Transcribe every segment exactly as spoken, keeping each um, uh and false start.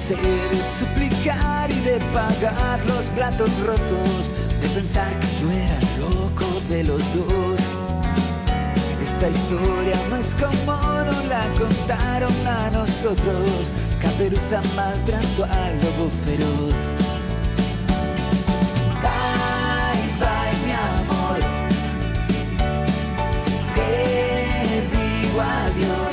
cansé de suplicar y de pagar los platos rotos, de pensar que yo era el loco de los dos. Esta historia no es como nos la contaron a nosotros. Caperuza maltrató al lobo feroz. Bye, bye, mi amor, te digo adiós.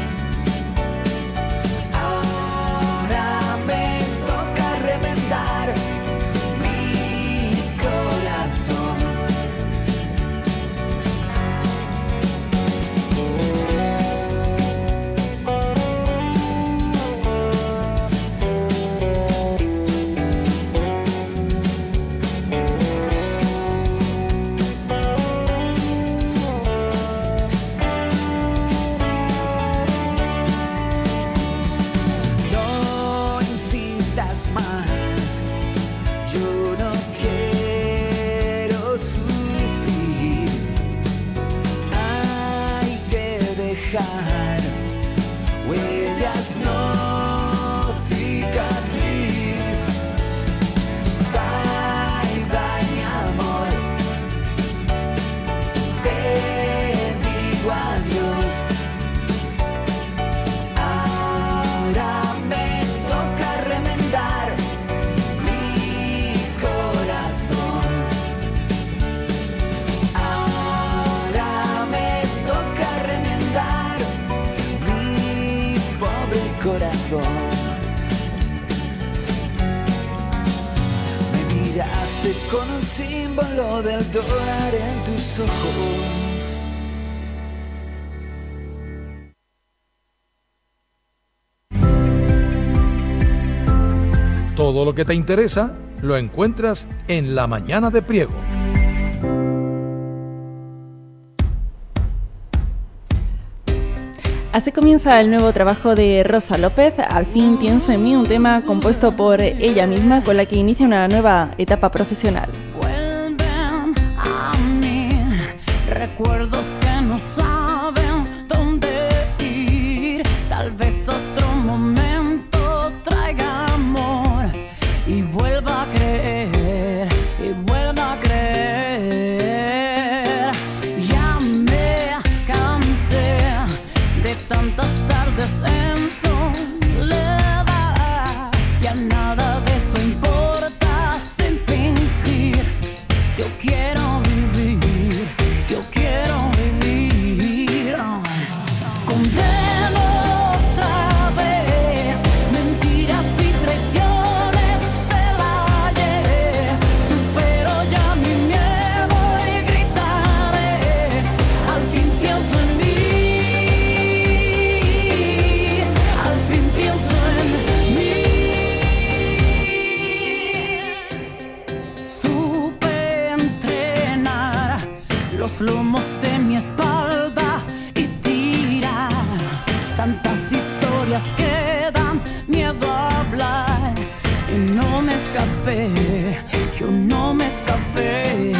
Ahora me toca remendar mi corazón. Huellas, no cicatriz. Bye, bye, mi amor, te digo adiós. Ahora me toca remendar mi corazón. Ahora me toca remendar corazón. Me miraste con un símbolo del dólar en tus ojos. Todo lo que te interesa lo encuentras en La Mañana de Priego. Así comienza el nuevo trabajo de Rosa López, Al fin pienso en mí, un tema compuesto por ella misma con la que inicia una nueva etapa profesional. Vuelven a mí recuerdos que no saben dónde ir. Tal vez otro momento traiga amor y vuelva a creer, y vuelva a creer. Ya me cansé de tantas tardes en soledad, ya nada de eso importa sin fingir. Yo quiero vivir, yo quiero vivir. Condeno otra vez mentiras y traiciones del ayer. Supero ya mi miedo y gritaré, al fin pienso en mí. Los lomos de mi espalda y tirar tantas historias que dan miedo a hablar. Y no me escapé, yo no me escapé.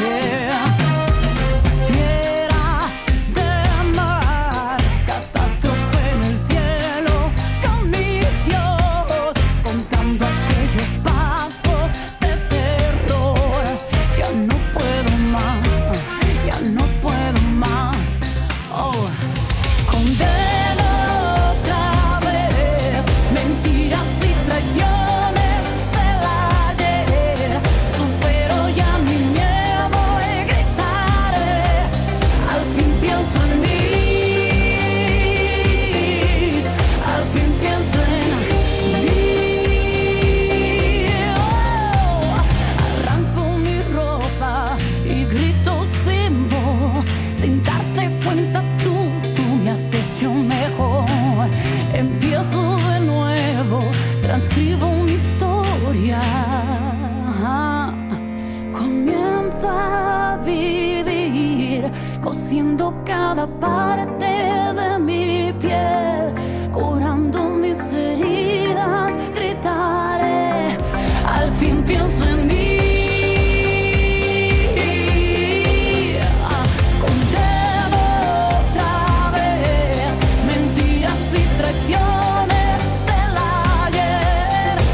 Tierra de mar, catástrofe en el cielo, con mi Dios, contando aquellos pasos de terror. Ya no puedo más, ya no puedo más. Oh, condeno otra vez mentiras y traiciones del ayer. Supero ya mi miedo y gritaré, al fin pienso en mí, al fin pienso en mí. Oh, arranco mi ropa y grito sin voz, sin darte cuenta tú, tú me has hecho mejor. Empiezo de nuevo, transcribo una historia. Comienza a vivir, cosiendo cada parte de mi piel, curando mis heridas, gritaré, al fin pienso en mí. Mentiras y traiciones del ayer.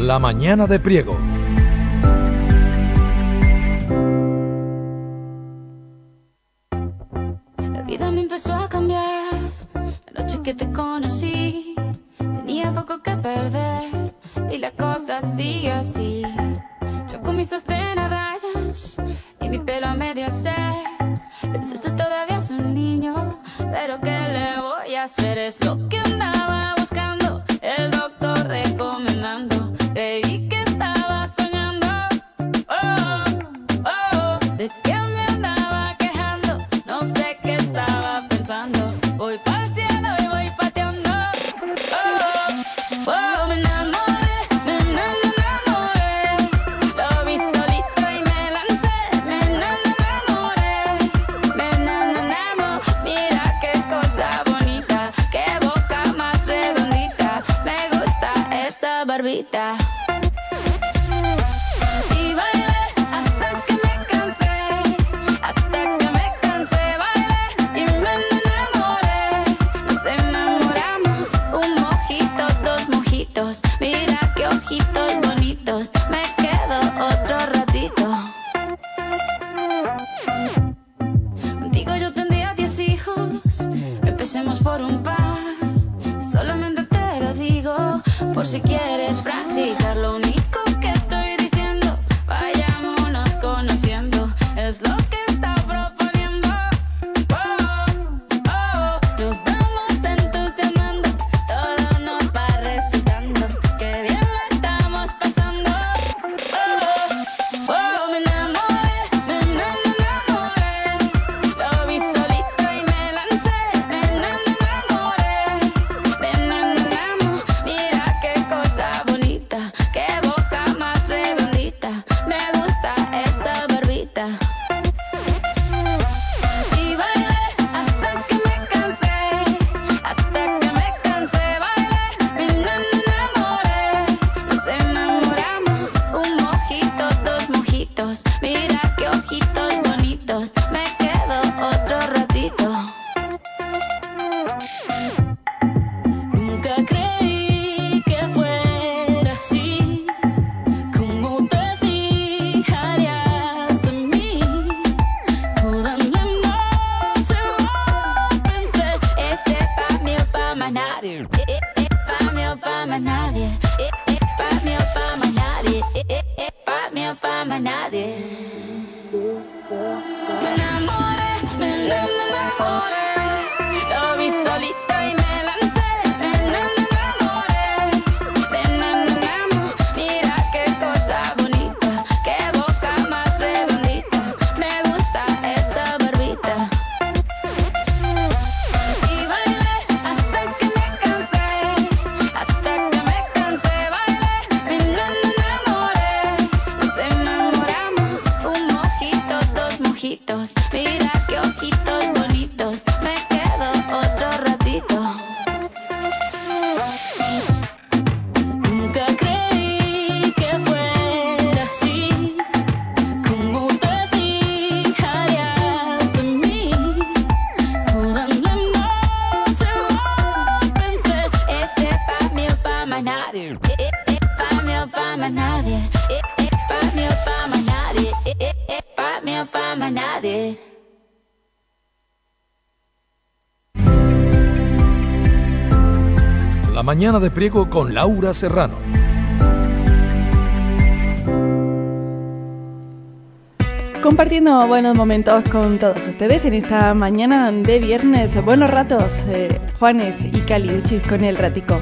La mañana de Priego. La vida me empezó a cambiar la noche que te conocí. Tenía poco que perder y la cosa sigue así. Yo con mis sostén a rayas y mi pelo a medio hacer. Pensé, tú todavía es un niño, pero ¿qué le voy a hacer? Es lo que andaba buscando, el doctor recomendando. Creí que estaba soñando, oh, oh, de que me andaba quejando. No sé qué estaba pensando. Voy pa'l cielo y voy pateando, oh, oh, me enamoré, me enamoré. Lo vi solito y me lancé, me enamoré, me enamoré. Mira qué cosa bonita, qué boca más redondita. Me gusta esa barbita. Y bailé hasta que me cansé, hasta que me cansé. Bailé y me enamoré. Nos enamoramos, un mojito, dos mojitos. Mira qué ojitos bonitos. Me quedo otro ratito. Contigo yo tendría diez hijos. Empecemos por un par. Solamente te lo digo por si quieres practicar. Lo único que estoy diciendo, vayámonos conociendo. Es lo que está proponiendo. Oh, oh, nos vamos entusiasmando. Todo nos va resultando. Qué bien lo estamos pasando. Oh, oh, me enamoré, me enamoré. Lo vi solito y me lancé. Me enamoré, me enamoramos. Mira qué cosa bonita, qué boca más redondita. Me gusta esa barbita. Y bailé hasta que me cansé, hasta que me cansé. Bailé, me enamoré. Nos enamoramos, un mojito, dos mojitos. Mira qué ojitos bonitos. Me quedo otro ratito. Nunca creí que fuera así. ¿Cómo te fijarías en mí? Toda la noche lo pensé. Este pa' mí o pa' más nadie. Eh, eh, eh, pa' mí o pa' más nadie. Eh, eh, pa' mí o pa' más nadie. Eh, eh, eh, pa' mí o pa' más nadie. Me enamoré, me enamoré. Lo vi solita y me lancé. Me enamoré, me enamoramos. Mira qué cosa bonita, qué boca más redondita. Me gusta esa barbita. Y bailé hasta que me cansé, hasta que me cansé. Bailé, me enamoré. Nos enamoramos, un mojito, dos mojitos. Mira qué ojitos bonitos. Me quedo otro ratito. Nunca creí que fuera así. ¿Cómo te fijarías en mí? Toda la noche lo pensé. Este pa' mí o pa' más nadie. Eh, eh, eh, pa' mí o pa' más nadie. Eh, eh, pa' mí o pa' más nadie. Eh, eh, eh, pa' mí o pa' más nadie. La mañana de Priego con Laura Serrano. Compartiendo buenos momentos con todos ustedes en esta mañana de viernes. Buenos ratos, eh, Juanes y Caliuchis con el ratico.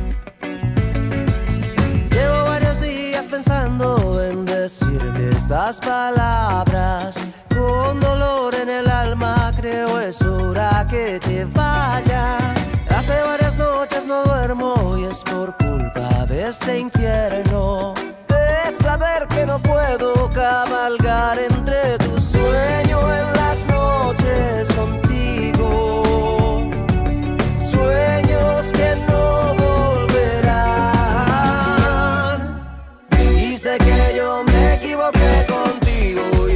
Llevo varios días pensando en decirte estas palabras. Con dolor en el alma creo es hora que te vayas. Hace varias noches no duermo y es por culpa de este infierno. De saber que no puedo cabalgar entre tu sueño en las noches contigo. Sueños que no volverán. Y sé que yo me equivoqué contigo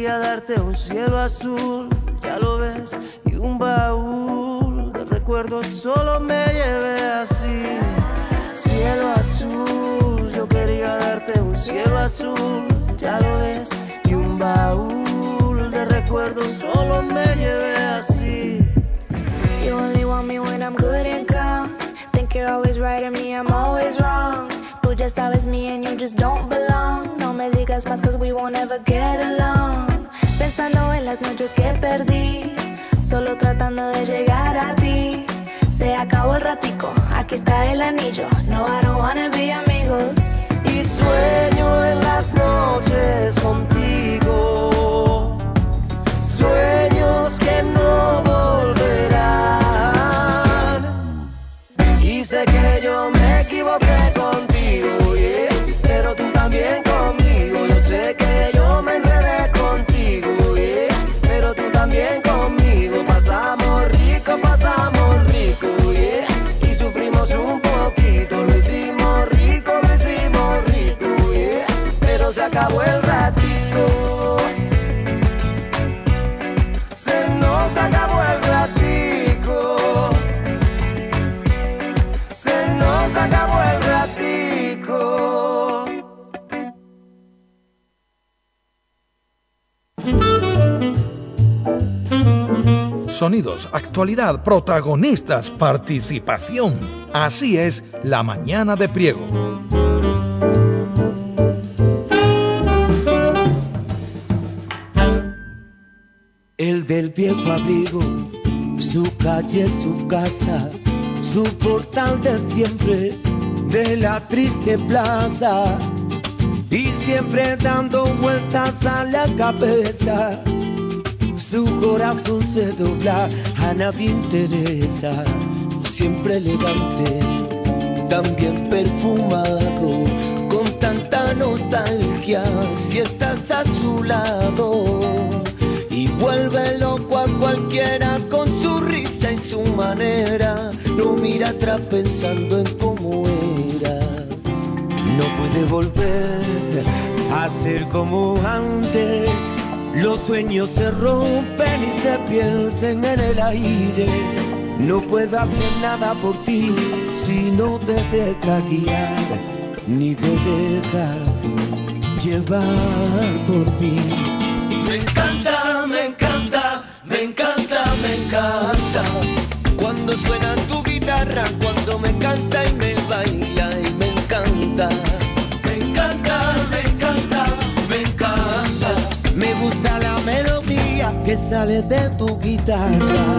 quería darte un cielo azul, ya lo ves, y un baúl de recuerdos, solo me llevé así. Cielo azul, yo quería darte un cielo azul, ya lo ves, y un baúl de recuerdos, solo me llevé así. You only want me when I'm good and calm. Think you're always right and me, I'm always wrong. Tú ya sabes me and you just don't belong. No me digas más cause we won't ever get along. Pensando en las noches que perdí, solo tratando de llegar a ti. Se acabó el ratico, aquí está el anillo. No, I don't wanna be amigos. Y sueño en las noches contigo, sueños que no volverán. Y sé que yo me equivoqué contigo, yeah, pero tú también conmigo. Yo sé que yo me enredé contigo, yeah, pero tú también conmigo. Pasamos rico, pasamos rico, yeah, y sufrimos un poquito. Lo hicimos rico, lo hicimos rico, yeah, pero se acabó el ratico. Se nos acabó el ratico. Se nos acabó el ratico. Sonidos, actualidad, protagonistas, participación. Así es La Mañana de Priego. El del viejo abrigo, su calle, su casa, su portal de siempre, de la triste plaza, y siempre dando vueltas a la cabeza. Su corazón se dobla, a nadie interesa, siempre elegante, también perfumado, con tanta nostalgia, si estás a su lado. Y vuelve loco a cualquiera con su risa y su manera, no mira atrás pensando en cómo era. No puede volver a ser como antes. Los sueños se rompen y se pierden en el aire. No puedo hacer nada por ti si no te deja guiar, ni te deja llevar por mí. Me encanta, me encanta, me encanta, me encanta cuando suena tu guitarra, cuando me canta y me baila y me encanta. Me encanta, me encanta, me encanta. Me gusta la melodía que sale de tu guitarra.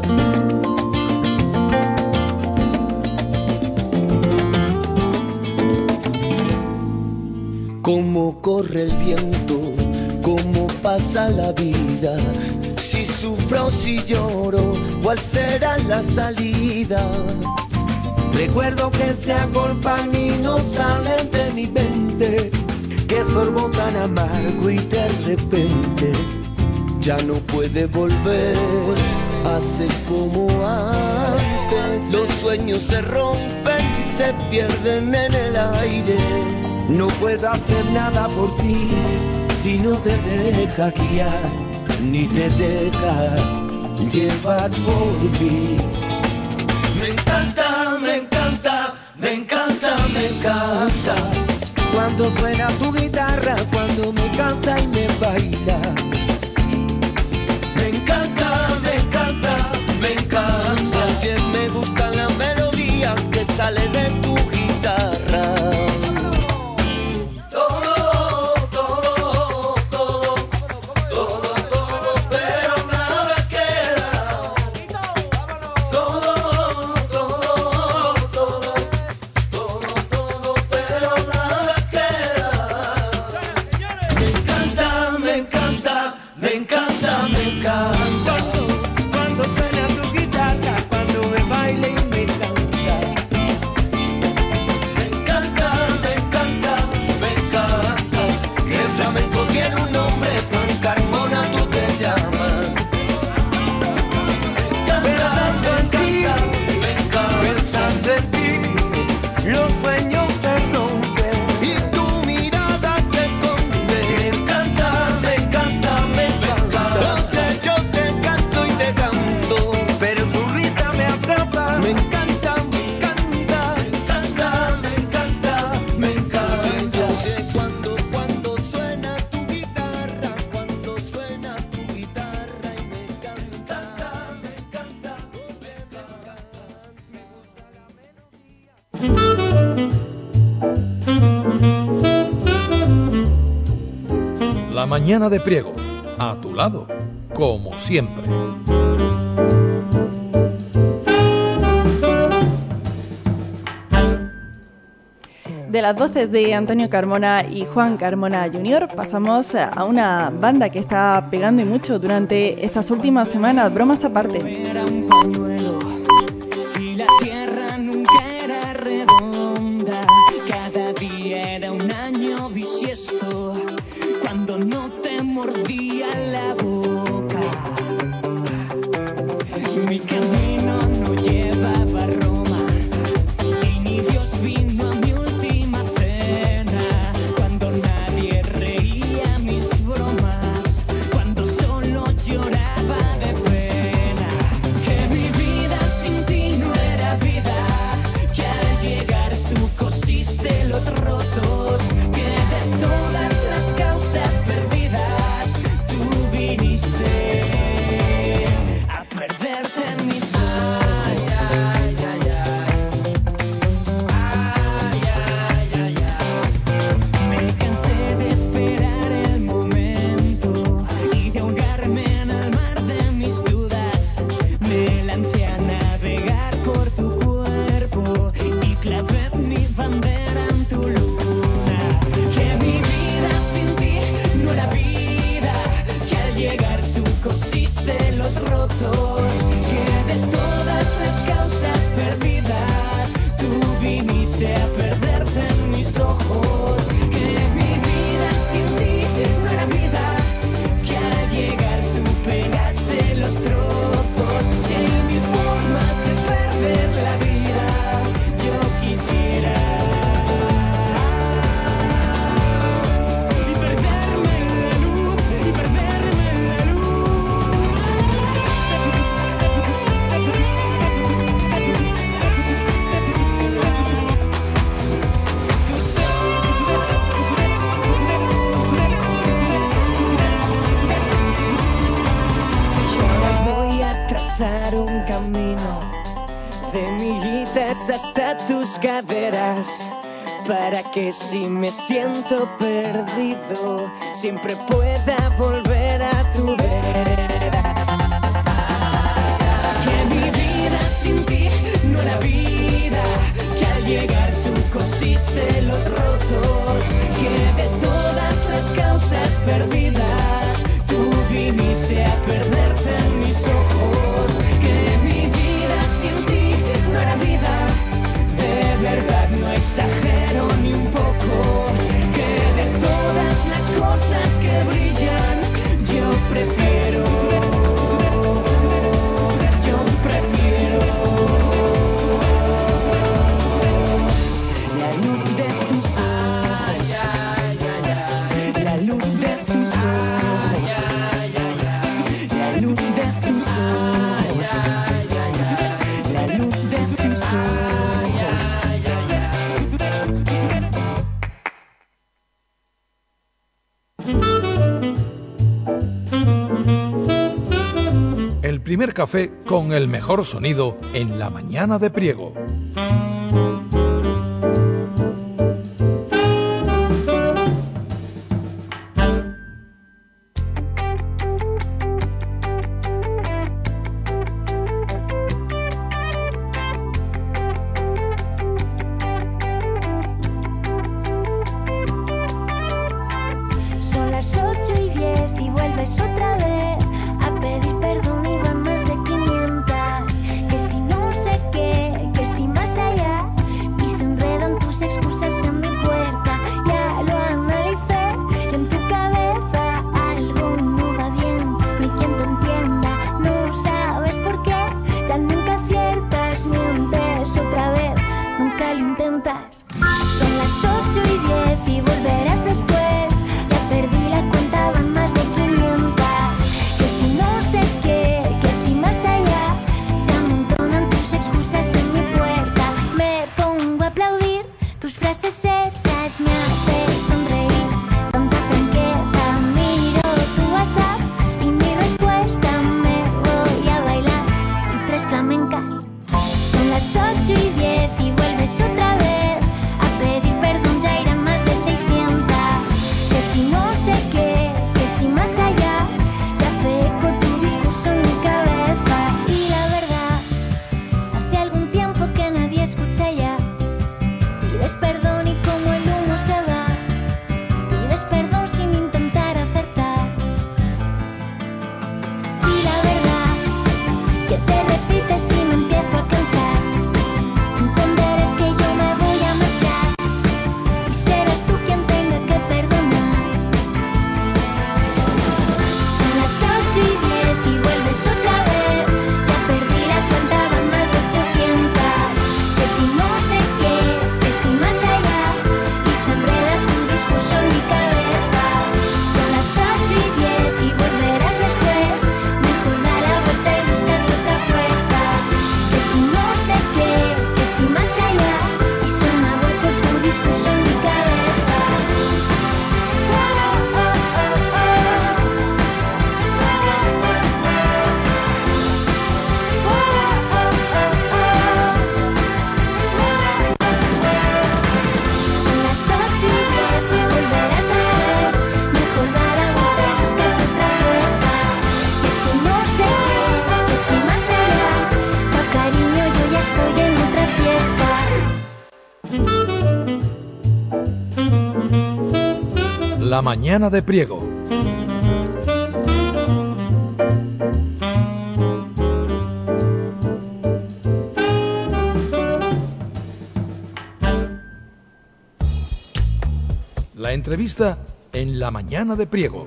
Cómo corre el viento, cómo pasa la vida, si sufro o si lloro, cuál será la salida. Recuerdo que se agolpan y no salen de mi mente, que sorbo tan amargo y de repente ya no puede volver a ser como antes. Los sueños se rompen y se pierden en el aire. No puedo hacer nada por ti si no te deja guiar, ni te deja llevar por mí. Me encanta, me encanta, me encanta, me encanta cuando suena tu guitarra, cuando me canta y me baila. Me encanta, me encanta, me encanta. Oye, me gusta la melodía que sale de tu guitarra. Me Mañana de Priego, a tu lado, como siempre. De las voces de Antonio Carmona y Juan Carmona junior pasamos a una banda que está pegando y mucho durante estas últimas semanas, bromas aparte. Era un pañuelo y la tierra nunca era redonda, cada día era un año bisiesto, cuando no te mordía la boca. Mi camino no llevaba a Roma y ni Dios vino a mi última cena, cuando nadie reía mis bromas, cuando solo lloraba de pena. Que mi vida sin ti no era vida, que al llegar tú cosiste los rotos, que de todas las causas perdidas tú viniste a perderte en mis ojos. Ay, ay, ay, ay, ay, ay. Me cansé de esperar el momento y de ahogarme en el mar de mis dudas. Me lancé a navegar por tu cuerpo y clavé mi bandera en tu luna. Que mi vida sin ti no era vida, que al llegar tú cosiste los rotos, que de todas las causas perdidas tú viniste a perderte en mis ojos. Que mi vida sin ti no era vida, que al llegar tú pegaste los trozos. Si hay mil formas de perder la vida, yo quisiera y perderme en la luz, y perderme en la Y ahora voy a trazar un camino de miguitas hasta tus caderas, para que si me siento perdido siempre pueda volver a tu vera. Que mi vida sin ti no era vida, que al llegar tú cosiste los rotos, que de todas las causas perdidas tú viniste a perderte en mis ojos. Que mi vida sin ti no era vida, de verdad no exagero ni un poco, que de todas las cosas que brillan yo prefiero, yo prefiero la luz de tus ojos, la luz de tus ojos, la luz de tus ojos, la luz de tus ojos. El primer café con el mejor sonido en la mañana de Priego. Son las ocho y diez y vuelves otra vez a pedir perdón y van más de quinientas. Que si no sé qué, que si más La mañana de Priego. La entrevista en La mañana de Priego.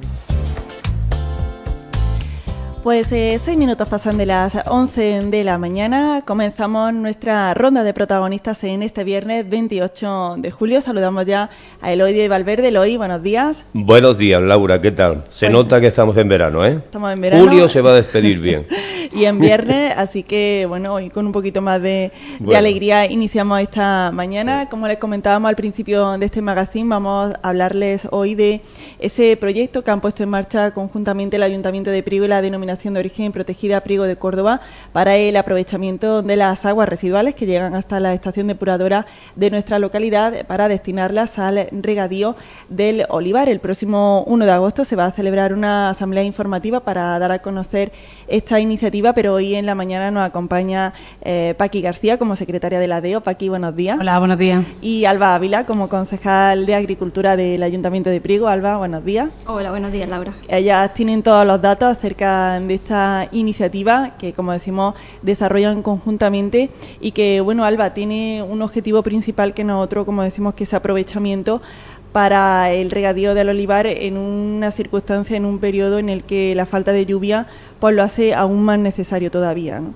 Pues eh, seis minutos pasan de las once de la mañana. Comenzamos nuestra ronda de protagonistas en este viernes veintiocho de julio. Saludamos ya a Eloy de Valverde. Eloy, buenos días. Buenos días, Laura, ¿qué tal? Se Pues, nota que estamos en verano, ¿eh? Estamos en verano. Julio se va a despedir bien. Y en viernes, así que bueno, hoy con un poquito más de, Bueno. de alegría iniciamos esta mañana. Como les comentábamos al principio de este magazine, vamos a hablarles hoy de ese proyecto que han puesto en marcha conjuntamente el Ayuntamiento de Priego y la Denominación de Origen Protegida Priego de Córdoba para el aprovechamiento de las aguas residuales que llegan hasta la estación depuradora de nuestra localidad para destinarlas al regadío del olivar. El próximo uno de agosto se va a celebrar una asamblea informativa para dar a conocer esta iniciativa, pero hoy en la mañana nos acompaña eh, Paqui García como secretaria de la D E O. Paqui, buenos días. Hola, buenos días. Y Alba Ávila como concejal de Agricultura del Ayuntamiento de Priego. Alba, buenos días. Hola, buenos días, Laura. Ellas tienen todos los datos acerca de esta iniciativa que, como decimos, desarrollan conjuntamente y que, bueno, Alba, tiene un objetivo principal que nosotros, como decimos, que es aprovechamiento para el regadío del olivar en una circunstancia, en un periodo en el que la falta de lluvia pues lo hace aún más necesario todavía, ¿no?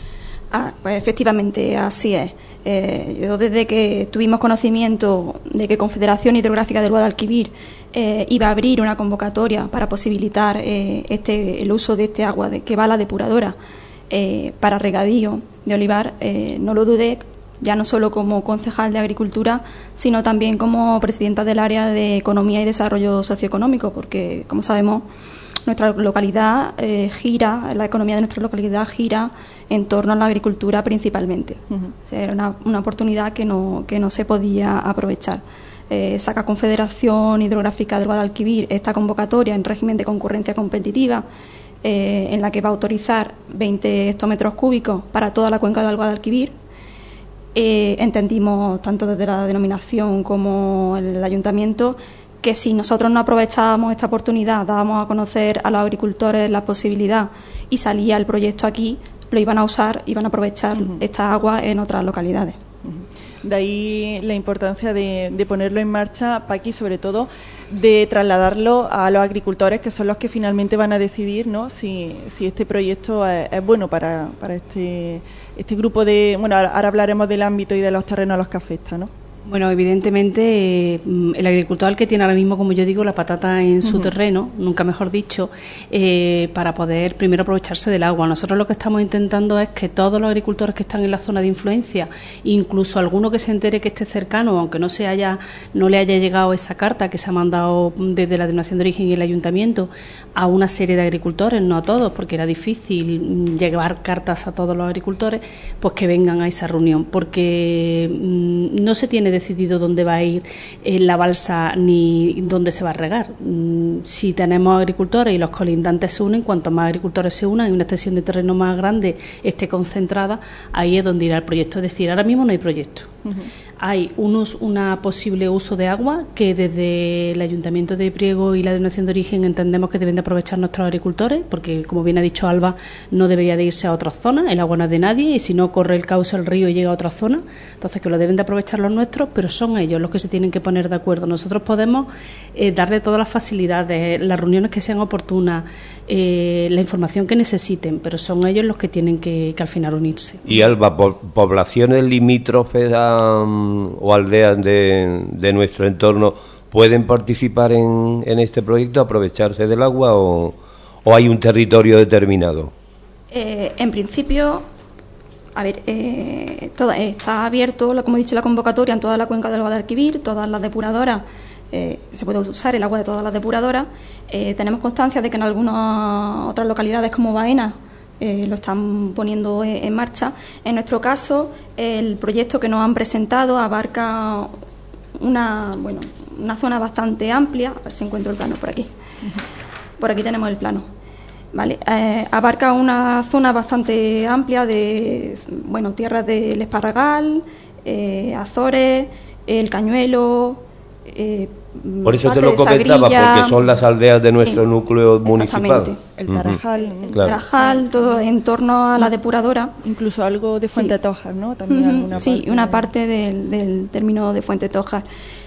Ah, pues efectivamente, así es. Eh, yo desde que tuvimos conocimiento de que Confederación Hidrográfica del Guadalquivir eh, iba a abrir una convocatoria para posibilitar eh, este, el uso de este agua de, que va a la depuradora eh, para regadío de olivar, eh, no lo dudé, ya no solo como concejal de Agricultura, sino también como presidenta del área de Economía y Desarrollo Socioeconómico, porque, como sabemos, nuestra localidad eh, gira, la economía de nuestra localidad gira en torno a la agricultura principalmente. Uh-huh. O sea, era una, una oportunidad que no, que no se podía aprovechar. Eh, saca Confederación Hidrográfica del Guadalquivir esta convocatoria en régimen de concurrencia competitiva, eh, en la que va a autorizar veinte hectómetros cúbicos para toda la cuenca del Guadalquivir. Eh, entendimos, tanto desde la denominación como el ayuntamiento, que si nosotros no aprovechábamos esta oportunidad, dábamos a conocer a los agricultores la posibilidad y salía el proyecto aquí, lo iban a usar, iban a aprovechar uh-huh. esta agua en otras localidades. Uh-huh. De ahí la importancia de, de ponerlo en marcha, Paqui, sobre todo de trasladarlo a los agricultores, que son los que finalmente van a decidir, ¿no?, si, si este proyecto es, es bueno para, para este, este grupo de... Bueno, ahora hablaremos del ámbito y de los terrenos a los que afecta, ¿no? Bueno, evidentemente eh, el agricultor al que tiene ahora mismo, como yo digo, la patata en su uh-huh. terreno, nunca mejor dicho, eh, para poder primero aprovecharse del agua. Nosotros lo que estamos intentando es que todos los agricultores que están en la zona de influencia, incluso alguno que se entere que esté cercano, aunque no se haya, no le haya llegado esa carta que se ha mandado desde la Denominación de Origen y el Ayuntamiento a una serie de agricultores, no a todos, porque era difícil llevar cartas a todos los agricultores, pues que vengan a esa reunión, porque mmm, no se tiene decidido dónde va a ir eh, la balsa ni dónde se va a regar. Mm, si tenemos agricultores y los colindantes se unen, cuanto más agricultores se unan y una extensión de terreno más grande esté concentrada, ahí es donde irá el proyecto. Es decir, ahora mismo no hay proyecto. Uh-huh. Hay unos, una posible uso de agua que desde el Ayuntamiento de Priego y la Denominación de Origen entendemos que deben de aprovechar nuestros agricultores, porque, como bien ha dicho Alba, no debería de irse a otras zonas, el agua no es de nadie y si no corre el cauce el río y llega a otra zona, entonces que lo deben de aprovechar los nuestros, pero son ellos los que se tienen que poner de acuerdo. Nosotros podemos eh, darle todas las facilidades, las reuniones que sean oportunas, eh, la información que necesiten, pero son ellos los que tienen que, que al final unirse. Y Alba, po- poblaciones limítrofes a, um, o aldeas de, de nuestro entorno pueden participar en, en este proyecto, aprovecharse del agua o, o hay un territorio determinado. Eh, en principio, a ver, eh, toda, está abierto, como he dicho, la convocatoria en toda la cuenca del Guadalquivir, todas las depuradoras. Eh, se puede usar el agua de todas las depuradoras. Eh, tenemos constancia de que en algunas otras localidades como Baena eh, lo están poniendo en marcha. En nuestro caso, el proyecto que nos han presentado abarca una, bueno, una zona bastante amplia. A ver si encuentro el plano por aquí. Por aquí tenemos el plano. Vale, eh, abarca una zona bastante amplia de, bueno, tierras del Esparragal, eh, Azores, el Cañuelo, eh, Por eso te parte lo de comentaba, Zagrilla, porque son las aldeas de nuestro sí, núcleo municipal. exactamente. El Tarajal, Uh-huh. Claro. Tarajal, todo en torno a la depuradora. Incluso algo de Fuente Sí. Tojar, ¿no? También Ujú, alguna sí, parte una de- parte del, del término de Fuente Tojar.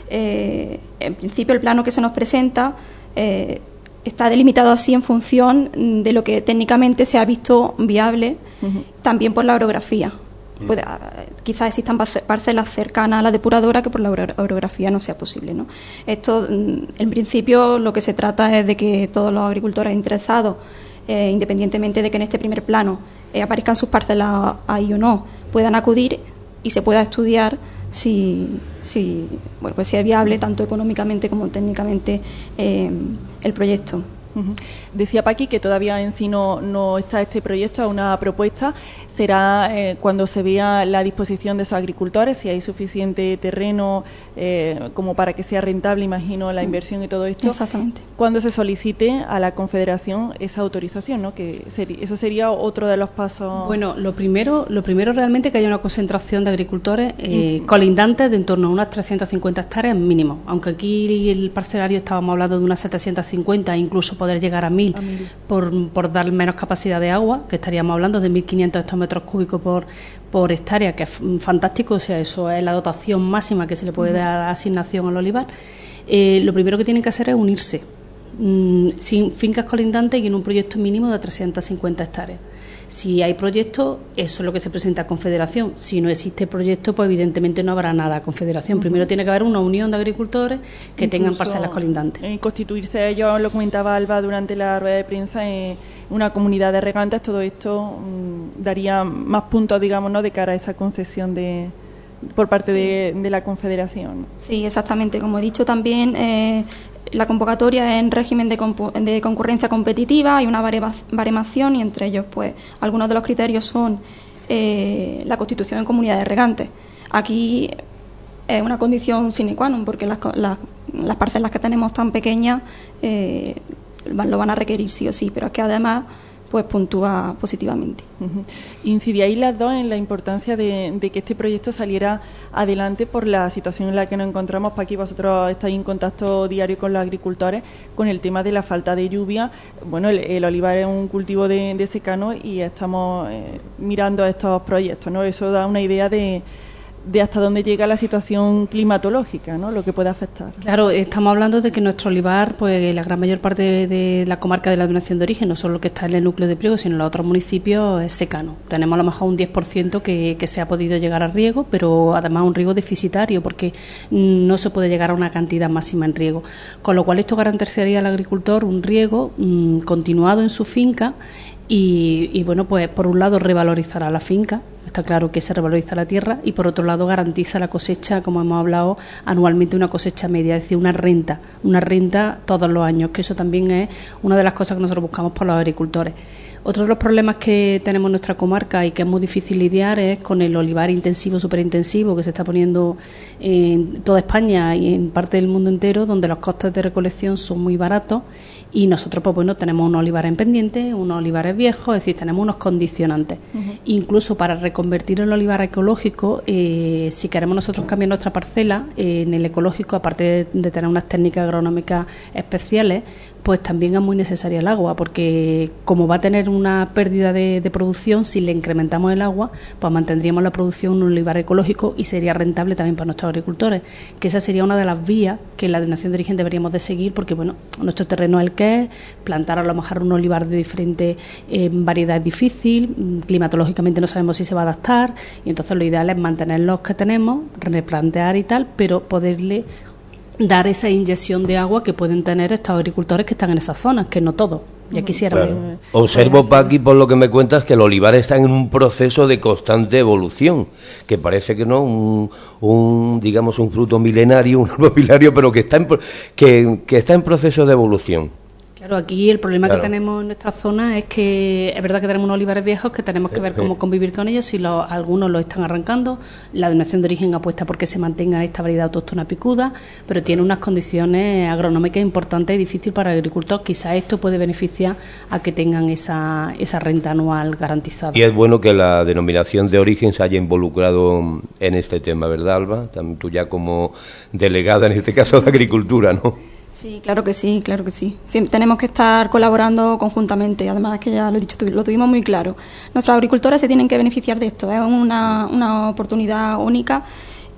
Eh, en principio, el plano que se nos presenta eh, está delimitado así en función de lo que técnicamente se ha visto viable, Ujú. también por la orografía. Puede, ah, quizás existan parce- parcelas cercanas a la depuradora que por la oro- orografía no sea posible, ¿no? Esto, mm, en principio, lo que se trata es de que todos los agricultores interesados, eh, independientemente de que en este primer plano eh, aparezcan sus parcelas ahí o no, puedan acudir y se pueda estudiar si, si, bueno, pues si es viable tanto económicamente como técnicamente eh, el proyecto. Ujú. Decía Paqui que todavía en sí no, no está este proyecto, es una propuesta. Será eh, cuando se vea la disposición de esos agricultores, si hay suficiente terreno eh, como para que sea rentable, imagino, la inversión y todo esto. Exactamente. Cuando se solicite a la Confederación esa autorización, ¿no? Que seri- eso sería otro de los pasos. Bueno, lo primero, lo primero realmente que haya una concentración de agricultores eh, colindantes de en torno a unas trescientas cincuenta hectáreas mínimo, aunque aquí el parcelario estábamos hablando de unas setecientas cincuenta, incluso poder llegar a mil, A mil. por, por dar menos capacidad de agua, que estaríamos hablando de mil quinientos hectómetros cúbicos por, por hectárea, que es f- fantástico, o sea, eso es la dotación máxima que se le puede dar a asignación al olivar. Eh, lo primero que tienen que hacer es unirse, mm, sin fincas colindantes y en un proyecto mínimo de trescientas cincuenta hectáreas. Si hay proyectos, eso es lo que se presenta a Confederación. Si no existe proyecto, pues evidentemente no habrá nada a Confederación. Primero tiene que haber una unión de agricultores que tengan Incluso, parcelas colindantes. eh, constituirse, yo lo comentaba Alba durante la rueda de prensa, eh, una comunidad de regantes, todo esto mm, daría más puntos, digamos, ¿no? De cara a esa concesión de por parte Sí. de, de la Confederación. Sí, exactamente. Como he dicho también, eh, la convocatoria es en régimen de, compu- de concurrencia competitiva, hay una barema- baremación y entre ellos, pues, algunos de los criterios son eh, la constitución en comunidades regantes. Aquí es una condición sine qua non porque las, co- las, las parcelas que tenemos tan pequeñas eh, van- lo van a requerir sí o sí, pero es que además pues puntúa positivamente. Ujú. Incidíais las dos en la importancia de, de que este proyecto saliera adelante por la situación en la que nos encontramos. Paqui, vosotros estáis en contacto diario con los agricultores con el tema de la falta de lluvia. Bueno, el, el olivar es un cultivo de, de secano y estamos eh, mirando estos proyectos, ¿no? Eso da una idea de, de hasta dónde llega la situación climatológica, ¿no? Lo que puede afectar. Claro, estamos hablando de que nuestro olivar, pues la gran mayor parte de, de la comarca de la denominación de origen, no solo lo que está en el núcleo de Priego, sino en los otros municipios, es secano. Tenemos a lo mejor un diez por ciento que, que se ha podido llegar a riego, pero además un riego deficitario, porque no se puede llegar a una cantidad máxima en riego. Con lo cual esto garantizaría al agricultor un riego mmm, continuado en su finca y, y, bueno, pues por un lado revalorizará la finca. Está claro que se revaloriza la tierra y por otro lado garantiza la cosecha, como hemos hablado, anualmente una cosecha media, es decir, una renta, una renta todos los años, que eso también es una de las cosas que nosotros buscamos por los agricultores. Otro de los problemas que tenemos en nuestra comarca y que es muy difícil lidiar es con el olivar intensivo, superintensivo, que se está poniendo en toda España y en parte del mundo entero, donde los costes de recolección son muy baratos y nosotros, pues bueno, tenemos unos olivares en pendiente, unos olivares viejos, es decir, tenemos unos condicionantes. Uh-huh. Incluso para reconvertir el olivar ecológico, eh, si queremos nosotros cambiar nuestra parcela eh, en el ecológico, aparte de, de tener unas técnicas agronómicas especiales, pues también es muy necesaria el agua, porque como va a tener una pérdida de, de producción, si le incrementamos el agua, pues mantendríamos la producción en un olivar ecológico y sería rentable también para nuestros agricultores, que esa sería una de las vías que en la denominación de origen deberíamos de seguir, porque bueno, nuestro terreno es el que es, plantar a lo mejor un olivar de diferente eh, variedad es difícil, climatológicamente no sabemos si se va a adaptar, y entonces lo ideal es mantener los que tenemos, replantear y tal, pero poderle dar esa inyección de agua que pueden tener estos agricultores que están en esas zonas, que no todos, ya quisiéramos. Claro. Observo, Paqui, por lo que me cuentas, que el olivar está en un proceso de constante evolución, que parece que no, un, un digamos, un fruto milenario, un árbol milenario, pero que está en, que, que está en proceso de evolución. Claro, aquí el problema Claro. que tenemos en nuestra zona es que es verdad que tenemos unos olivares viejos que tenemos que ver cómo convivir con ellos, si lo- algunos lo están arrancando, la denominación de origen apuesta porque se mantenga esta variedad autóctona picuda, pero tiene unas condiciones agronómicas importantes y difíciles para el agricultor. Quizá esto puede beneficiar a que tengan esa, esa renta anual garantizada. Y es bueno que la denominación de origen se haya involucrado en este tema, ¿verdad, Alba? También tú ya como delegada, en este caso, de Agricultura, ¿no? Sí, claro que sí, claro que sí. Sí, tenemos que estar colaborando conjuntamente. Además, que ya lo he dicho, tu- lo tuvimos muy claro. Nuestros agricultores se tienen que beneficiar de esto. Es una, una oportunidad única.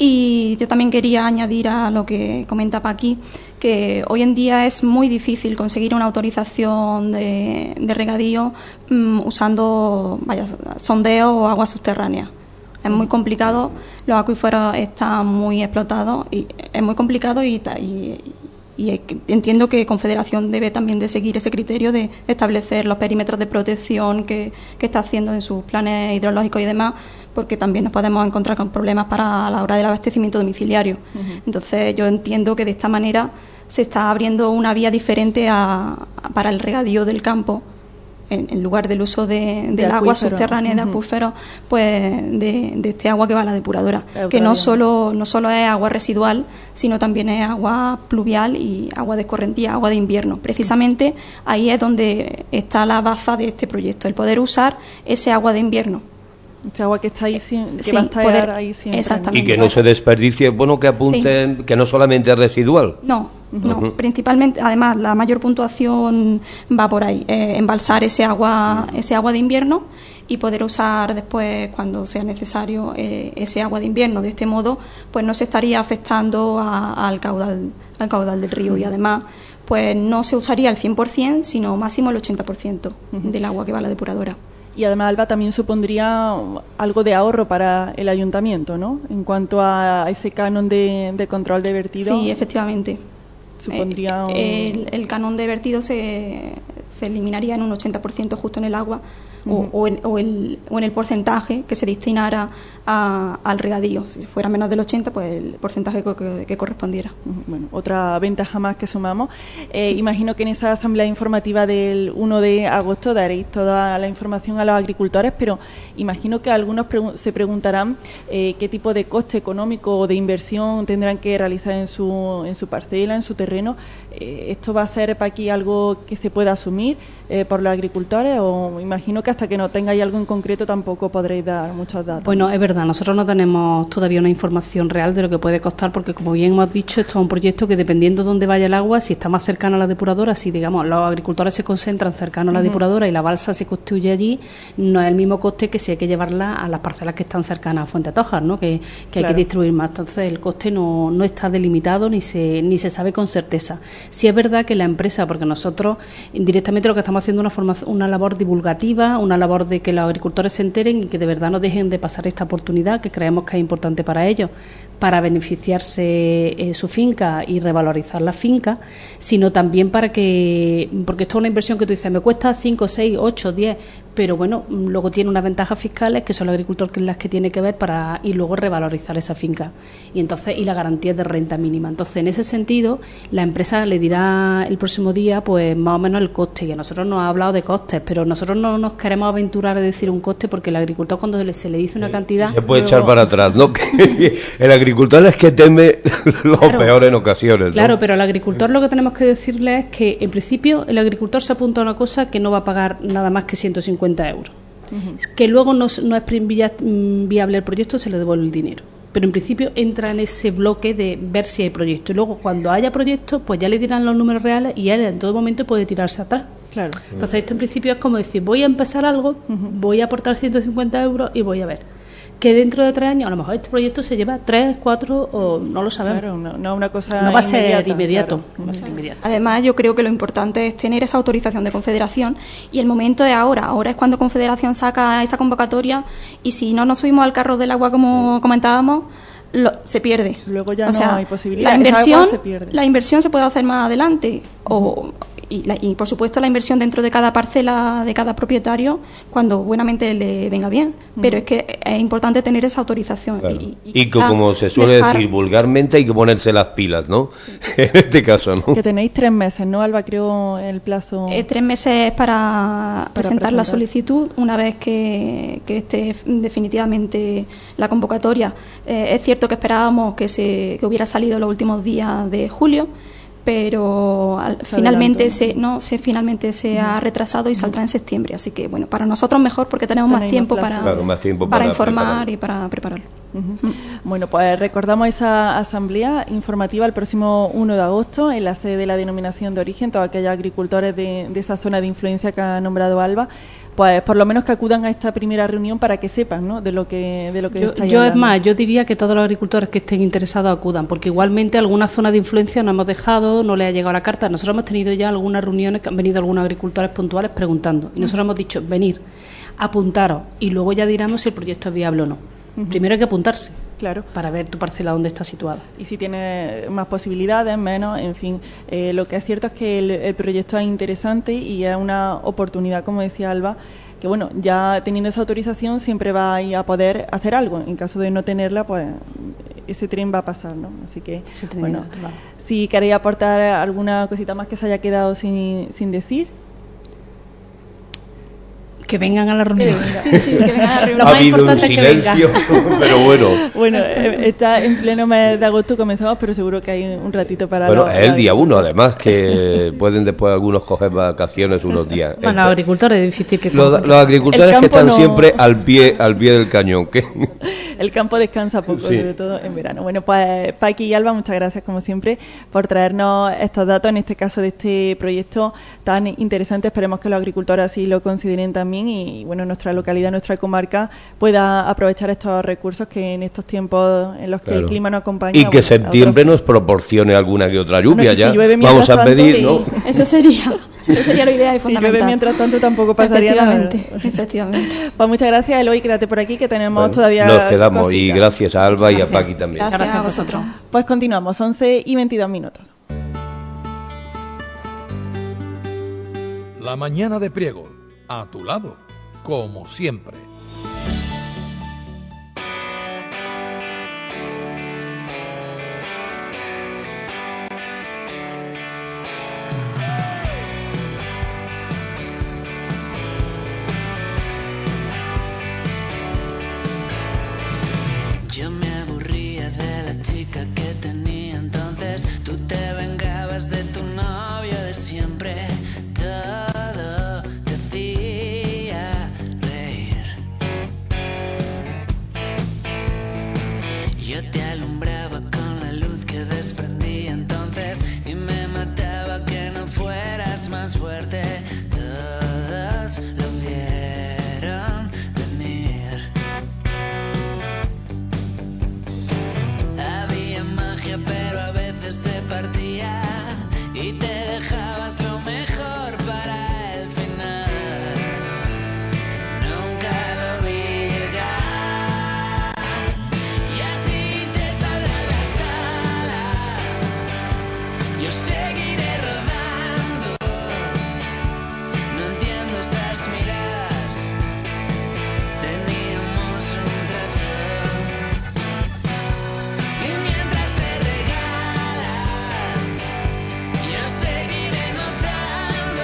Y yo también quería añadir a lo que comenta Paqui, que hoy en día es muy difícil conseguir una autorización de, de regadío mm, usando vaya, sondeo o agua subterránea. Es muy complicado, los acuíferos están muy explotados y es muy complicado y, ta- y, y es que entiendo que Confederación debe también de seguir ese criterio de establecer los perímetros de protección que, que está haciendo en sus planes hidrológicos y demás, porque también nos podemos encontrar con problemas para la hora del abastecimiento domiciliario. Uh-huh. Entonces yo entiendo que de esta manera se está abriendo una vía diferente a, a, para el regadío del campo, en, en lugar del uso de, del de agua subterránea, uh-huh. de acuíferos, pues de, de este agua que va a la depuradora, claro, que no solo, no solo es agua residual, sino también es agua pluvial y agua de escorrentía, agua de invierno. Precisamente ahí es donde está la baza de este proyecto, el poder usar ese agua de invierno. Este agua que está ahí, que sí, va a estar poder, ahí siempre. Y que no se desperdicie, bueno, que apunten, sí. que no solamente es residual. No, no, uh-huh. principalmente, además, la mayor puntuación va por ahí, eh, embalsar ese agua, ese agua de invierno y poder usar después, cuando sea necesario, eh, ese agua de invierno. De este modo, pues no se estaría afectando a, al caudal, al caudal del río, uh-huh. y además, pues no se usaría el cien por ciento, sino máximo el ochenta por ciento uh-huh. del agua que va a la depuradora. Y además, Alba, también supondría algo de ahorro para el ayuntamiento, ¿no? En cuanto a ese canon de, de control de vertido. Sí, efectivamente. Supondría eh, un... el, el canon de vertido se, se eliminaría en un ochenta por ciento justo en el agua, uh-huh. o, o, en, o, el, o en el porcentaje que se destinara a, al regadío. Si fuera menos del ochenta, pues el porcentaje que, que, que correspondiera. Uh-huh. Bueno, otra ventaja más que sumamos. Eh, sí. Imagino que en esa asamblea informativa del uno de agosto daréis toda la información a los agricultores, pero imagino que algunos pregu- se preguntarán eh, qué tipo de coste económico o de inversión tendrán que realizar en su, en su parcela, en su terreno. Eh, ¿Esto va a ser para aquí algo que se pueda asumir eh, por los agricultores? O imagino que hasta que no tengáis algo en concreto tampoco podréis dar muchos datos. Bueno, es verdad, nosotros no tenemos todavía una información real de lo que puede costar, porque como bien hemos dicho, esto es un proyecto que dependiendo de dónde vaya el agua, si está más cercano a la depuradora, si digamos los agricultores se concentran cercano a la uh-huh. depuradora y la balsa se construye allí, no es el mismo coste que si hay que llevarla a las parcelas que están cercanas a Fuente Tojar, ¿no? que, que hay claro. que distribuir más. Entonces el coste no, no está delimitado ni se, ni se sabe con certeza. Sí es verdad que la empresa, porque nosotros indirectamente lo que estamos haciendo es una, formación, una labor divulgativa, una labor de que los agricultores se enteren y que de verdad no dejen de pasar esta oportunidad, que creemos que es importante para ellos, para beneficiarse eh, su finca y revalorizar la finca, sino también para que, porque esto es una inversión que tú dices, me cuesta cinco, seis, ocho, diez, pero bueno, luego tiene unas ventajas fiscales que son el agricultor que las que tiene que ver para y luego revalorizar esa finca y entonces y la garantía de renta mínima. Entonces, en ese sentido, la empresa le dirá el próximo día pues más o menos el coste, y a nosotros nos ha hablado de costes, pero nosotros no nos queremos aventurar a decir un coste porque el agricultor cuando se le, se le dice una cantidad... Se puede luego... echar para atrás, ¿no? Que el agricultor es que teme lo claro, peor en ocasiones, ¿no? Claro, pero al agricultor lo que tenemos que decirle es que en principio el agricultor se apunta a una cosa que no va a pagar nada más que ciento cincuenta euros. Uh-huh. Que luego no, no es viable el proyecto, se le devuelve el dinero. Pero en principio entra en ese bloque de ver si hay proyecto. Y luego cuando haya proyecto, pues ya le dirán los números reales y él en todo momento puede tirarse atrás. Claro. Entonces esto en principio es como decir, voy a empezar algo, uh-huh. voy a aportar ciento cincuenta euros y voy a ver. Que dentro de tres años, a lo mejor este proyecto se lleva tres, cuatro, o no lo sabemos. Claro, no, no una cosa no va a ser inmediata, inmediato. Claro. No va a ser inmediato. Además, yo creo que lo importante es tener esa autorización de Confederación y el momento es ahora. Ahora es cuando Confederación saca esa convocatoria y si no nos subimos al carro del agua como comentábamos, lo, se pierde. Luego ya o sea, no hay posibilidad. La inversión, se pierde. la inversión se puede hacer más adelante o y, la, y por supuesto la inversión dentro de cada parcela de cada propietario cuando buenamente le venga bien, uh-huh. pero es que es importante tener esa autorización. Claro. Y, y, y como se suele dejar... decir vulgarmente, hay que ponerse las pilas, ¿no? Sí. En este caso, ¿no? Que tenéis tres meses, ¿no, Alba? Creo el plazo... Eh, tres meses para, para presentar, presentar la solicitud, una vez que, que esté definitivamente la convocatoria. Eh, es cierto que esperábamos que, se, que hubiera salido los últimos días de julio, pero al, finalmente se no se finalmente se uh-huh. ha retrasado y saldrá en septiembre, así que bueno, para nosotros mejor porque tenemos más tiempo, para, claro, más tiempo para, para informar preparar. y para prepararlo. Uh-huh. Bueno, pues recordamos esa asamblea informativa el próximo uno de agosto en la sede de la denominación de origen, todos aquellos agricultores de, de esa zona de influencia que ha nombrado Alba, pues por lo menos que acudan a esta primera reunión para que sepan, ¿no?, de lo que de lo que yo, estáis yo hablando. Es más, yo diría que todos los agricultores que estén interesados acudan, porque igualmente alguna zona de influencia no hemos dejado, no le ha llegado la carta. Nosotros hemos tenido ya algunas reuniones que han venido algunos agricultores puntuales preguntando, y nosotros hemos dicho, venir, apuntaros, y luego ya diremos si el proyecto es viable o no. Uh-huh. Primero hay que apuntarse, claro, para ver tu parcela dónde está situada. Y si tiene más posibilidades, menos, en fin. Eh, lo que es cierto es que el, el proyecto es interesante y es una oportunidad, como decía Alba, que bueno, ya teniendo esa autorización siempre va a poder hacer algo. En caso de no tenerla, pues ese tren va a pasar, ¿no? Así que, bueno, si queréis aportar alguna cosita más que se haya quedado sin, sin decir. Que vengan a la reunión. Sí, sí, que vengan a la reunión. Ha habido un silencio, pero bueno. Bueno, está en pleno mes de agosto, comenzamos, pero seguro que hay un ratito para... Bueno, los, es el día uno, además, que pueden después algunos coger vacaciones unos días. Bueno, los agricultores es difícil que... Los, los agricultores que están no... siempre al pie al pie del cañón. ¿Qué? El campo descansa poco, sí, sobre todo en verano. Bueno, pues Paqui y Alba, muchas gracias, como siempre, por traernos estos datos, en este caso de este proyecto tan interesante. Esperemos que los agricultores así lo consideren también y, bueno, nuestra localidad, nuestra comarca pueda aprovechar estos recursos que en estos tiempos en los que claro. el clima no acompaña. Y que bueno, septiembre nos proporcione alguna que otra lluvia, bueno, ya. Si vamos a pedir, sí, ¿no? Eso sería... Eso sería lo ideal y fundamental. Si llueve mientras tanto tampoco pasaría efectivamente, nada. Efectivamente. Pues muchas gracias, Eloy, quédate por aquí que tenemos bueno, todavía nos quedamos cositas. Y gracias a Alba gracias. Y a Paqui también. Gracias, gracias a vosotros. Pues continuamos, once y veintidós minutos. La mañana de Priego, a tu lado, como siempre. Yo me aburría de la chica que tenía entonces. Tú te vengabas de tu novio de siempre. Todo te hacía reír. Yo te alumbraba con la luz que desprendí entonces y me mataba que no fueras más fuerte. Todos lo vieron venir. Había magia, pero a veces se partía y te dejabas lo mejor para el final. Nunca lo vi llegar y a ti te saldrán las alas. Yo seguiré rodando. No entiendo esas miradas. Teníamos un trato. Y mientras te regalas, yo seguiré notando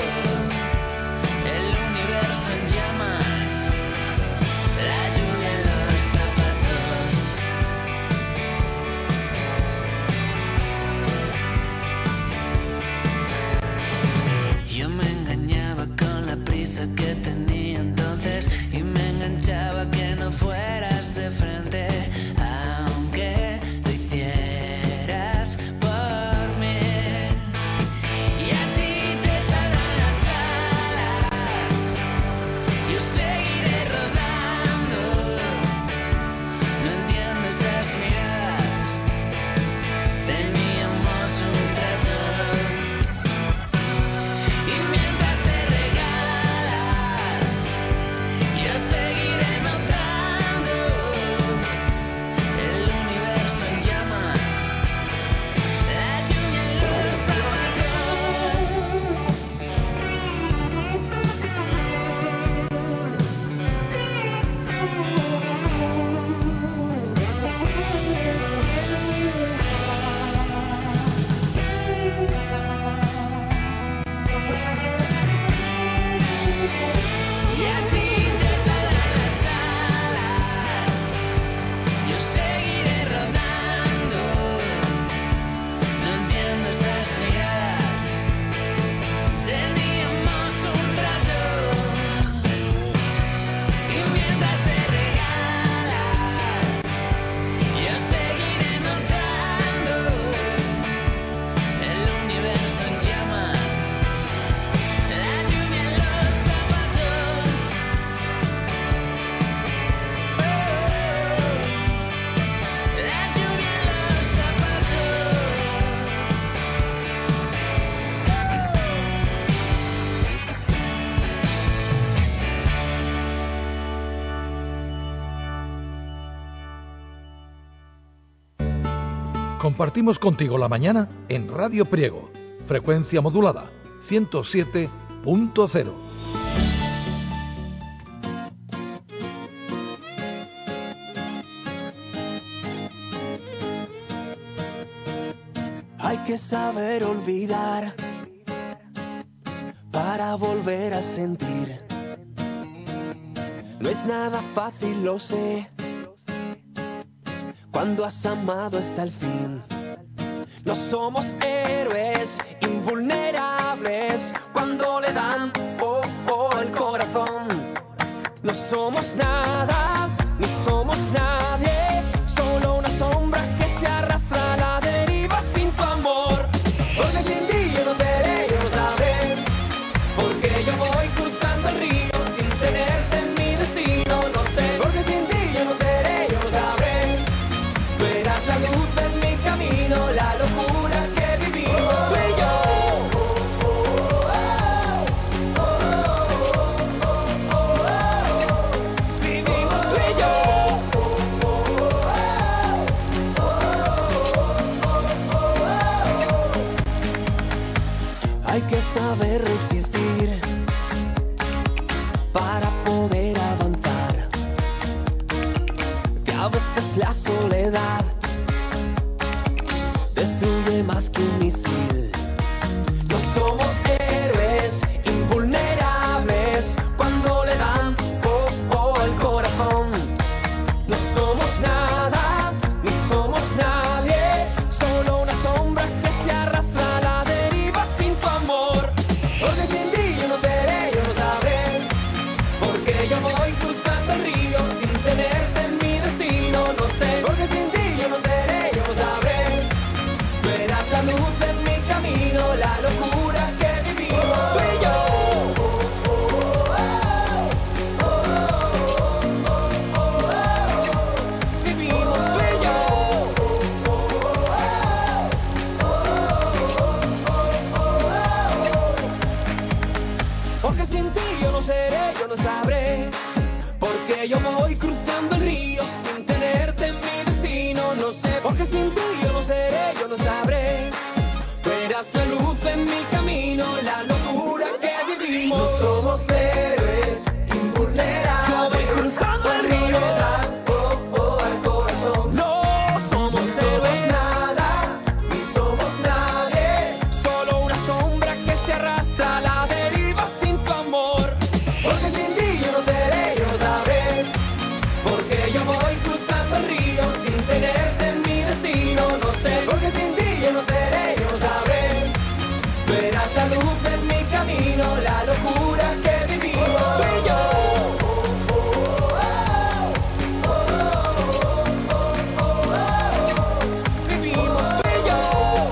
el universo en llamas, la lluvia en los zapatos. Yo me engañaba con la prisa que tenía entonces y me enganchaba que no fueras de frente, aunque lo hicieras por mí. Y a ti te saldrán las alas. Yo seguiré rodando. No entiendo esas miradas. Teníamos un trato. Y mientras te regalas, yo seguiré notando compartimos contigo la mañana en Radio Priego, frecuencia modulada ciento siete punto cero. Hay que saber olvidar para volver a sentir. No es nada fácil, lo sé, cuando has amado hasta el fin. No somos héroes invulnerables cuando le dan oh, oh, el corazón. No somos nada, ni somos nadie, solo una sombra que se arrastra a la deriva sin tu amor. Porque sin ti yo no seré, yo no sabré, porque yo voy cruzando el río sin tenerte en mi destino, no sé. Porque sin ti yo no seré, yo no sabré, tú eras la luz en mi camino, la locura que vivimos tú y yo. Hay que saber resistir para poder avanzar, que a veces la soledad destruye más que un misil. No somos héroes invulnerables cuando le dan oh, oh, el corazón. No somos nada, ni somos nadie, solo una sombra que se arrastra a la deriva sin tu amor. Porque sin ti yo no seré, yo no sabré, porque yo voy cruzando el río sin tenerte en mi destino, no sé. Porque sin ti yo no seré, yo no sabré, tú eras la luz en mi camino, la locura que vivimos tú y yo. Vivimos tú y yo. Porque sin ti yo no seré, yo no sabré, porque yo voy cruzando el río sin tenerte en mi destino, no sé. Porque sin ti yo no seré, yo no sabré, tú eras la luz en mi camino, la locura que vivimos. No somos héroes invulnerables, yo voy cruzando el río, oh, oh, al corazón. No somos héroes, nada, ni somos nadie, solo una sombra que se arrastra a la deriva sin tu amor. Porque sin ti yo no seré, yo no sabré, porque yo voy cruzando el río sin tenerte en mi destino, no sé. Porque sin ti yo no seré, yo no sabré, tú eras la luz en mi camino, la locura que vivimos tú y yo. Vivimos tú y yo.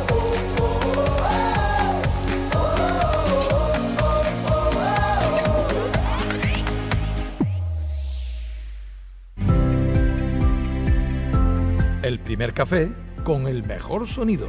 El primer café con el mejor sonido.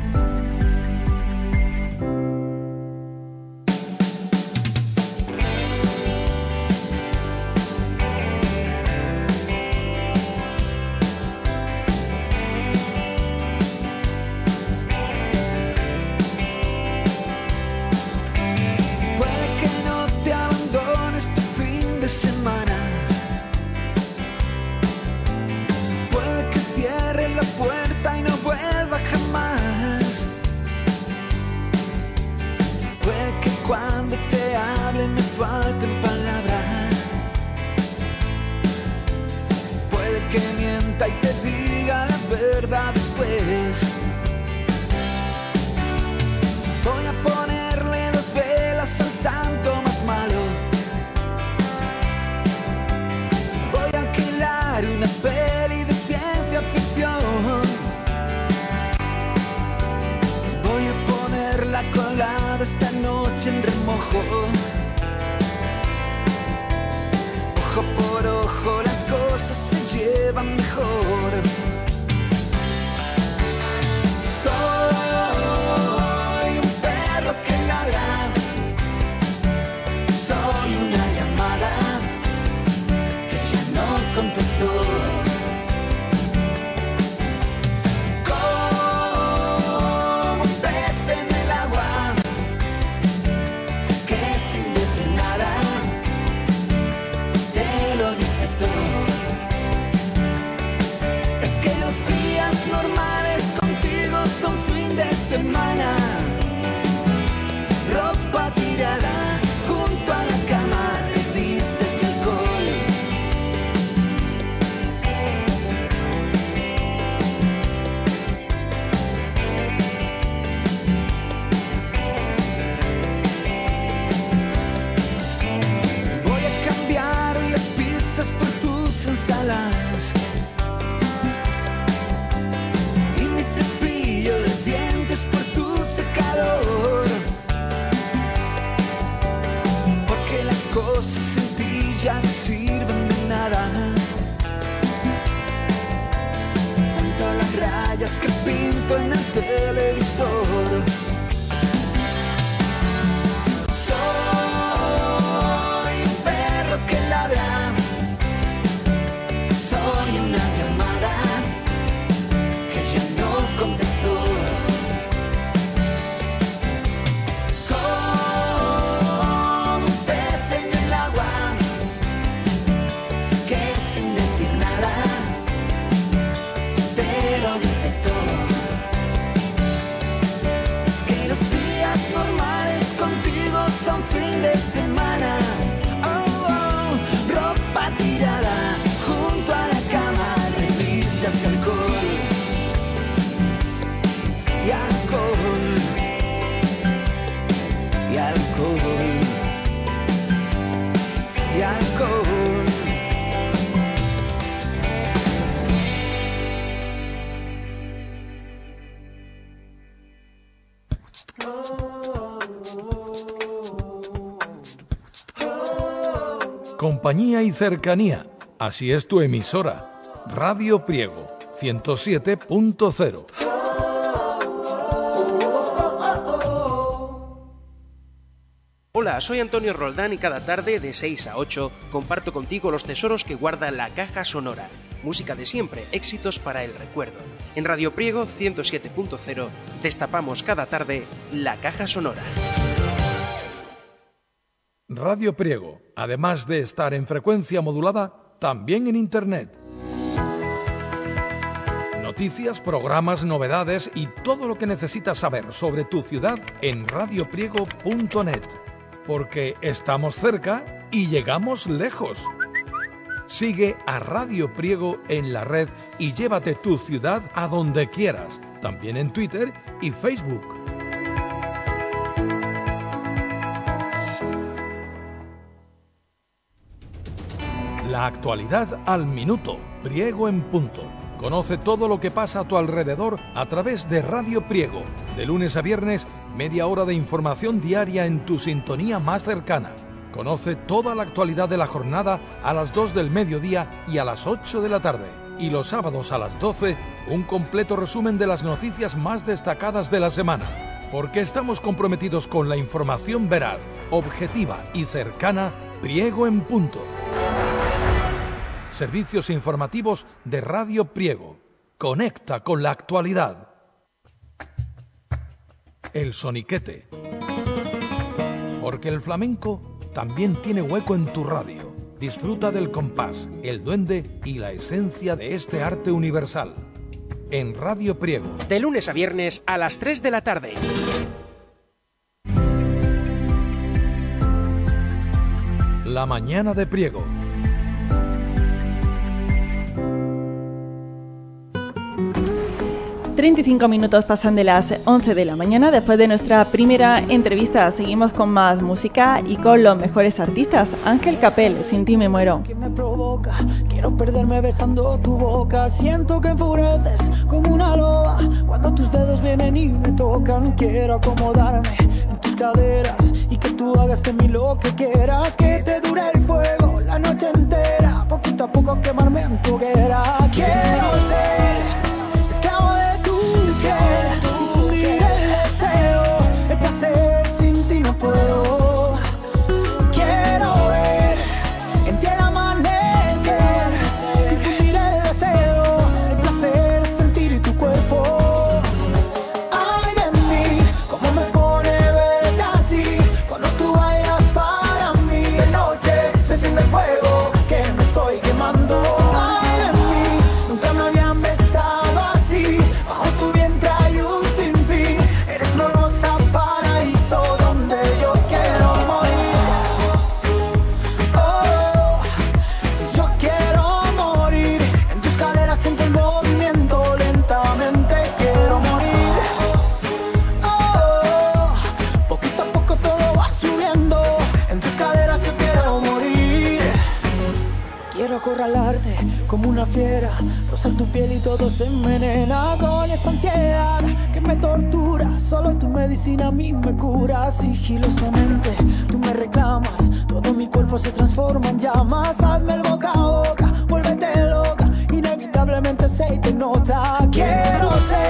Puede que no te abandone este fin de semana, puede que cierre la puerta y no vuelva jamás, puede que cuando te hable me falten palabras, puede que mienta y te diga la verdad después. Voy a ponerle dos velas al santo más malo, voy a alquilar una peli de ciencia ficción, voy a ponerla colada esta noche en remojo. Ojo por ojo las cosas se llevan mejor. Soy un perro que ladra, soy una llamada que ya no contestó. Con rayas que pinto en el televisor. Soy un perro que ladra, soy una llamada que ya no contestó. Como un pez en el agua que sin decir nada te lo dice todo. Es que los días normales contigo son fin de semana. Oh, oh, ropa tirada junto a la cama, revistas y alcohol. Y alcohol. Y alcohol. Y alcohol. Compañía y cercanía. Así es tu emisora. Radio Priego ciento siete punto cero. Hola, soy Antonio Roldán y cada tarde de seis a ocho comparto contigo los tesoros que guarda la caja sonora. Música de siempre, éxitos para el recuerdo. En Radio Priego ciento siete punto cero destapamos cada tarde la caja sonora. Radio Priego, además de estar en frecuencia modulada, también en Internet. Noticias, programas, novedades y todo lo que necesitas saber sobre tu ciudad en radio priego punto net. Porque estamos cerca y llegamos lejos. Sigue a Radio Priego en la red y llévate tu ciudad a donde quieras, también en Twitter y Facebook. La actualidad al minuto, Priego en punto. Conoce todo lo que pasa a tu alrededor a través de Radio Priego. De lunes a viernes, media hora de información diaria en tu sintonía más cercana. Conoce toda la actualidad de la jornada a las dos del mediodía y a las ocho de la tarde. Y los sábados a las doce, un completo resumen de las noticias más destacadas de la semana. Porque estamos comprometidos con la información veraz, objetiva y cercana, Priego en punto. Servicios informativos de Radio Priego. Conecta con la actualidad. El soniquete. Porque el flamenco también tiene hueco en tu radio. Disfruta del compás, el duende y la esencia de este arte universal. En Radio Priego. De lunes a viernes a las tres de la tarde. La mañana de Priego. treinta y cinco minutos pasan de las once de la mañana. Después de nuestra primera entrevista seguimos con más música y con los mejores artistas. Ángel Capel, Sin ti me muero. Que me provoca, quiero perderme besando tu boca. Siento que enfureces como una loba cuando tus dedos vienen y me tocan. Quiero acomodarme en tus caderas y que tú hagas de mí lo que quieras. Que te dure el fuego la noche entera, poquito a poco quemarme en tu hoguera. Quiero ser esclavo de que difundir el deseo, el placer, sin ti no puedo. Quiero ver en ti el amanecer, difundir el deseo, el placer, sentir tu cuerpo. Ay de mí, cómo me pone verte así, cuando tú bailas para mí. De noche se siente el fuego que me estoy quemando. Ay de mí, nunca me habían besado así, bajo tu vientre hay un sinfín. Eres mi hermosa paraíso donde yo quiero morir. Oh, yo quiero morir. En tus caderas siento el movimiento, lentamente quiero morir. Oh, poquito a poco todo va subiendo. En tus caderas yo quiero morir. Quiero acorralarte como una fiera, rozar tu piel y todo se envenena con esa ansiedad que me tortura. Solo tu medicina a mí me cura. Sigilosamente tú me reclamas, todo mi cuerpo se transforma en llamas. Hazme el boca a boca, vuélvete loca, inevitablemente se te nota. Quiero ser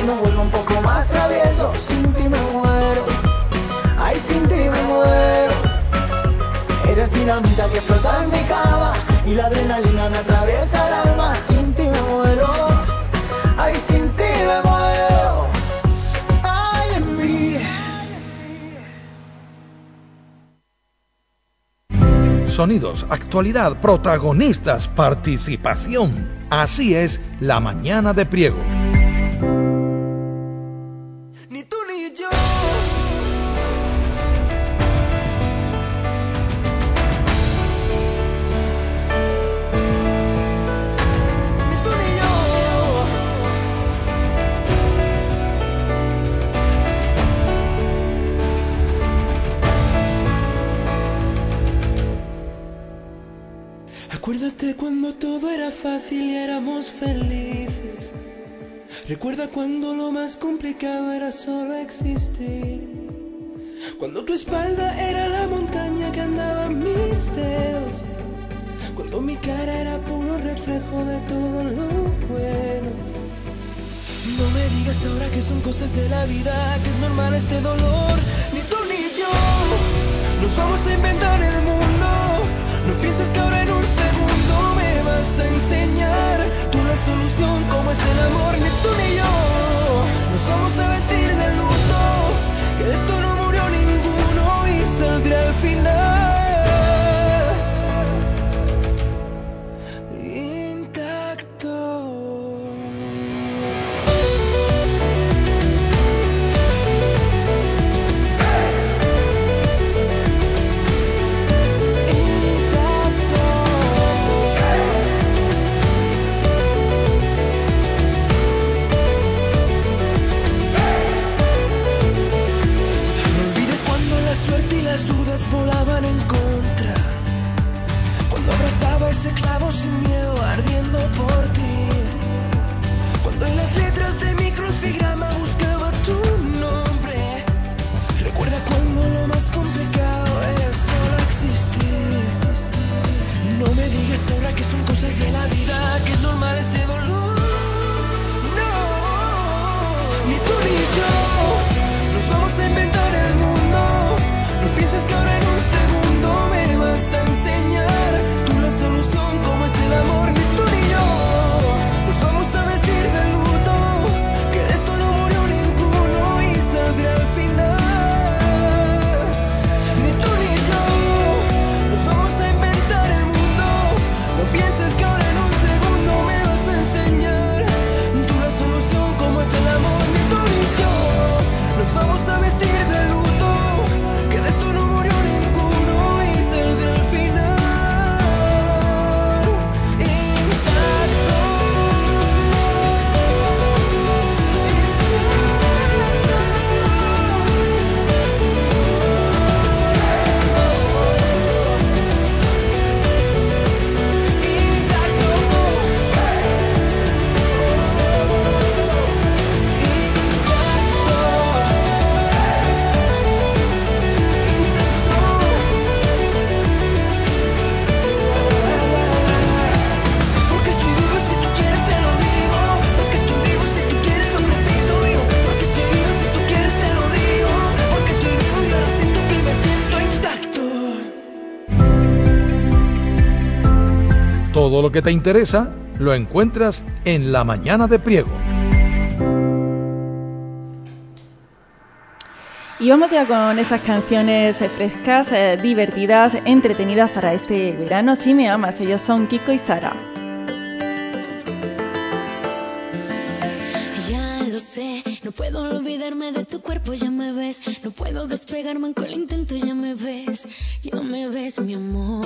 me vuelvo un poco más travieso. Sin ti me muero, ay, sin ti me muero. Eres dinamita que flota en mi cama y la adrenalina me atraviesa el alma. Sin ti me muero, ay, sin ti me muero. Ay, de mí. Sonidos, actualidad, protagonistas, participación. Así es La Mañana de Priego. Ni tú ni yo. Ni tú ni yo. Acuérdate cuando todo era fácil y éramos felices. Recuerda cuando lo más complicado era solo existir. Cuando tu espalda era la montaña que andaban mis dedos. Cuando mi cara era puro reflejo de todo lo bueno. No me digas ahora que son cosas de la vida, que es normal este dolor. Ni tú ni yo nos vamos a inventar el mundo. No pienses que ahora en un segundo me vas a enseñar tú la solución, cómo es el amor. Ni tú ni yo nos vamos a vestir de luto, que de esto no murió ninguno y saldrá al final intacto. Las dudas volaban en contra, cuando abrazaba ese clavo sin miedo ardiendo por ti, cuando en las letras de mi crucigrama buscaba tu nombre. Recuerda cuando lo más complicado era solo existir. No me digas ahora que son cosas de la vida, que es normal ese dolor. No, ni tú ni yo nos vamos a inventar el mundo. No pienses que ahora en un segundo me vas a enseñar tú la solución, cómo es el amor. Ni tú ni yo nos vamos a vestir de luto, que de esto no murió ninguno y saldrá al final. Ni tú ni yo nos vamos a inventar el mundo. No pienses que ahora en un segundo me vas a enseñar tú la solución, cómo es el amor. Ni tú ni yo nos vamos a vestir de luto, que de esto no murió ninguno y saldrá al final Todo lo que te interesa lo encuentras en La Mañana de Priego. Y vamos ya con esas canciones frescas, eh, divertidas, entretenidas para este verano. Si me amas, ellos son Kiko y Sara. Ya lo sé, no puedo olvidarme de tu cuerpo, ya me ves. No puedo despegarme aunque lo intento, ya me ves. Ya me ves, mi amor.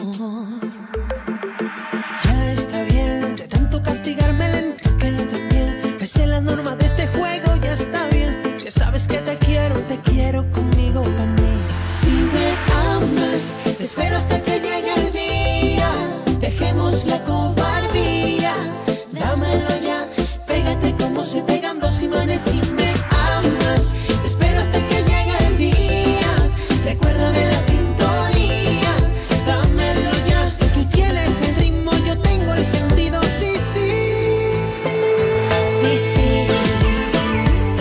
Ya está bien, de tanto castigarme lento que yo también me sé la norma de este juego, ya está bien. Que sabes que te quiero, te quiero conmigo para mí. Si me amas, te espero hasta que llegue el día. Dejemos la cobardía, dámelo ya. Pégate como soy pegando dos imanes. Si me amas, te espero hasta que llegue el día. Recuérdame la sintonía, dámelo ya. Tú tienes el ritmo, yo tengo el sentido, sí, sí. Sí, sí.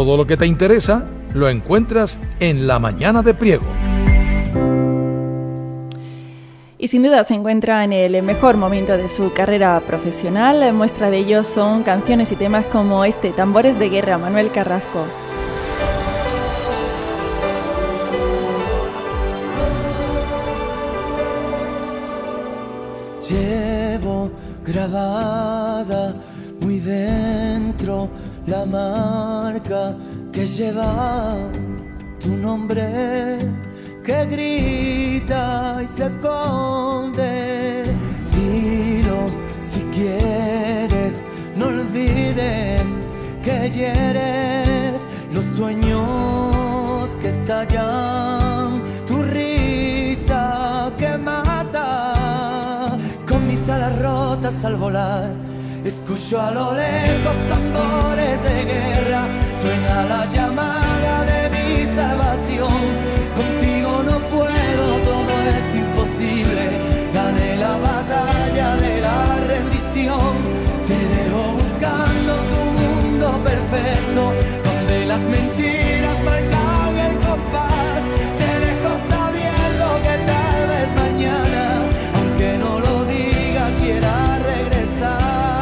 Todo lo que te interesa lo encuentras en La Mañana de Priego. Y sin duda se encuentra en el mejor momento de su carrera profesional. Muestra de ello son canciones y temas como este, Tambores de Guerra, Manuel Carrasco. Llevo grabada muy dentro la marca que lleva tu nombre, que grita y se esconde. Dilo si quieres, no olvides que hieres los sueños que estallan, tu risa que mata. Con mis alas rotas al volar, escucho a lo lejos tambores de guerra, suena la llamada de mi salvación. Contigo no puedo, todo es imposible, gané la batalla de la rendición. Te dejo buscando tu mundo perfecto, donde las mentiras marcan el compás. Te dejo sabiendo que tal vez mañana, aunque no lo diga, quiera regresar.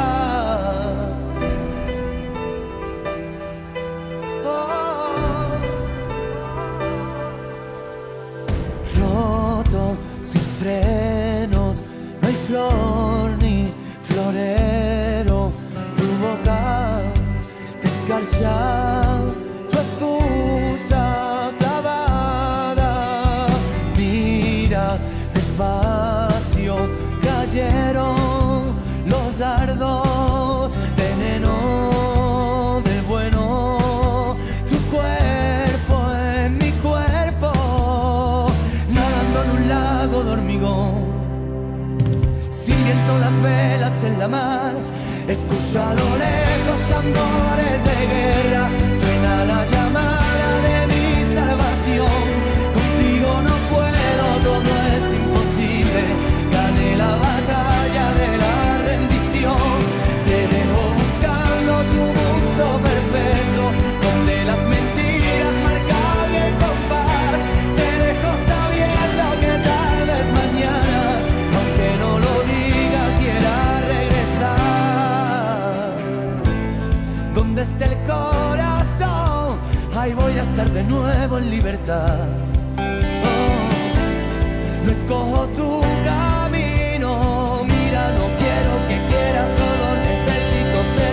Sin frenos, no hay flor ni florero. Tu boca descarcia, tu excusa clavada. Mira despacio, cayeron los dardos, veneno del bueno. Tu cuerpo en mi cuerpo, nadando en un lago de hormigón, sin viento las velas en la mar. Escucho a lo lejos tambores de guerra, suena la llamada de mi salvación. Contigo no puedo, todo es imposible, gané la batalla de la rendición. Te dejo buscando tu mundo perfecto, donde las mentiras marcan el compás. Te dejo sabiendo que tal vez mañana, aunque no lo diga, quiera regresar. Donde esté el corazón, ahí voy a estar de nuevo en libertad. Oh, no escojo tu camino, mira, no quiero que quieras, solo necesito ser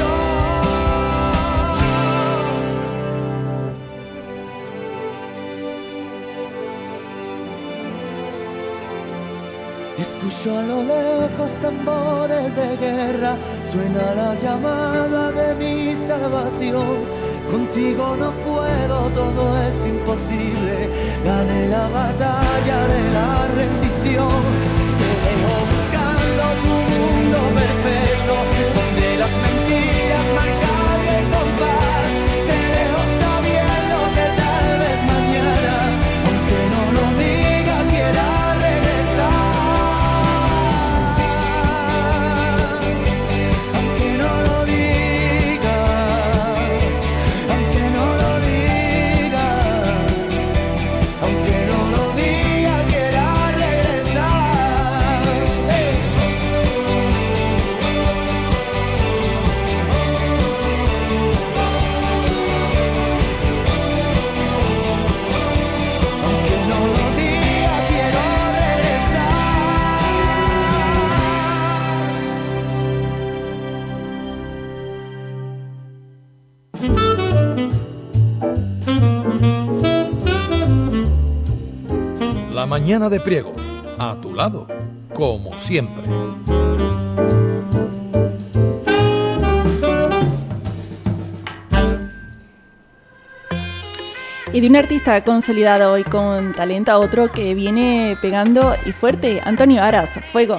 yo. Escucho a lo lejos tambores de guerra, suena la llamada de mi salvación. Contigo no puedo, todo es imposible, gané la batalla de la rendición. Te dejo buscando tu mundo perfecto, donde las mentiras marcan el compás. Te dejo sabiendo que tal vez mañana, aunque no lo diga, quiera regresar. La Mañana de Priego, a tu lado, como siempre. Y de un artista consolidado y con talento a otro que viene pegando y fuerte, Antonio Aras, Fuego.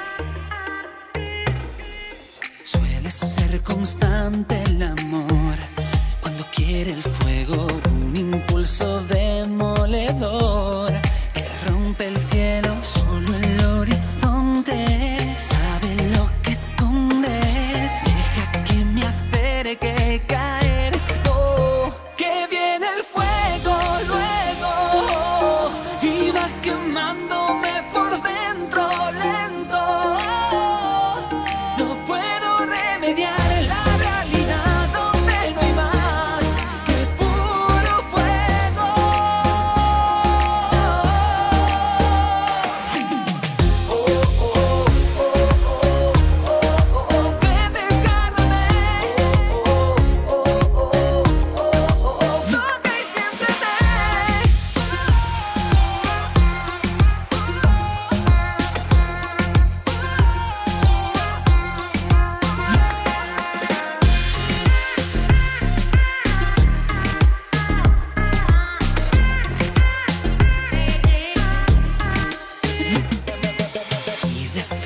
Suele ser constante el amor, cuando quiere el fuego, un impulso demoledor que rompe el cielo. Solo el horizonte sabe lo que escondes, deja que me acerque caer. Oh,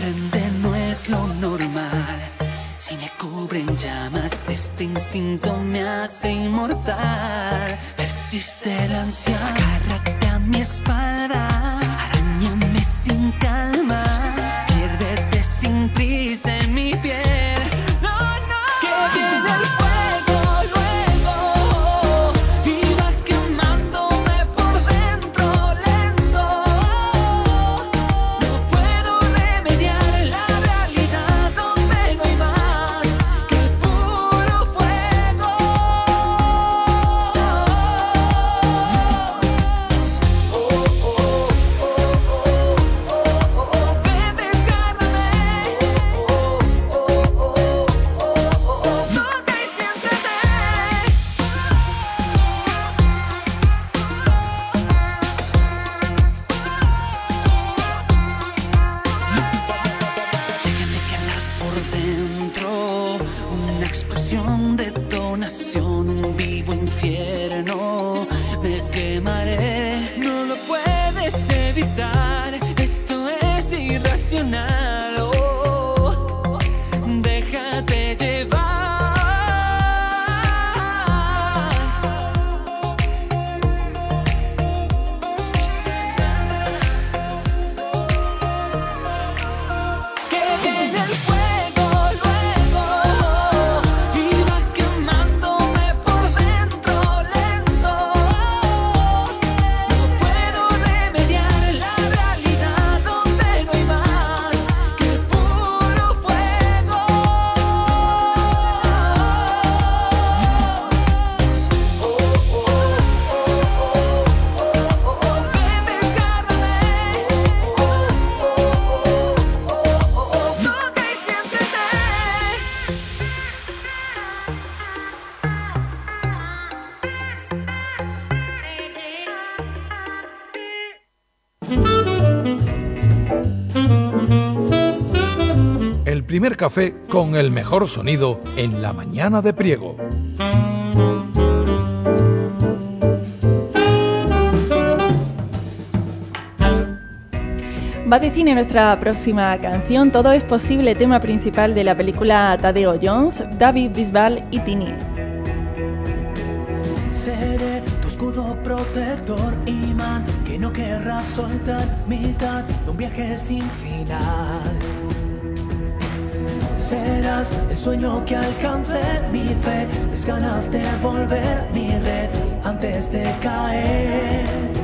sorprende, no es lo normal. Si me cubren llamas, este instinto me hace inmortal. Persiste el ansia, agárrate a mi espalda, arañame sin calma, piérdete sin prisa en mi piel. No, no, que viene el fuego luego y va quemándome por dentro lento. No puedo remediar la realidad donde no hay más que el puro fuego. Ven, desgárrame, toca y siéntete. Déjame quemar por dentro, una explosión, detonación, un vivo infierno. Me quemaré, no lo puedes evitar, esto es irracional. Oh, déjate llevar. Que viene el fuego luego y va quemándome por dentro lento. No puedo remediar la realidad donde no hay más que el puro fuego. Ven, desgárrame, toca y siéntete. El primer café con el mejor sonido en la mañana de Priego. Va de cine nuestra próxima canción. Todo es posible, tema principal de la película Tadeo Jones, David Bisbal y Tini. Seré tu escudo protector, imán que no querrás soltar, mitad de un viaje sin final. Serás el sueño que alcance mi fe, mis ganas de volver mi red antes de caer.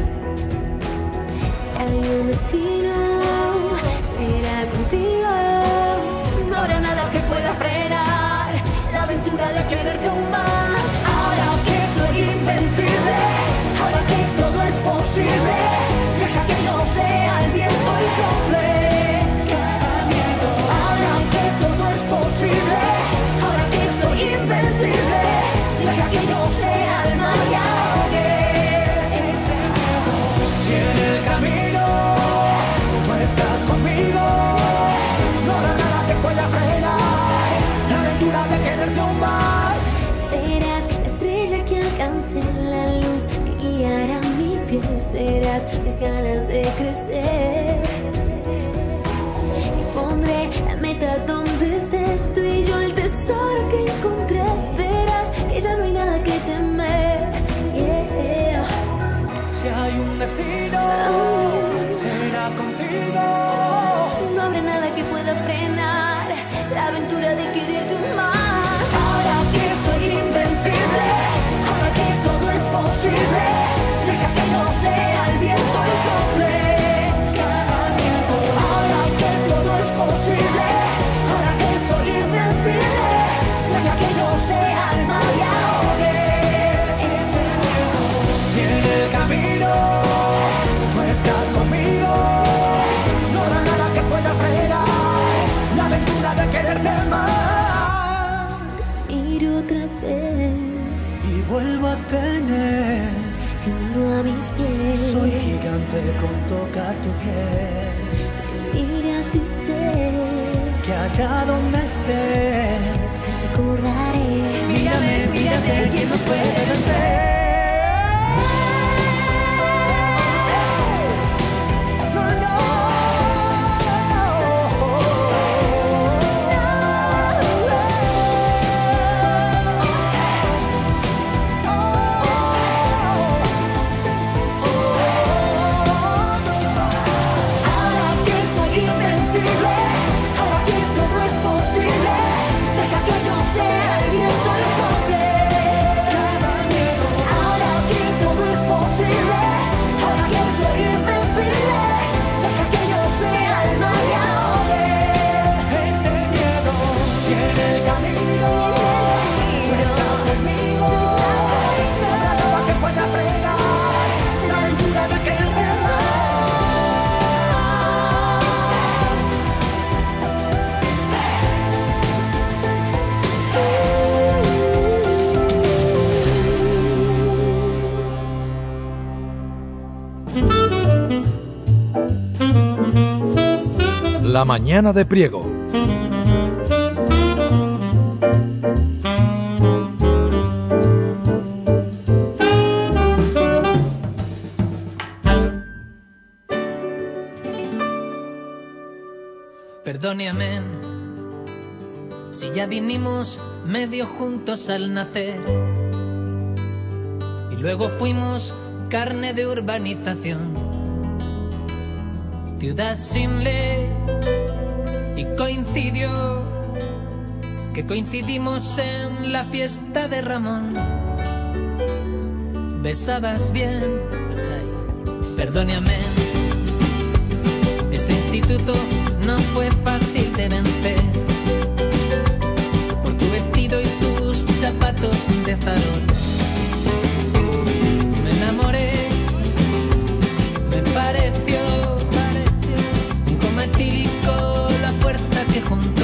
Si hay un destino, será contigo. No habrá nada que pueda frenar la aventura de quererte aún más. Ahora que soy invencible, ahora que todo es posible, deja que no sea el viento y sople cada miedo. Ahora que todo es posible, ahora que soy invencible, deja que no sea el mar y ahogue ese miedo. Si en el camino tú estás conmigo, no habrá nada que pueda frenar la aventura de quererte aún más. Serás la estrella que alcance la luz que guiará mi pie. Serás mis ganas de crecer. Y pondré la meta donde estés tú y yo, el tesoro que encontré. Verás que ya no hay nada que temer. Yeah. Si hay un destino, será contigo. No habrá nada que pueda frenar la aventura de quererte más. Ahora que soy invencible, ahora que todo es posible, deja que no sea el viento y sople cada miedo. Ahora que todo es posible, ahora que soy invencible, deja que no sea el mar y ahogue ese miedo. Si en el camino tú estás conmigo, no habrá nada que pueda frenar la aventura de quererte más. Ir otra vez Y vuelvo a tener uno a mis pies. Soy gigante con tocar tu piel. Mira si sé Que allá donde estés recordaré. Mírame, mírate, ¿quién nos puede vencer? No, no. posible, ahora que todo es posible, deja que yo sea el viento y sople. Cada miedo, ahora que todo es posible, ahora que soy invencible, deja que yo sea el mar y ahogue ese miedo. Si en el camino tú estás conmigo, no habrá nada que pueda frenar la aventura de aquel mar. La mañana de Priego. Perdone, amén, si ya vinimos medio juntos al nacer y luego fuimos carne de urbanización, ciudad sin ley, y coincidió que coincidimos en la fiesta de Ramón. Besabas bien, perdone, amén, ese instituto no fue fácil de vencer, por tu vestido y tus zapatos de farol. Me enamoré, me pareció un coma etílico la fuerza que juntó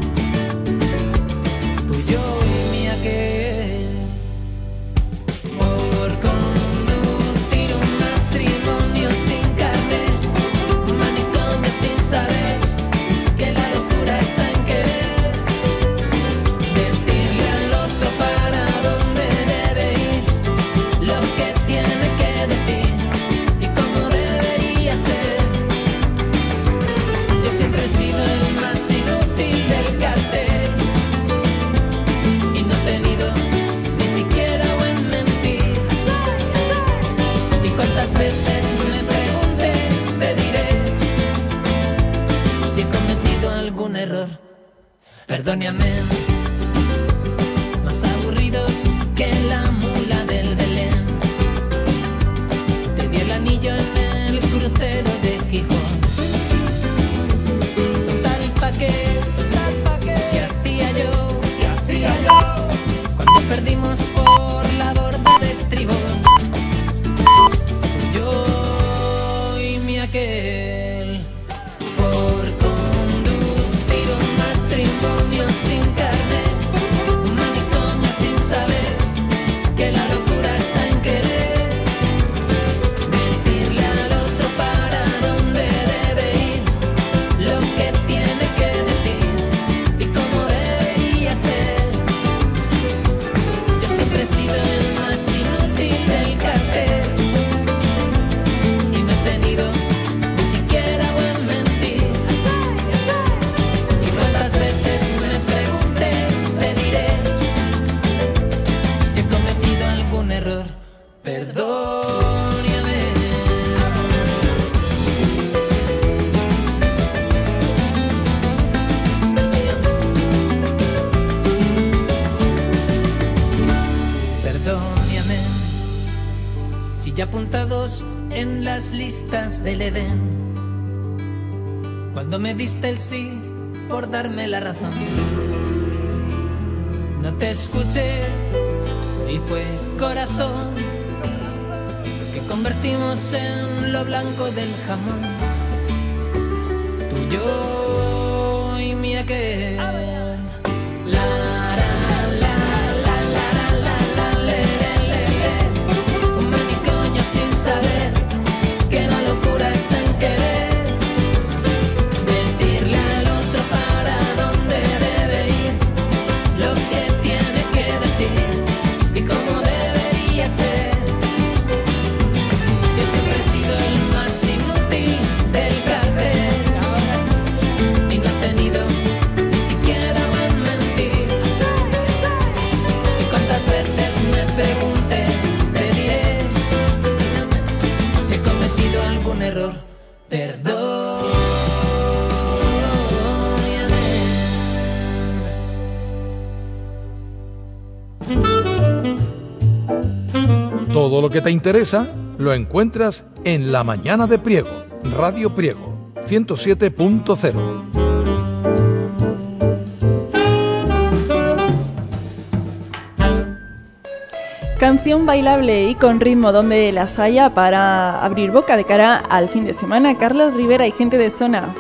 tú, yo y mi aquel, por conducir un matrimonio sin carne, un manicomio sin saber que la locura está en querer decirle al otro para dónde debe ir, lo que tiene que decir y cómo debería ser. Yo siempre he sido el más inútil del cartel y no he tenido ni siquiera buen mentir. Y cuántas veces me preguntes te diré si he cometido algún error. Perdone, amén, más aburridos que la mula del Belén. Te di el anillo en el crucero de Gijón. Total pa' qué, total pa' qué, ¿qué hacía yo? ¿Qué hacía yo? Cuando perdimos por la borda de estribor, yo y mi aquel, por conducir un matrimonio sin carne, un manicomio sin saber que la locura está en querer decirle al otro para dónde debe ir, lo que tiene que decir y cómo debería ser. Yo siempre he sido el más inútil del cartel y no he tenido ni siquiera buen mentir. Y cuántas veces me preguntes te diré si he cometido algún error. Perdóname. Perdóname si ya apuntados en las listas del Edén, cuando me diste el sí por darme la razón, no te escuché y fue corazón que convertimos en lo blanco del jamón, tú, yo y mi aquel. La, la, la, la, la, la, la, le, le, le, le. Un manicomio sin saber que la locura está en querer decirle al otro para dónde debe ir, lo que tiene que decir y cómo debería ser. Yo siempre he sido el más inútil del cartel que te interesa lo encuentras en La Mañana de Priego, Radio Priego, ciento siete punto cero. Canción bailable y con ritmo donde las haya para abrir boca de cara al fin de semana. Carlos Rivera y Gente de Zona.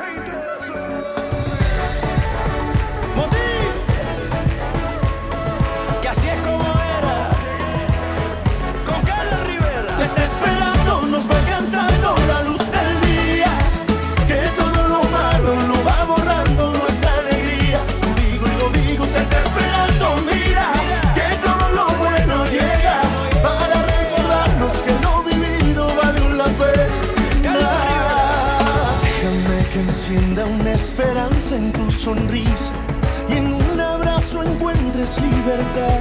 Que así es como era, con Carlos Rivera. Desesperado nos va alcanzando la luz del día, que todo lo malo lo va borrando nuestra alegría. Lo digo y lo digo desesperando, mira, que todo lo bueno llega para recordarnos que lo vivido valió la pena. Déjame que encienda una esperanza en tu sonrisa y en un abrazo encuentres libertad.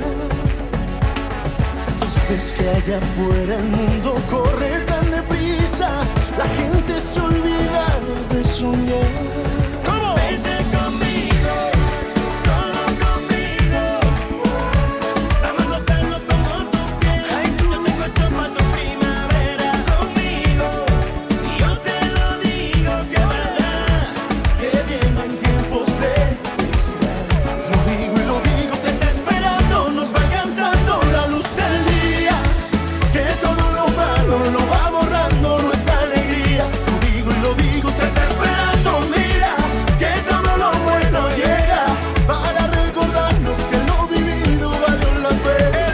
Sabes que allá afuera el mundo corre tan deprisa, la gente se olvida de soñar. ¿Cómo? Vente conmigo, solo conmigo, vamos a hacerlo como tú quieras. Ay, yo tengo esto para tu primavera. Conmigo, y yo te lo digo que es verdad, que vienen tiempos de felicidad. Lo digo y lo digo desesperado, nos va alcanzando la luz del día, que todo lo malo lo va borrando nuestra alegría. Lo digo y lo digo desesperado, mira, que todo lo bueno llega para recordarnos que lo vivido valió la pena.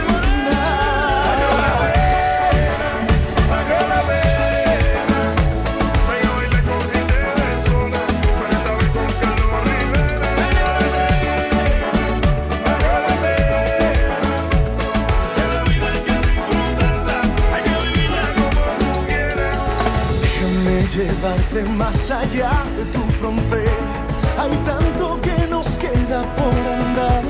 Valió la pena. Vaya a bailar con Gente de Zona, pero esta vez con Carlos Rivera. Valió la pena, valió la pena. Que la vida hay que disfrutarla, hay que vivirla como tú quieras. Déjame llevarte más allá de tu frontera, hay tanto que nos queda por andar.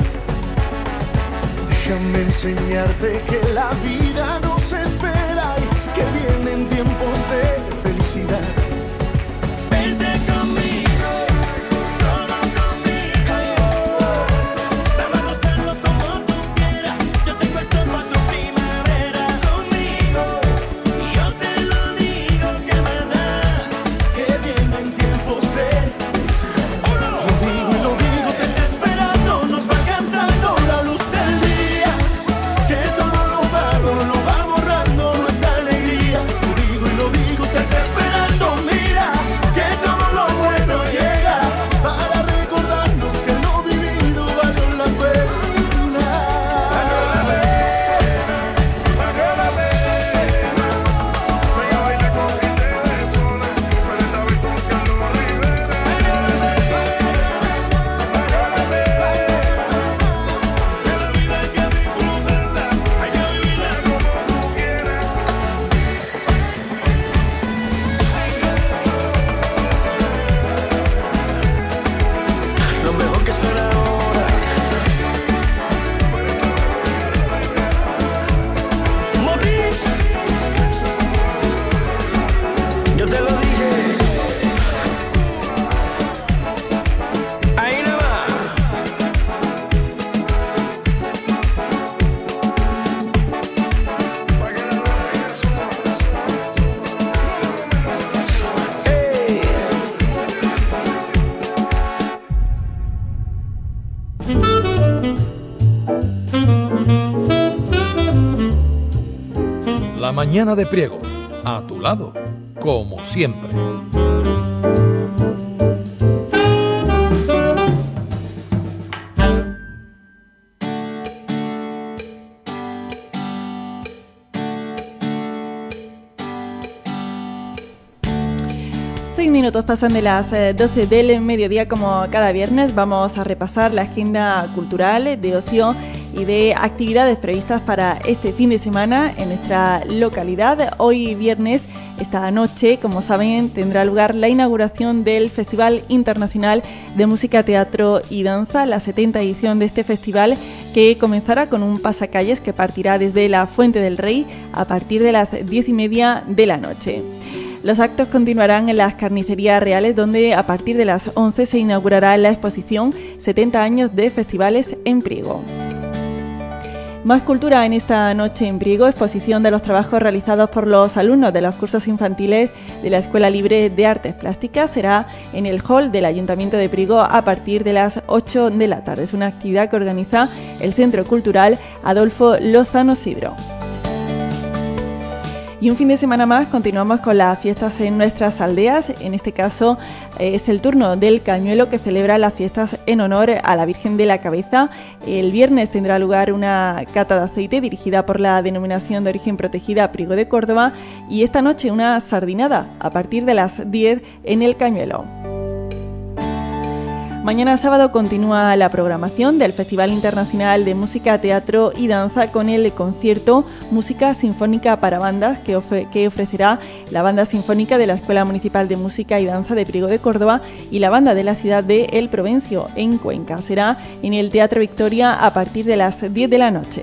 Déjame enseñarte que la vida nos espera y que vienen tiempos de felicidad. Vente conmigo, solo conmigo, vamos a hacerlo como tú quieras. Yo tengo esto para tu primavera. Conmigo, y yo te lo digo que es verdad, que vienen tiempos de felicidad. Lo digo y lo digo desesperado, nos va alcanzando la luz del día, que todo lo malo lo va borrando nuestra alegría. Lo digo y lo digo desesperando, mira, que todo lo bueno llega para recordarnos que lo vivido valió la pena. Valió la pena, valió la pena. Voy a bailar con Gente de Zona, pero esta vez con Carlos Rivera. Valió la pena, valió la pena. Que la vida hay que disfrutarla, hay que vivirla como tú quieras. Lo mejor que suena ahora. Moris, yo te lo dije. Ahí nada más. Ey. La Mañana de Priego, a tu lado, como siempre. Seis minutos pasan de las eh, doce del mediodía. Como cada viernes vamos a repasar la agenda cultural, de ocio y de actividades previstas para este fin de semana en nuestra localidad. Hoy viernes, esta noche, como saben, tendrá lugar la inauguración del Festival Internacional de Música, Teatro y Danza, la setenta edición de este festival, que comenzará con un pasacalles que partirá desde la Fuente del Rey a partir de las diez y media de la noche. Los actos continuarán en las carnicerías reales, donde a partir de las once se inaugurará la exposición setenta años de festivales en Priego. Más cultura en esta noche en Priego, exposición de los trabajos realizados por los alumnos de los cursos infantiles de la Escuela Libre de Artes Plásticas. Será en el hall del Ayuntamiento de Priego a partir de las ocho de la tarde. Es una actividad que organiza el Centro Cultural Adolfo Lozano Sidro. Y un fin de semana más continuamos con las fiestas en nuestras aldeas. En este caso eh, es el turno del Cañuelo, que celebra las fiestas en honor a la Virgen de la Cabeza. El viernes tendrá lugar una cata de aceite dirigida por la Denominación de Origen Protegida Priego de Córdoba, y esta noche una sardinada a partir de las diez en el Cañuelo. Mañana sábado continúa la programación del Festival Internacional de Música, Teatro y Danza con el concierto Música Sinfónica para Bandas que, of- que ofrecerá la Banda Sinfónica de la Escuela Municipal de Música y Danza de Priego de Córdoba y la Banda de la ciudad de El Provencio, en Cuenca. Será en el Teatro Victoria a partir de las diez de la noche.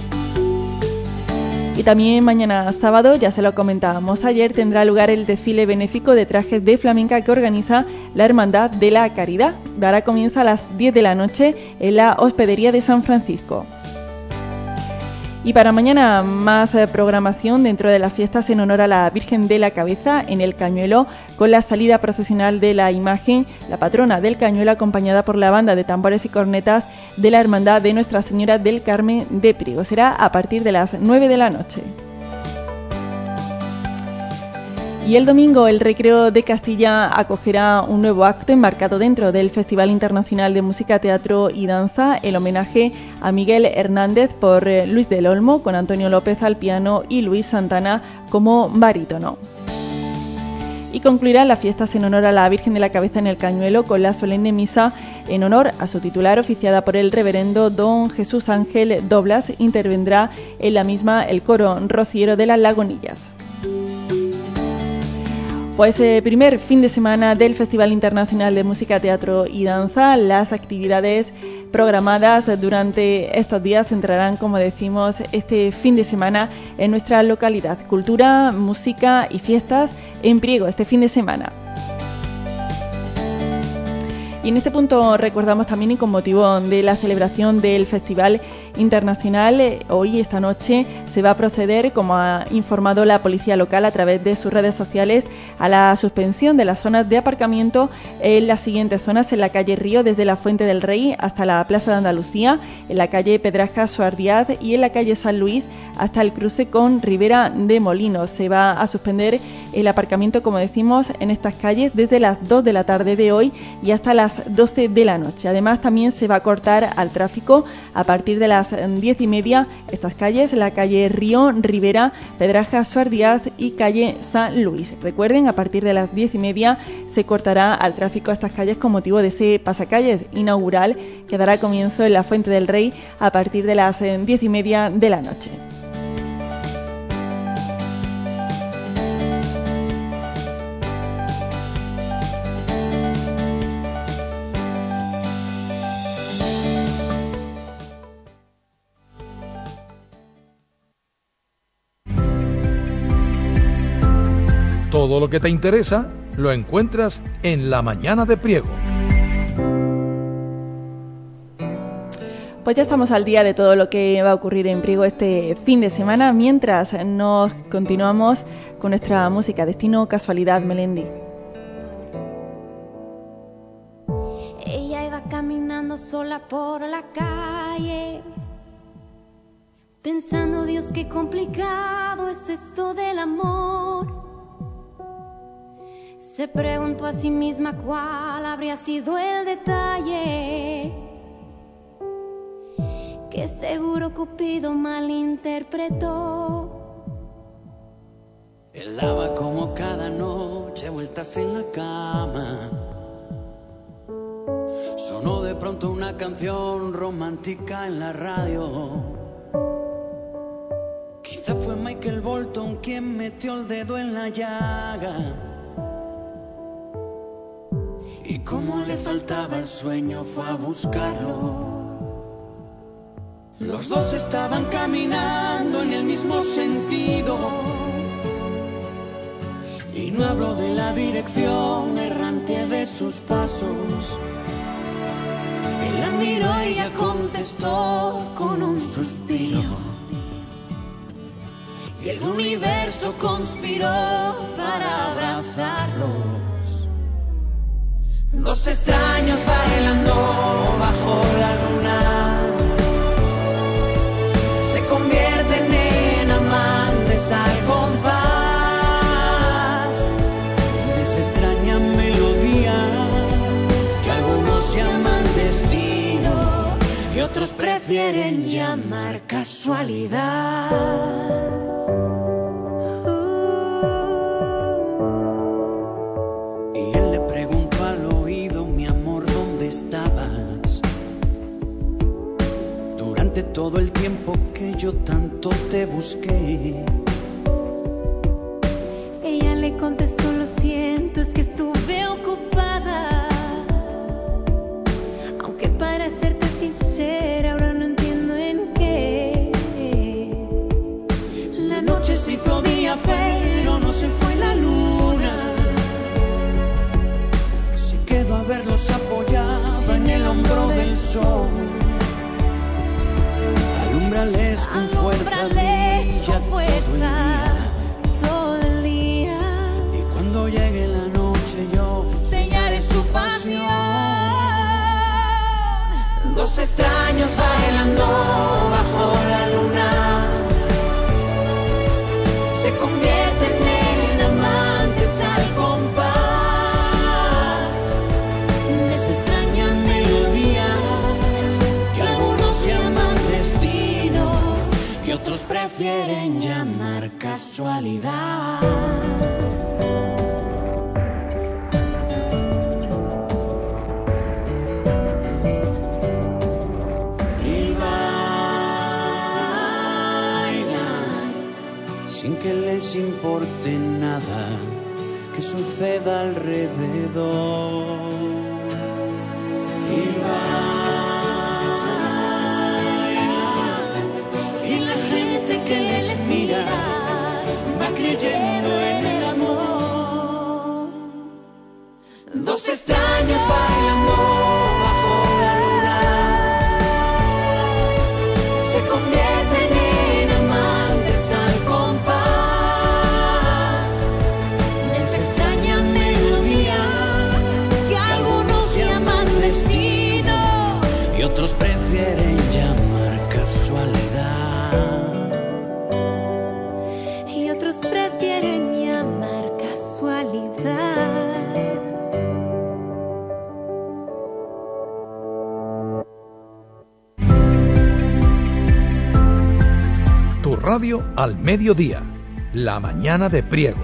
Y también mañana sábado, ya se lo comentábamos ayer, tendrá lugar el desfile benéfico de trajes de flamenca que organiza la Hermandad de la Caridad. Dará comienzo a las diez de la noche en la Hospedería de San Francisco. Y para mañana más eh, programación dentro de las fiestas en honor a la Virgen de la Cabeza en el Cañuelo, con la salida procesional de la imagen, la patrona del Cañuelo, acompañada por la banda de tambores y cornetas de la Hermandad de Nuestra Señora del Carmen de Priego. Será a partir de las nueve de la noche. Y el domingo el Recreo de Castilla acogerá un nuevo acto enmarcado dentro del Festival Internacional de Música, Teatro y Danza, el homenaje a Miguel Hernández por eh, Luis del Olmo, con Antonio López al piano y Luis Santana como barítono. Y concluirá las fiestas en honor a la Virgen de la Cabeza en el Cañuelo con la solemne misa en honor a su titular, oficiada por el reverendo don Jesús Ángel Doblas. Intervendrá en la misma el coro rociero de las Lagunillas. Pues el eh, primer fin de semana del Festival Internacional de Música, Teatro y Danza. Las actividades programadas durante estos días centrarán, como decimos, este fin de semana en nuestra localidad. Cultura, música y fiestas en Priego este fin de semana. Y en este punto recordamos también, y con motivo de la celebración del Festival Internacional, eh, hoy, esta noche, se va a proceder, como ha informado la policía local a través de sus redes sociales, a la suspensión de las zonas de aparcamiento en las siguientes zonas: en la calle Río, desde la Fuente del Rey hasta la Plaza de Andalucía, en la calle Pedraja Suardiaz y en la calle San Luis hasta el cruce con Ribera de Molinos. Se va a suspender el aparcamiento, como decimos, en estas calles desde las dos de la tarde de hoy y hasta las doce de la noche. Además, también se va a cortar al tráfico a partir de las diez y media estas calles: la calle Río, Ribera, Pedraja, Suardiaz y calle San Luis. Recuerden, a partir de las diez y media se cortará al tráfico estas calles con motivo de ese pasacalles inaugural que dará comienzo en la Fuente del Rey a partir de las diez y media de la noche. Todo lo que te interesa lo encuentras en La Mañana de Priego. Pues ya estamos al día de todo lo que va a ocurrir en Priego este fin de semana, mientras nos continuamos con nuestra música. Destino Casualidad, Melendi. Ella iba caminando sola por la calle, pensando, Dios, qué complicado es esto del amor. Se preguntó a sí misma cuál habría sido el detalle que seguro Cupido malinterpretó. Él daba como cada noche vueltas en la cama. Sonó de pronto una canción romántica en la radio. Quizá fue Michael Bolton quien metió el dedo en la llaga. Y como le faltaba el sueño fue a buscarlo. Los dos estaban caminando en el mismo sentido. Y no hablo de la dirección errante de sus pasos. Él la miró y ella contestó con un suspiro. Y el universo conspiró para abrazarlos. Dos extraños bailando bajo la luna se convierten en amantes al compás de esa extraña melodía que algunos llaman destino y otros prefieren llamar casualidad. Todo el tiempo que yo tanto te busqué. Ella le contestó: lo siento, es que estuve ocupada. Aunque para serte sincera, ahora no entiendo en qué. La noche se hizo día, pero no se fue la luna. Se quedó a verlos apoyado en el hombro del sol. Alúmbrales con fuerza, Alúmbrales con fuerza todo el día. Y cuando llegue la noche yo sellaré su pasión. Dos extraños bailando bajo la luna se convierten en amantes al compás de esta extraña melodía que algunos llaman destino y otros prefieren llamar casualidad. Y bailan sin que les importe nada que suceda alrededor. Y que les mira, va creyendo en el amor. Dos extraños bailando bajo la luna se convierten en amantes al compás de esa extraña melodía que algunos llaman destino y otros prefieren llamar casualidad. Prefieren llamar casualidad. Tu radio al mediodía, la mañana de Priego.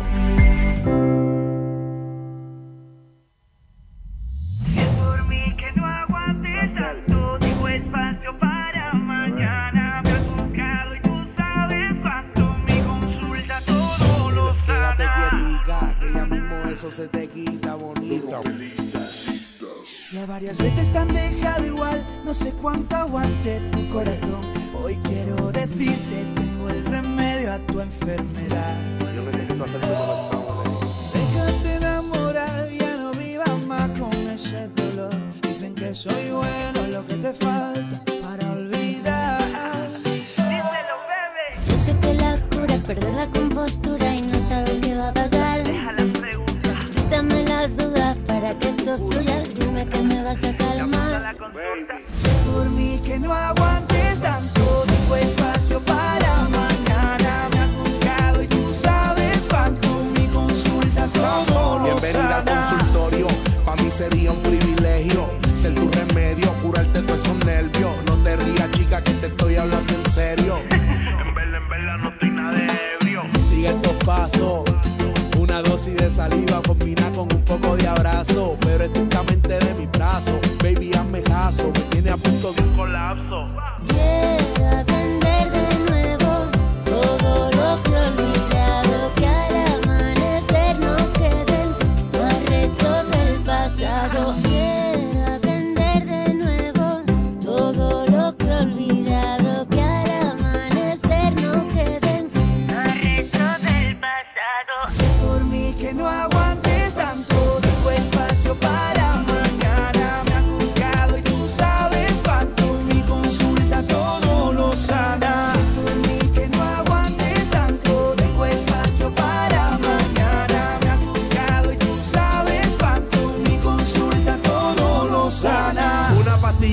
Eso se te quita bonito. Ya varias veces te han dejado igual, no sé cuánto aguante tu corazón. Hoy quiero decirte, tengo el remedio a tu enfermedad. Yo necesito hacer tu corazón. Déjate enamorar, ya no vivas más con ese dolor. Dicen que soy bueno, lo que te falta para olvidar. Díselo, bebé. Yo sé que la cura es perder la compostura y no saber qué va a pasar. Déjala. Dame las dudas para que esto fluya. Dime que me vas a calmar. Sé por mí que no aguantes tanto. Tengo espacio para mañana. Me has buscado y tú sabes cuánto mi consulta como lo bienvenida al consultorio. Pa' mí sería un privilegio ser tu remedio, curarte todos esos nervios. No te rías, chica, que te estoy hablando en serio. En verdad, en verdad no estoy nada de ebrio. Sigue estos pasos. Una dosis de saliva combina con un poco de abrazo, pero estrictamente de mi brazo. Baby, hazme caso, me tiene a punto de un colapso. Quiero aprender de nuevo todo lo que he olvidado, que al amanecer no queden más restos del pasado. Quiero aprender de nuevo todo lo que he olvidado, que al amanecer no queden más restos del pasado. Sé por mí que no aguantes tanto, dejo espacio para mañana.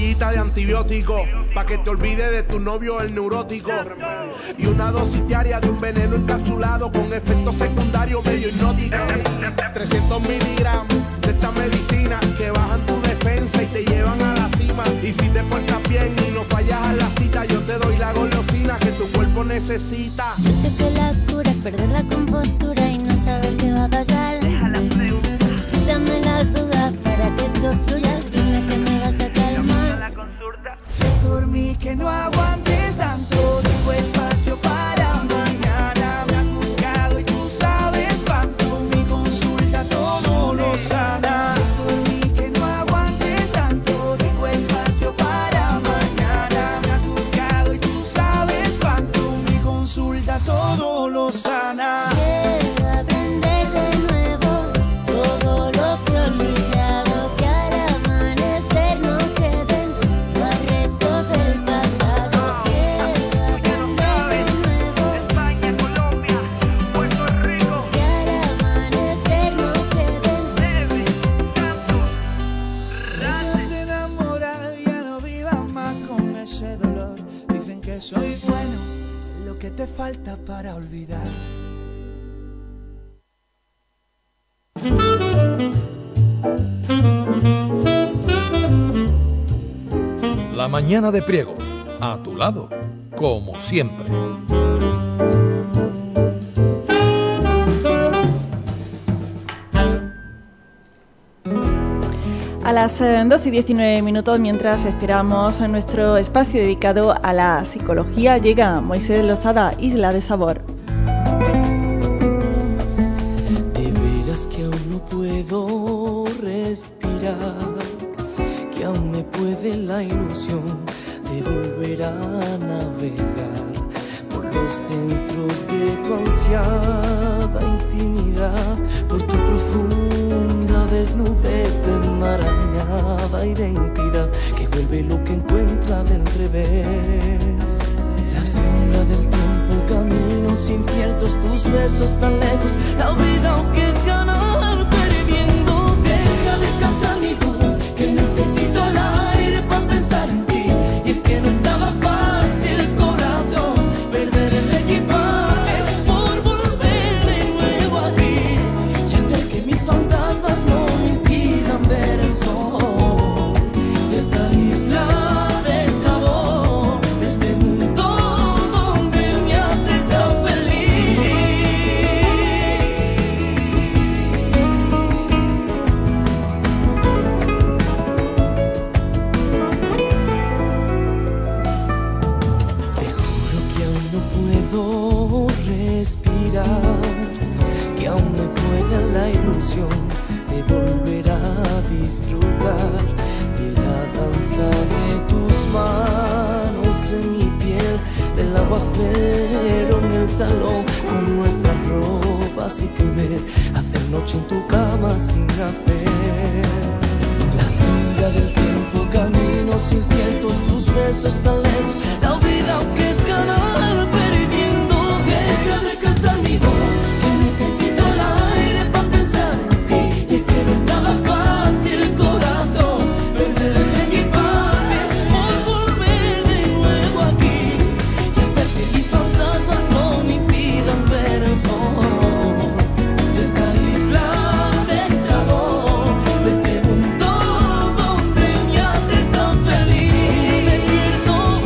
pastillita de antibiótico, pa' que te olvides de tu novio el neurótico. Y una dosis diaria de un veneno encapsulado con efectos secundarios medio hipnóticos. trescientos miligramos de esta medicina que bajan tu defensa y te llevan a la cima. Y si te portas bien y no fallas a la cita, yo te doy la golosina que tu cuerpo necesita. Yo sé que la cura es perder la compostura y no saber qué va a pasar. Quítame las dudas para que esto fluya. Dime que me vas a calmar. Sé por mí que no aguantes tanto, tengo espacio para mañana. Me has buscado y tú sabes cuánto, mi consulta todo lo sana. Sé por mí que no aguantes tanto, tengo espacio para mañana. Me has buscado y tú sabes cuánto, mi consulta todo lo sana. Quiero aprender de nuevo todo lo que he olvidado, que al amanecer no queden los restos del pasado. Quiero aprender de nuevo España, Colombia, Puerto Rico, que al amanecer no queden Deja de enamorar, ya no vivas más con ese dolor. Dicen que soy bueno, lo que te falta para olvidar. La mañana de Priego, a tu lado, como siempre. A las eh, doce y diecinueve minutos, mientras esperamos en nuestro espacio dedicado a la psicología, llega Moisés Losada, Isla de Sabor. De veras que aún no puedo respirar, que aún me puede la ilusión de volver a navegar por los centros de tu ansiada intimidad, por tu profunda desnudez, tu enmarañada identidad que vuelve lo que encuentra del revés. La sombra del tiempo, caminos inciertos, tus besos tan lejos, la vida aunque es ganar perdiendo. Deja descansar mi voz, que necesito el aire para pensar en ti. Y es que no estaba fácil, corazón, perder el equipaje por volver de nuevo aquí y hacer que mis fantasmas no me impidan ver el sol de esta isla de sabor, de este mundo donde me haces tan feliz. Te juro que aún no puedo respirar, que aún me puede la ilusión de volver a disfrutar de la danza de tus manos en mi piel, del aguacero en el salón, con nuestras ropas y poder hacer noche en tu cama sin hacer. La sombra del tiempo, caminos inciertos, tus besos tan lejos, la vida aunque es ganar perdiendo. Deja descansar mi voz, que necesito el aire para pensar en ti. Y es que no es nada fácil, corazón, perder el equipaje por volver de nuevo aquí y hacer que mis fantasmas no me impidan ver el sol de esta isla de sabor, de este mundo donde me haces tan feliz. Me pierdo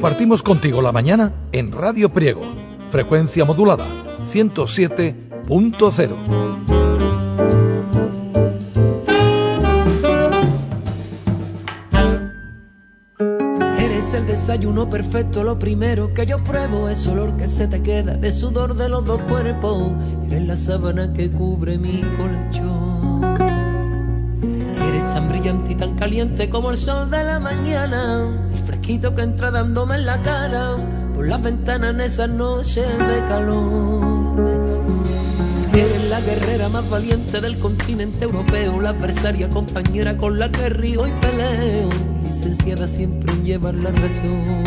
Compartimos contigo la mañana en Radio Priego, frecuencia modulada ciento siete punto cero. Eres el desayuno perfecto, lo primero que yo pruebo es olor que se te queda de sudor de los dos cuerpos. Eres la sábana que cubre mi colchón. Eres tan brillante y tan caliente como el sol de la mañana, el fresquito que entra dándome en la cara por las ventanas en esas noches de calor. Eres la guerrera más valiente del continente europeo, la adversaria compañera con la que río y peleo, licenciada siempre en llevar la razón.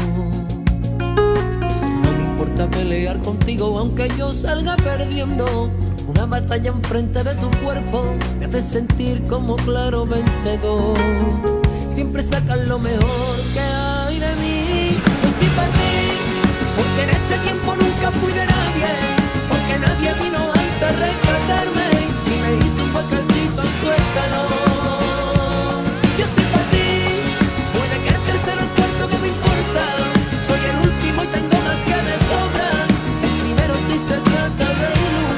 No me importa pelear contigo aunque yo salga perdiendo, una batalla enfrente de tu cuerpo me hace sentir como claro vencedor. Siempre sacas lo mejor que hay de mí. Yo soy para ti, porque en este tiempo nunca fui de nadie, porque nadie vino antes a rescatarme y me hizo un huequecito en su escalón. Yo soy para ti, puede que el tercero o el cuarto que me importa, soy el último y tengo más que de sobra, el primero si se trata de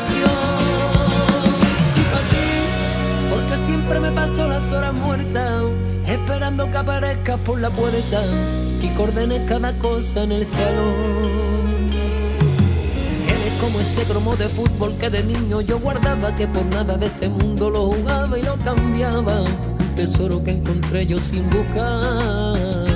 ilusión. Soy para ti, porque siempre me paso las horas muertas esperando que aparezcas por la puerta y que ordenes cada cosa en el salón. Eres como ese cromo de fútbol que de niño yo guardaba, que por nada de este mundo lo jugaba y lo cambiaba, un tesoro que encontré yo sin buscar.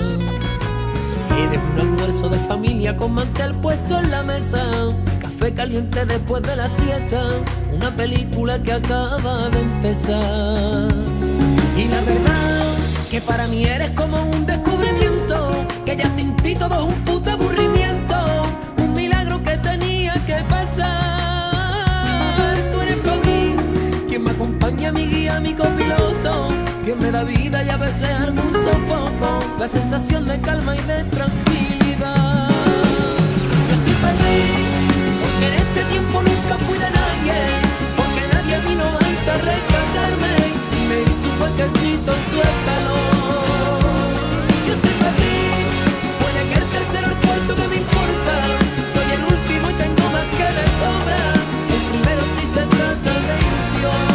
Eres un almuerzo de familia con mantel puesto en la mesa, café caliente después de la siesta, una película que acaba de empezar. Y la verdad que para mí eres como un descubrimiento, que ya sin ti todo es un puto aburrimiento, un milagro que tenía que pasar. Tú eres para mí quien me acompaña, mi guía, mi copiloto, quien me da vida y a veces algún sofoco, la sensación de calma y de tranquilidad. Yo soy para ti, porque en este tiempo nunca fui de nadie, porque nadie vino antes a rescatarme y me hizo un huequecito en su escalón. Yo soy para ti, puede que el tercero o el cuarto que me importa, soy el último y tengo más que de sobra, el primero si se trata de ilusión.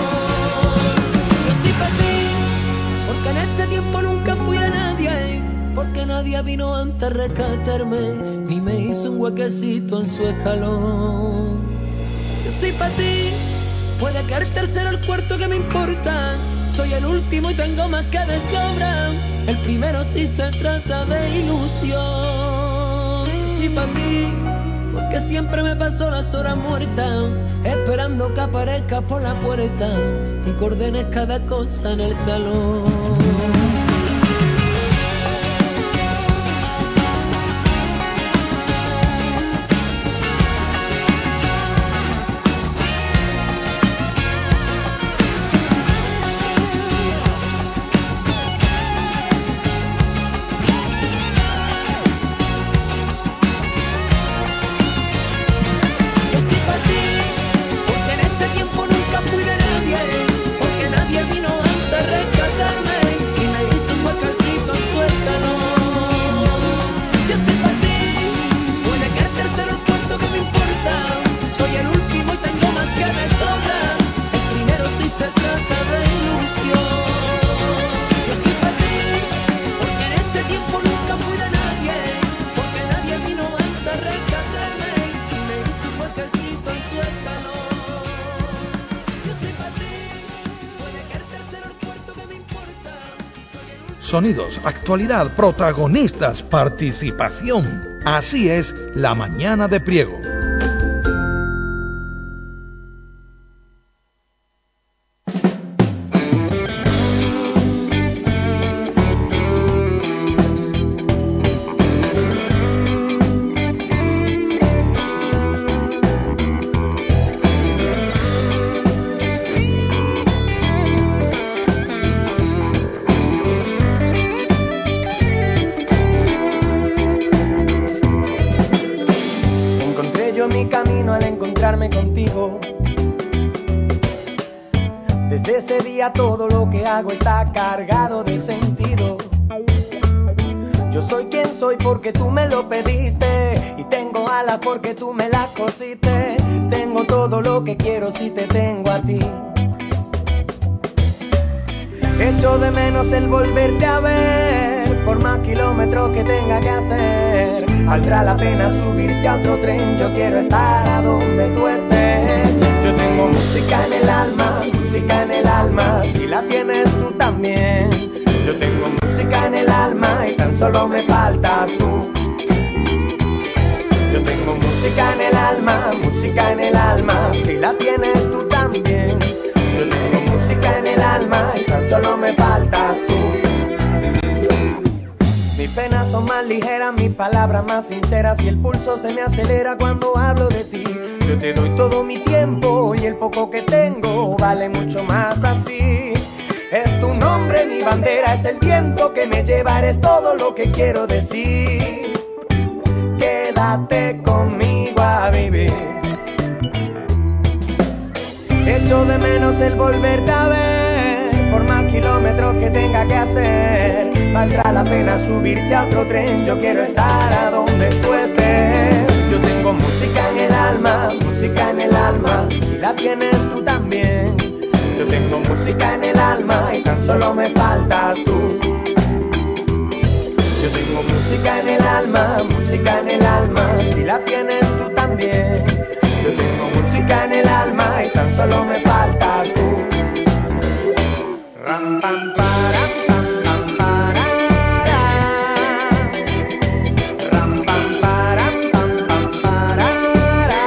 Yo soy para ti, porque en este tiempo nunca fui de nadie, porque nadie vino antes a rescatarme ni me hizo un huequecito en su escalón. Yo soy para ti, puede que el tercero o el cuarto que me importa, soy el último y tengo más que de sobra, el primero si se trata de ilusión. Sí para ti, porque siempre me paso las horas muertas esperando que aparezcas por la puerta y que ordenes cada cosa en el salón. Sonidos, actualidad, protagonistas, participación. Así es la mañana de Priego. Todo lo que hago está cargado de sentido. Yo soy quien soy porque tú me lo pediste, y tengo alas porque tú me las cosiste. Tengo todo lo que quiero si te tengo a ti. Echo de menos el volverte a ver, por más kilómetros que tenga que hacer. Valdrá la pena subirse a otro tren, yo quiero estar a donde tú estés. Yo tengo música en el alma, música en el alma, si la tienes tú también. Yo tengo música en el alma y tan solo me faltas tú. Yo tengo música en el alma, música en el alma, si la tienes tú también. Yo tengo música en el alma y tan solo me faltas tú. Mis penas son más ligeras, mis palabras más sinceras, y el pulso se me acelera cuando hablo de ti. Yo te doy todo mi tiempo y el poco que tengo vale mucho más así. Es tu nombre, mi bandera, es el viento que me lleva, eres todo lo que quiero decir. Quédate conmigo a vivir. Echo de menos el volverte a ver, por más kilómetros que tenga que hacer. Valdrá la pena subirse a otro tren, yo quiero estar a donde tú estés. Yo tengo música en el alma, música en el alma, si la tienes tú también. Yo tengo música en el alma y tan solo me faltas tú. Yo tengo música en el alma, música en el alma, si la tienes tú también. Yo tengo música en el alma y tan solo me faltas tú. Ram, pam, param, pam, pam, parara. Ram, pam, param, pam, pam, parara.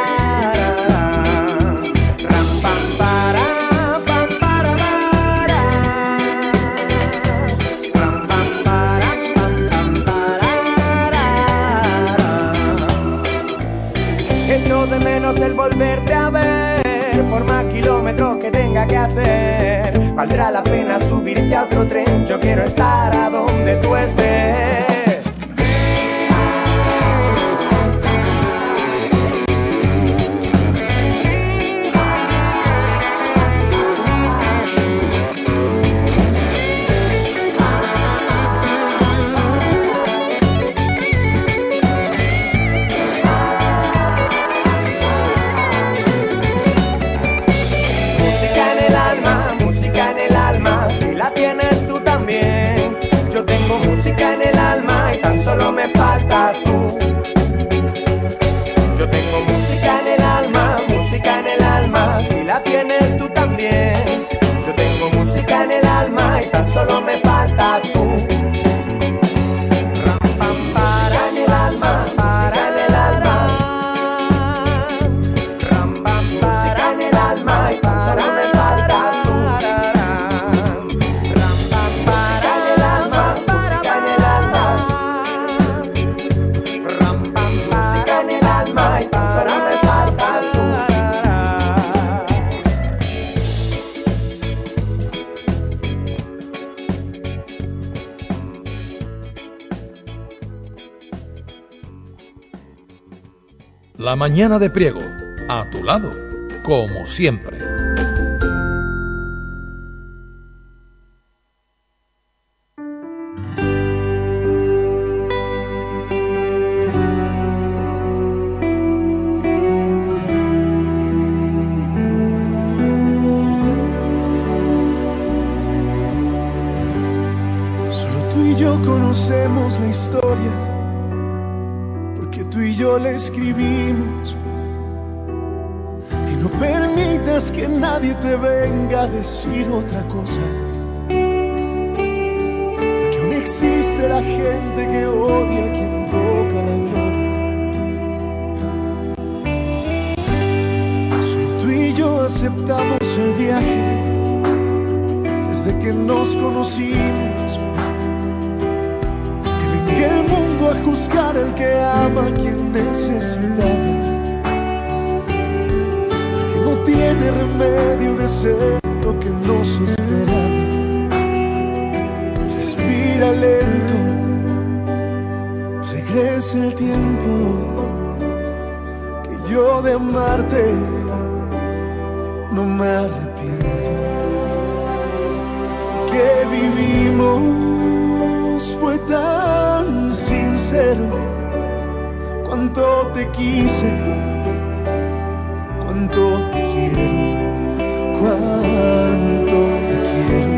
Ram, pam, para, pam, parara. Ram, pam, param, pam, pam, parara. Echo de menos el volverte a ver, por más kilómetros que tenga que hacer. Valdrá la pena subirse a otro tren, yo quiero estar a donde tú estés. Música en el alma y tan solo me faltas tú. Yo tengo música en el alma, música en el alma, si la tienes tú también. Yo tengo música en el alma y tan solo me faltas tú. Ram, pam, para en el alma, para en el alma. Ram, pam, música en el alma y tan solo me faltas tú. Ram, pam, para en el alma. La mañana de Priego, a tu lado, como siempre. Solo tú y yo conocemos la historia, tú y yo le escribimos. Y no permitas que nadie te venga a decir otra cosa, porque aún existe la gente que odia a quien toca la gloria. Solo tú y yo aceptamos el viaje desde que nos conocimos. Que el mundo a juzgar el que ama a quien necesitaba, el que no tiene remedio de ser lo que nos esperaba. Respira lento, regresa el tiempo, que yo de amarte no me arrepiento. Que vivimos fue tan sincero cuánto te quise, cuánto te quiero, cuánto te quiero.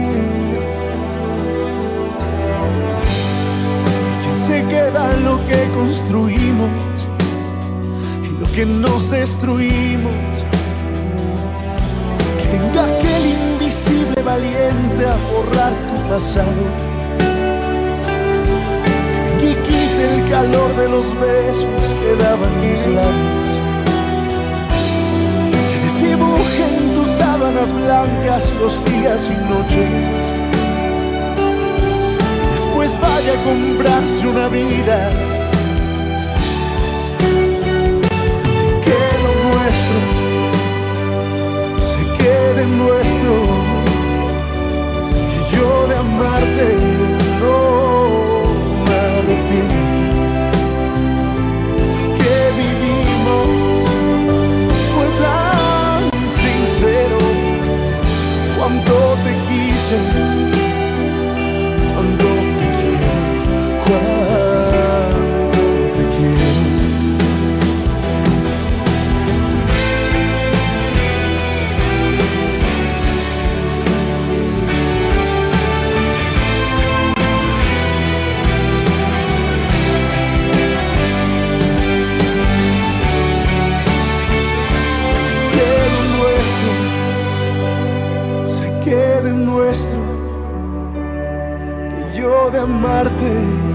Que se queda lo que construimos y lo que nos destruimos. Que venga aquel invisible valiente a borrar tu pasado. Y quite el calor de los besos que daban mis labios. Que desdibuje en tus sábanas blancas los días y noches. Y después vaya a comprarse una vida. Que lo nuestro se quede nuestro. Que yo de amarte no que vivimos fue tan sincero, cuánto te quise, cuánto te quiero, cuánto te quiero. Nuestro, que yo de amarte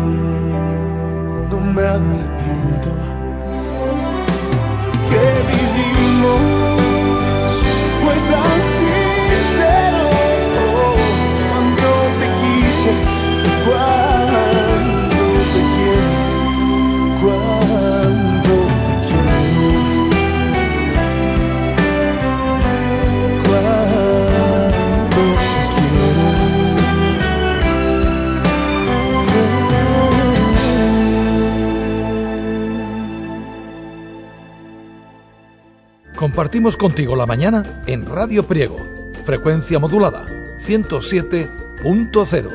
no me arrepiento, que vivimos fue tan sincero, cuando te quise, cuando te quiero, cuando te quiero, cuando compartimos contigo la mañana en Radio Priego, frecuencia modulada ciento siete punto cero.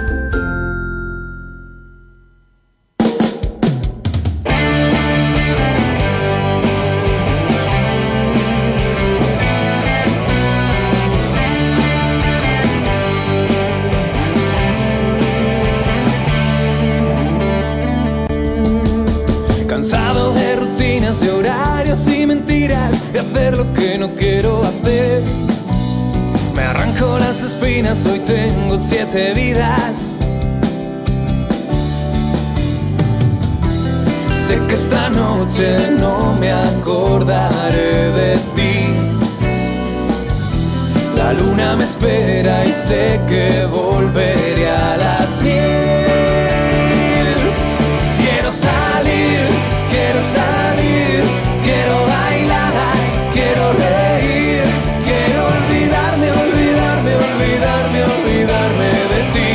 Cansado de rutinas, de horarios y mentiras, de hacer lo que no quiero hacer. Me arranco las espinas, hoy tengo siete vidas. Sé que esta noche no me acordaré de ti. La luna me espera y sé que volveré a las mil. Quiero salir, quiero salir, quiero bailar, quiero reír, quiero olvidarme, olvidarme, olvidarme, olvidarme de ti.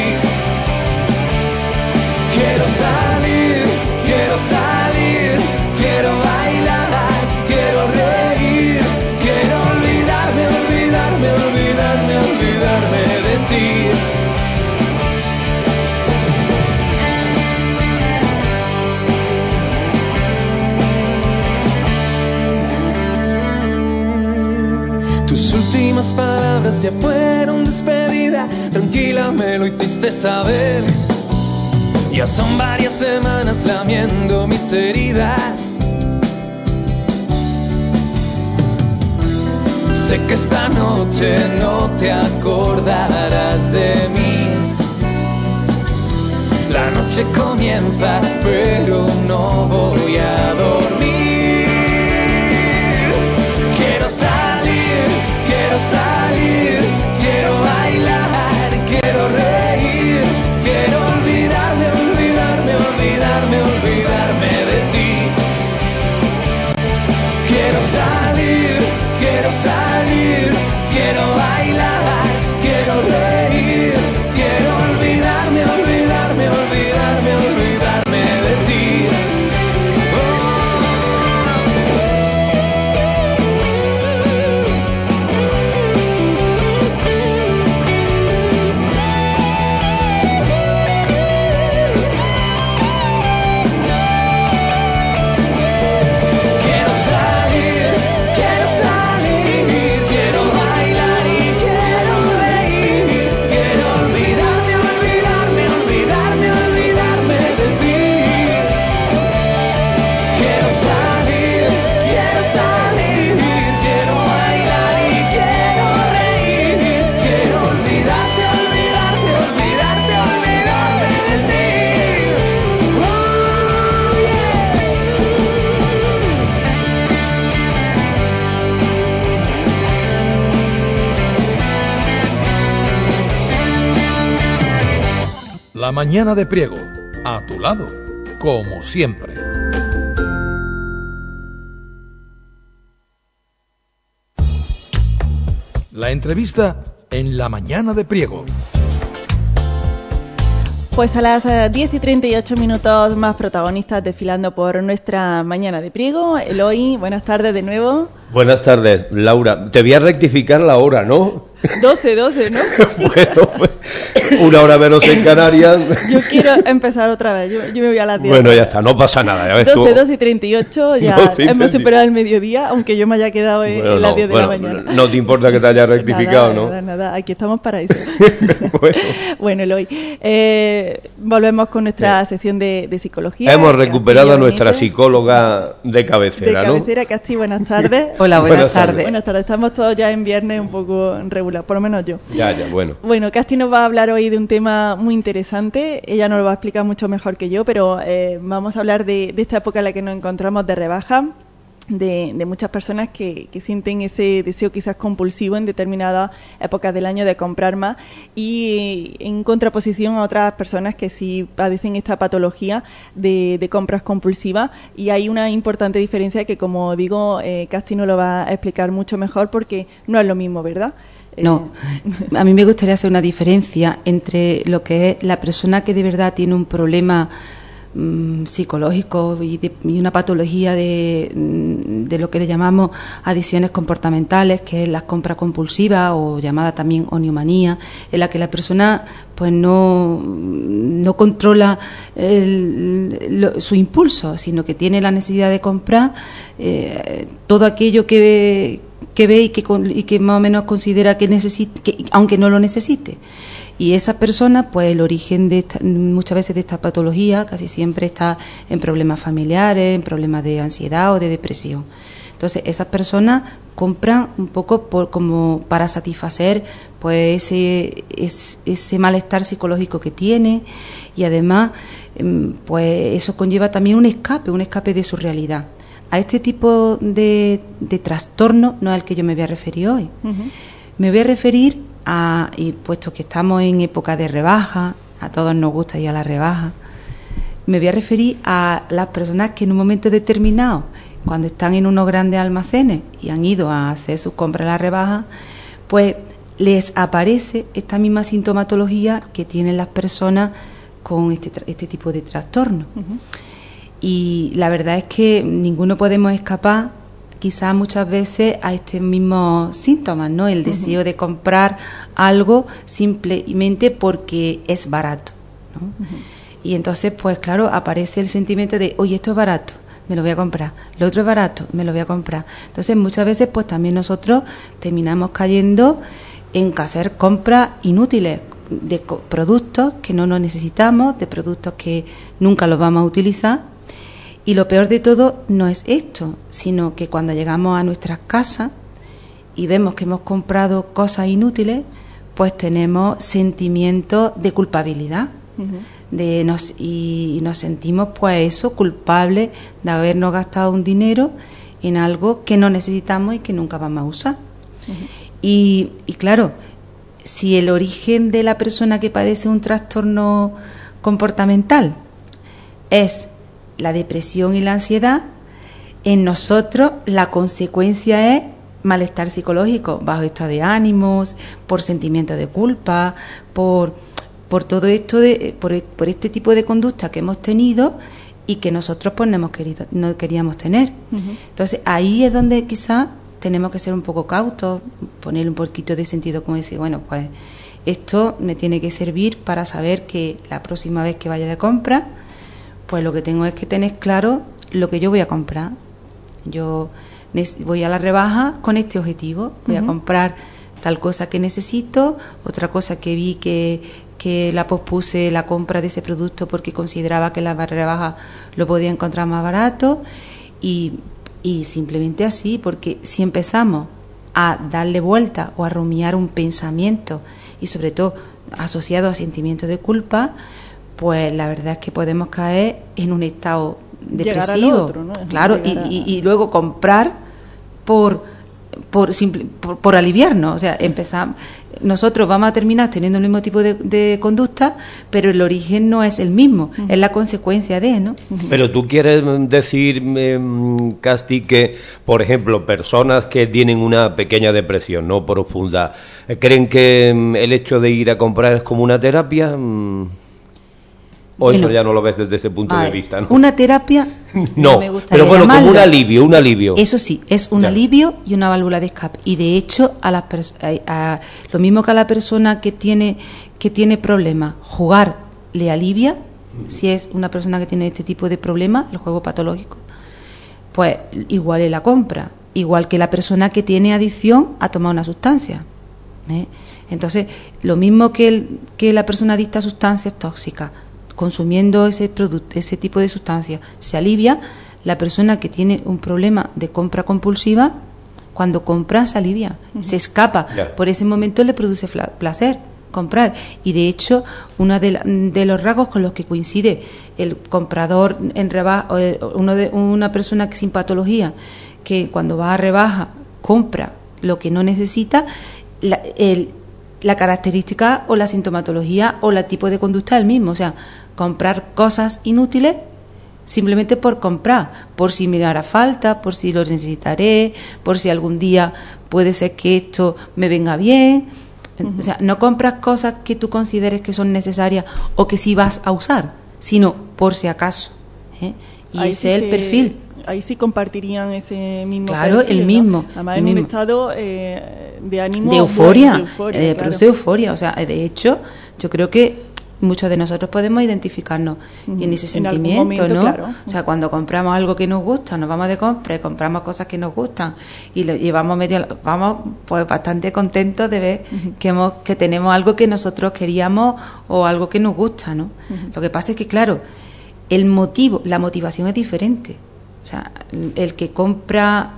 Quiero salir, quiero salir, quiero bailar, quiero reír, quiero olvidarme, olvidarme, olvidarme, olvidarme de ti. Tus últimas palabras ya fueron despedida, tranquila me lo hiciste saber. Ya son varias semanas lamiendo mis heridas. Sé que esta noche no te acordarás de mí. La noche comienza, pero no voy a dormir. Quiero salir, quiero salir, quiero bailar, quiero reír, quiero olvidarme, olvidarme, olvidarme, olvidarme de ti. Quiero salir, quiero salir, quiero bailar, quiero reír, quiero olvidarme, olvidarme, olvidarme, olvidarme de ti. La mañana de Priego, a tu lado, como siempre. La entrevista en La mañana de Priego. Pues a las diez y treinta y ocho minutos más protagonistas desfilando por nuestra mañana de Priego. Eloy, buenas tardes de nuevo. Buenas tardes, Laura. Te voy a rectificar la hora, ¿no? doce, doce, ¿no? Bueno, pues, una hora menos en Canarias. Yo quiero empezar otra vez, yo, yo me voy a las diez. Bueno, ya está, no pasa nada. Ya ves doce, tú. doce y treinta y ocho, ya doce y hemos superado el mediodía, aunque yo me haya quedado en, bueno, en las no, diez de bueno, la mañana. No te importa que te haya rectificado, nada, ¿no? Nada, nada, aquí estamos para eso. bueno. bueno, Eloy, eh, volvemos con nuestra sí. sección de, de psicología. Hemos recuperado a nuestra psicóloga de cabecera, de ¿no? De cabecera, Casti, buenas tardes. Hola, buenas, buenas tardes. tardes. Buenas tardes, estamos todos ya en viernes un poco regular, por lo menos yo. Ya, ya, bueno. Bueno, Casti nos va a hablar hoy de un tema muy interesante, ella nos lo va a explicar mucho mejor que yo, pero eh, vamos a hablar de, de esta época en la que nos encontramos de rebaja, de, de muchas personas que, que sienten ese deseo quizás compulsivo en determinadas épocas del año de comprar más y en contraposición a otras personas que sí padecen esta patología de, de compras compulsivas, y hay una importante diferencia que, como digo, eh, Casti nos lo va a explicar mucho mejor porque no es lo mismo, ¿verdad? No, a mí me gustaría hacer una diferencia entre lo que es la persona que de verdad tiene un problema mmm, psicológico y, de, y una patología de, de lo que le llamamos adicciones comportamentales, que es la compra compulsiva o llamada también oniomanía, en la que la persona pues no, no controla el, lo, su impulso, sino que tiene la necesidad de comprar eh, todo aquello que que ve y que, y que más o menos considera que necesita, que, aunque no lo necesite. Y esa persona, pues el origen de esta, muchas veces de esta patología casi siempre está en problemas familiares, en problemas de ansiedad o de depresión. Entonces, esas personas compran un poco por, como para satisfacer pues ese, ese, ese malestar psicológico que tiene, y además pues eso conlleva también un escape, un escape de su realidad. A este tipo de, de trastorno no es al que yo me voy a referir hoy. Uh-huh. Me voy a referir a, y puesto que estamos en época de rebaja, a todos nos gusta ir a la rebaja, me voy a referir a las personas que en un momento determinado, cuando están en unos grandes almacenes y han ido a hacer sus compras a la rebaja, pues les aparece esta misma sintomatología que tienen las personas con este, este tipo de trastorno. Uh-huh. Y la verdad es que ninguno podemos escapar quizás muchas veces a estos mismos síntomas, ¿no? El deseo uh-huh. de comprar algo simplemente porque es barato, ¿no? Uh-huh. Y entonces, pues claro, aparece el sentimiento de, oye, esto es barato, me lo voy a comprar, lo otro es barato, me lo voy a comprar. Entonces muchas veces pues también nosotros terminamos cayendo en hacer compras inútiles de co- productos que no nos necesitamos, de productos que nunca los vamos a utilizar. Y lo peor de todo no es esto, sino que cuando llegamos a nuestras casas y vemos que hemos comprado cosas inútiles, pues tenemos sentimientos de culpabilidad. Uh-huh. de nos, y, y nos sentimos pues eso, culpables de habernos gastado un dinero en algo que no necesitamos y que nunca vamos a usar. Uh-huh. Y, y claro, si el origen de la persona que padece un trastorno comportamental es la depresión y la ansiedad, en nosotros la consecuencia es malestar psicológico, bajo estado de ánimos, por sentimientos de culpa, por, por todo esto, de, por, por este tipo de conducta que hemos tenido y que nosotros pues no, hemos querido, no queríamos tener. Uh-huh. Entonces ahí es donde quizás tenemos que ser un poco cautos, poner un poquito de sentido, como decir, bueno, pues esto me tiene que servir para saber que la próxima vez que vaya de compra, pues lo que tengo es que tener claro lo que yo voy a comprar. Yo voy a la rebaja con este objetivo, voy uh-huh. a comprar tal cosa que necesito, otra cosa que vi que, que la pospuse la compra de ese producto porque consideraba que la rebaja lo podía encontrar más barato, y, y simplemente así, porque si empezamos a darle vuelta o a rumiar un pensamiento y sobre todo asociado a sentimientos de culpa, pues la verdad es que podemos caer en un estado depresivo, otro, ¿no? claro, y, y, y luego comprar por por, simple, por por aliviarnos, o sea, empezar nosotros vamos a terminar teniendo el mismo tipo de, de conducta, pero el origen no es el mismo, uh-huh. es la consecuencia de, ¿no? Uh-huh. Pero tú quieres decir, eh, Casti, que, por ejemplo, personas que tienen una pequeña depresión, no profunda, ¿creen que eh, el hecho de ir a comprar es como una terapia? ¿O bueno, eso ya no lo ves desde ese punto vale, de vista? ¿no? Una terapia, no, no me gustaría pero bueno, llamarlo. como un alivio, un alivio. Eso sí, es un ya. alivio y una válvula de escape. Y de hecho, a las pers- a, a, lo mismo que a la persona que tiene que tiene problemas, jugar le alivia, mm. si es una persona que tiene este tipo de problemas, el juego patológico, pues igual es la compra, igual que la persona que tiene adicción a tomar una sustancia. ¿eh? Entonces, lo mismo que, el, que la persona adicta a sustancias tóxicas, consumiendo ese producto, ese tipo de sustancias, se alivia. La persona que tiene un problema de compra compulsiva, cuando compra se alivia, uh-huh. se escapa. Yeah. Por ese momento le produce fla- placer comprar. Y de hecho, uno de, la, de los rasgos con los que coincide el comprador en rebaja, uno de, una persona sin patología, que cuando va a rebaja compra lo que no necesita, la, el, la característica o la sintomatología o el tipo de conducta es el mismo. O sea, comprar cosas inútiles simplemente por comprar, por si me hará falta, por si lo necesitaré, por si algún día puede ser que esto me venga bien. Uh-huh. O sea, no compras cosas que tú consideres que son necesarias o que sí vas a usar, sino por si acaso. ¿eh? Y ahí ese sí es el se, perfil. Ahí sí compartirían ese mismo Claro, perfil, el mismo. ¿no? Además, el en mismo. un estado eh, de ánimo. De euforia. Bueno, de euforia eh, claro. Produce euforia. O sea, de hecho, yo creo que muchos de nosotros podemos identificarnos uh-huh. en ese en sentimiento, momento, ¿no? Claro. O sea, cuando compramos algo que nos gusta, nos vamos de compra y compramos cosas que nos gustan y lo llevamos medio, vamos pues bastante contentos de ver uh-huh. que hemos, que tenemos algo que nosotros queríamos o algo que nos gusta, ¿no? Uh-huh. Lo que pasa es que, claro, el motivo, la motivación es diferente. O sea, el que compra,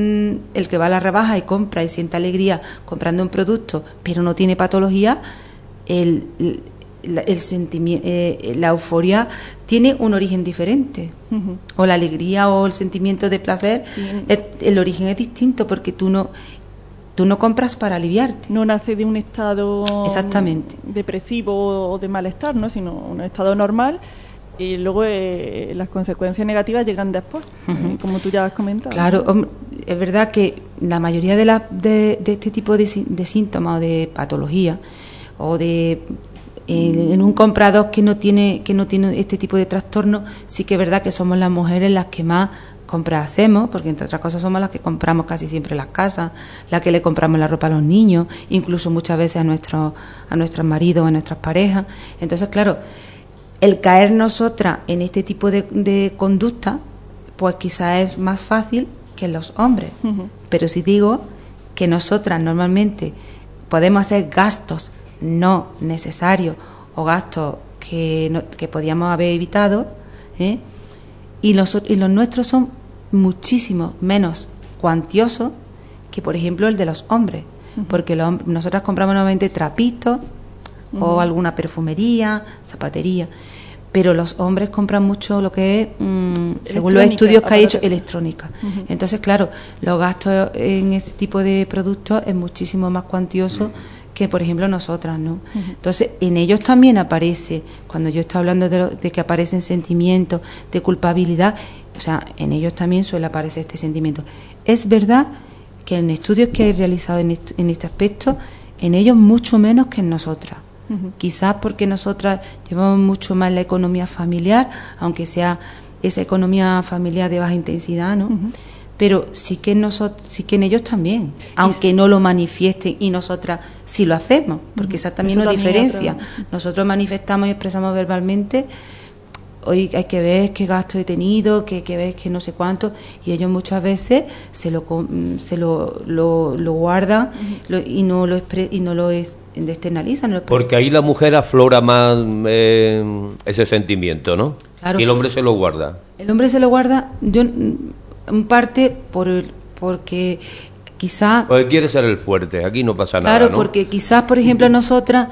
el que va a la rebaja y compra y siente alegría comprando un producto, pero no tiene patología, el, el La, el sentimiento, eh, la euforia tiene un origen diferente, uh-huh. o la alegría o el sentimiento de placer, sí. el, el origen es distinto porque tú no tú no compras para aliviarte. No nace de un estado exactamente depresivo o de malestar, ¿no? Sino un estado normal y luego eh, las consecuencias negativas llegan después, uh-huh. eh, como tú ya has comentado. Claro, ¿no? Es verdad que la mayoría de, la, de, de este tipo de, de síntomas o de patología o de en un comprador que no tiene que no tiene este tipo de trastorno, sí que es verdad que somos las mujeres las que más compras hacemos, porque entre otras cosas somos las que compramos casi siempre las casas, las que le compramos la ropa a los niños, incluso muchas veces a nuestros a nuestros maridos o a nuestras parejas. Entonces, claro, el caer nosotras en este tipo de, de conducta, pues quizás es más fácil que los hombres. Uh-huh. Pero si digo que nosotras normalmente podemos hacer gastos no necesarios o gastos que, no, que podíamos haber evitado, ¿eh? y, los, y los nuestros son muchísimo menos cuantiosos que, por ejemplo, el de los hombres, uh-huh. porque los, nosotras compramos normalmente trapitos uh-huh. o alguna perfumería, zapatería, pero los hombres compran mucho lo que es, mmm, según los estudios que ha hecho, electrónica. Uh-huh. Entonces, claro, los gastos en ese tipo de productos es muchísimo más cuantioso uh-huh. que, por ejemplo, nosotras, ¿no? Uh-huh. Entonces, en ellos también aparece, cuando yo estoy hablando de, lo, de que aparecen sentimientos de culpabilidad, o sea, en ellos también suele aparecer este sentimiento. Es verdad que en estudios que he realizado en este, en este aspecto, en ellos mucho menos que en nosotras. Uh-huh. Quizás porque nosotras llevamos mucho más la economía familiar, aunque sea esa economía familiar de baja intensidad, ¿no? Uh-huh. Pero sí que en nosotros, sí que en ellos también, aunque no lo manifiesten y nosotras sí lo hacemos, porque esa también nos diferencia. Otra... Nosotros manifestamos y expresamos verbalmente, hoy hay que ver qué gasto he tenido, que hay que ver qué no sé cuánto, y ellos muchas veces se lo se lo, lo, lo guardan uh-huh. lo, y no lo expre, y no lo es, externalizan. No porque ahí la mujer aflora más eh, ese sentimiento, ¿no? Claro. Y el hombre se lo guarda. El hombre se lo guarda, yo en parte por porque quizá porque quiere ser el fuerte, aquí no pasa claro, nada, ¿no? Claro, porque quizás, por ejemplo, nosotras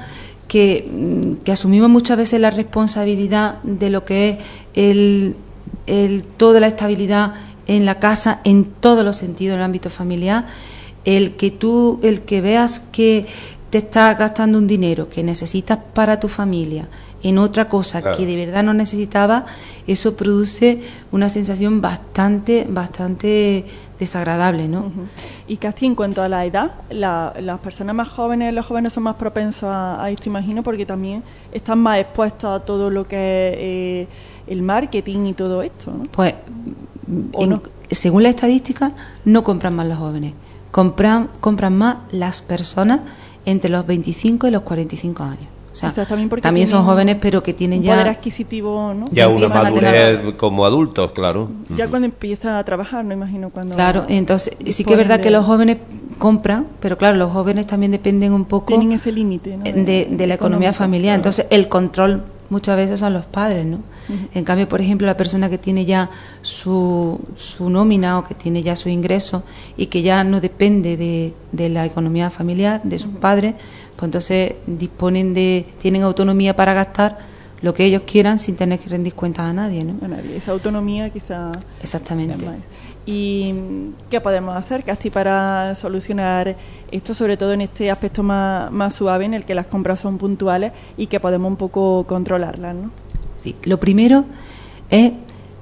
que, que asumimos muchas veces la responsabilidad de lo que es el, el toda la estabilidad en la casa, en todos los sentidos, en el ámbito familiar, el que tú, el que veas que te estás gastando un dinero que necesitas para tu familia en otra cosa claro. que de verdad no necesitaba, eso produce una sensación bastante, bastante desagradable, ¿no? Uh-huh. Y casi en cuanto a la edad, la, las personas más jóvenes, los jóvenes son más propensos a, a esto, imagino, porque también están más expuestos a todo lo que es eh, el marketing y todo esto, ¿no? Pues, en, no? según la estadística, no compran más los jóvenes, compran, compran más las personas entre los veinticinco y los cuarenta y cinco años. O sea, también, también son jóvenes, pero que tienen ya... poder adquisitivo, ¿no? Ya una madurez como adultos, claro. Ya cuando empiezan a trabajar, no imagino cuando... Claro, entonces sí que es verdad de... que los jóvenes compran, pero claro, los jóvenes también dependen un poco... Tienen ese límite, ¿no? De, de, de la economía familiar. Claro. Entonces el control muchas veces son los padres, ¿no? Uh-huh. En cambio, por ejemplo, la persona que tiene ya su, su nómina o que tiene ya su ingreso y que ya no depende de, de la economía familiar, de sus uh-huh. padres, pues entonces disponen de, tienen autonomía para gastar lo que ellos quieran sin tener que rendir cuentas a nadie, ¿no? A nadie. Esa autonomía quizá... Exactamente. ¿Y qué podemos hacer, Casti, para solucionar esto, sobre todo en este aspecto más, más suave, en el que las compras son puntuales y que podemos un poco controlarlas, ¿no? Sí, lo primero es...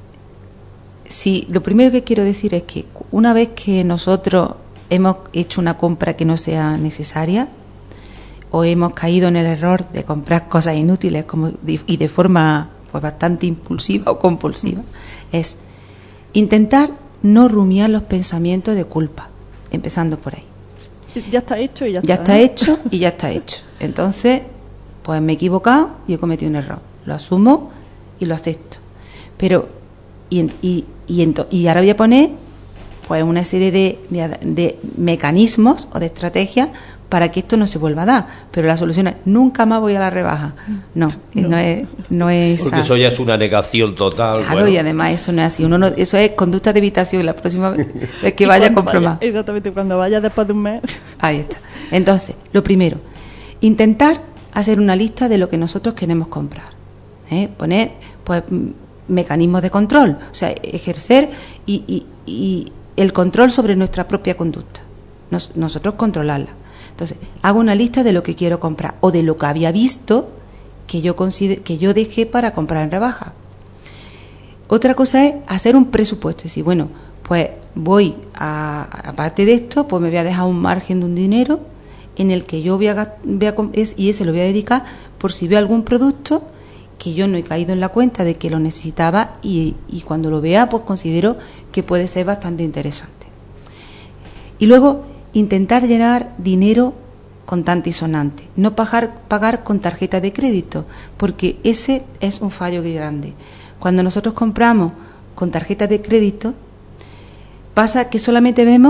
Sí, lo primero que quiero decir es que una vez que nosotros hemos hecho una compra que no sea necesaria, o hemos caído en el error de comprar cosas inútiles como y de forma pues bastante impulsiva o compulsiva, es intentar no rumiar los pensamientos de culpa, empezando por ahí. Ya está hecho y ya, ya está. Ya está hecho y ya está hecho. Entonces, pues me he equivocado y he cometido un error. Lo asumo y lo acepto. Pero, y, y, y, ento, y ahora voy a poner pues una serie de, de mecanismos o de estrategias para que esto no se vuelva a dar, pero la solución es nunca más voy a la rebaja. No, no, no es, no es porque eso ya es una negación total. Claro, bueno. Y además eso no es así. Uno no, eso es conducta de evitación. La próxima vez es que vaya a comprar más. Exactamente, cuando vaya después de un mes. Ahí está. Entonces, lo primero, intentar hacer una lista de lo que nosotros queremos comprar. ¿eh? Poner, pues, mecanismos de control, o sea, ejercer y, y, y el control sobre nuestra propia conducta. Nos, nosotros controlarla. Entonces, hago una lista de lo que quiero comprar o de lo que había visto que yo consider, que yo dejé para comprar en rebaja. Otra cosa es hacer un presupuesto, es decir, bueno, pues voy a, aparte de esto, pues me voy a dejar un margen de un dinero en el que yo voy a, voy a es, y ese lo voy a dedicar por si veo algún producto que yo no he caído en la cuenta de que lo necesitaba y, y cuando lo vea, pues considero que puede ser bastante interesante. Y luego intentar llenar dinero contante y sonante, no pagar, pagar con tarjeta de crédito, porque ese es un fallo muy grande. Cuando nosotros compramos con tarjeta de crédito, pasa que solamente vemos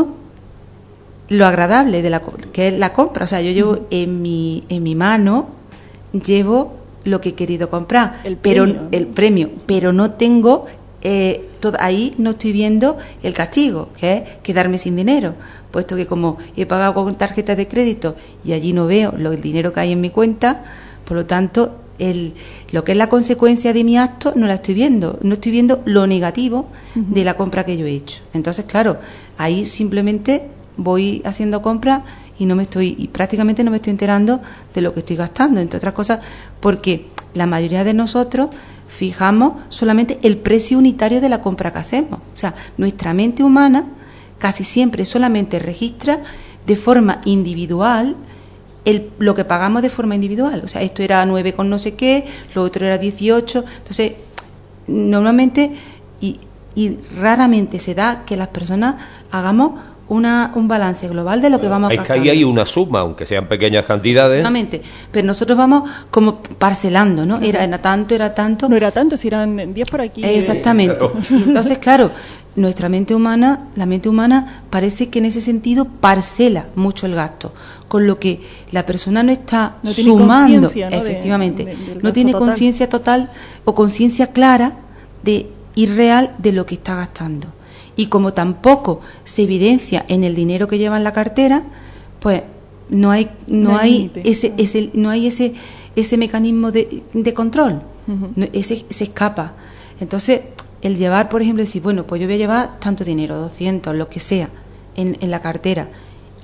lo agradable de la que es la compra. O sea, yo llevo en mi en mi mano llevo lo que he querido comprar, el pero premio. el premio, pero no tengo eh, todo, ahí no estoy viendo el castigo, que es quedarme sin dinero, puesto que como he pagado con tarjeta de crédito y allí no veo lo, el dinero que hay en mi cuenta, por lo tanto el, lo que es la consecuencia de mi acto no la estoy viendo, no estoy viendo lo negativo uh-huh. de la compra que yo he hecho. Entonces, claro, ahí simplemente voy haciendo compras y no me estoy y prácticamente no me estoy enterando de lo que estoy gastando, entre otras cosas porque la mayoría de nosotros fijamos solamente el precio unitario de la compra que hacemos. O sea, nuestra mente humana casi siempre solamente registra de forma individual el, lo que pagamos de forma individual. O sea, esto era nueve con no sé qué, lo otro era dieciocho. Entonces, normalmente y, y raramente se da que las personas hagamos Una, un balance global de lo que vamos a gastar. Es que ahí hay una suma, aunque sean pequeñas cantidades. Exactamente, pero nosotros vamos como parcelando, ¿no? Era, era tanto, era tanto. No era tanto, si eran diez por aquí. Exactamente. Claro. Entonces, claro, nuestra mente humana, la mente humana parece que en ese sentido parcela mucho el gasto, con lo que la persona no está no tiene sumando, ¿no? efectivamente, de, de, no tiene conciencia total o conciencia clara de y real de lo que está gastando. Y como tampoco se evidencia en el dinero que lleva en la cartera, pues no hay no, no hay ese ese no hay ese ese mecanismo de, de control, uh-huh. no, ese se escapa. Entonces, el llevar, por ejemplo, decir, bueno, pues yo voy a llevar tanto dinero, doscientos, lo que sea, en, en la cartera, y, en,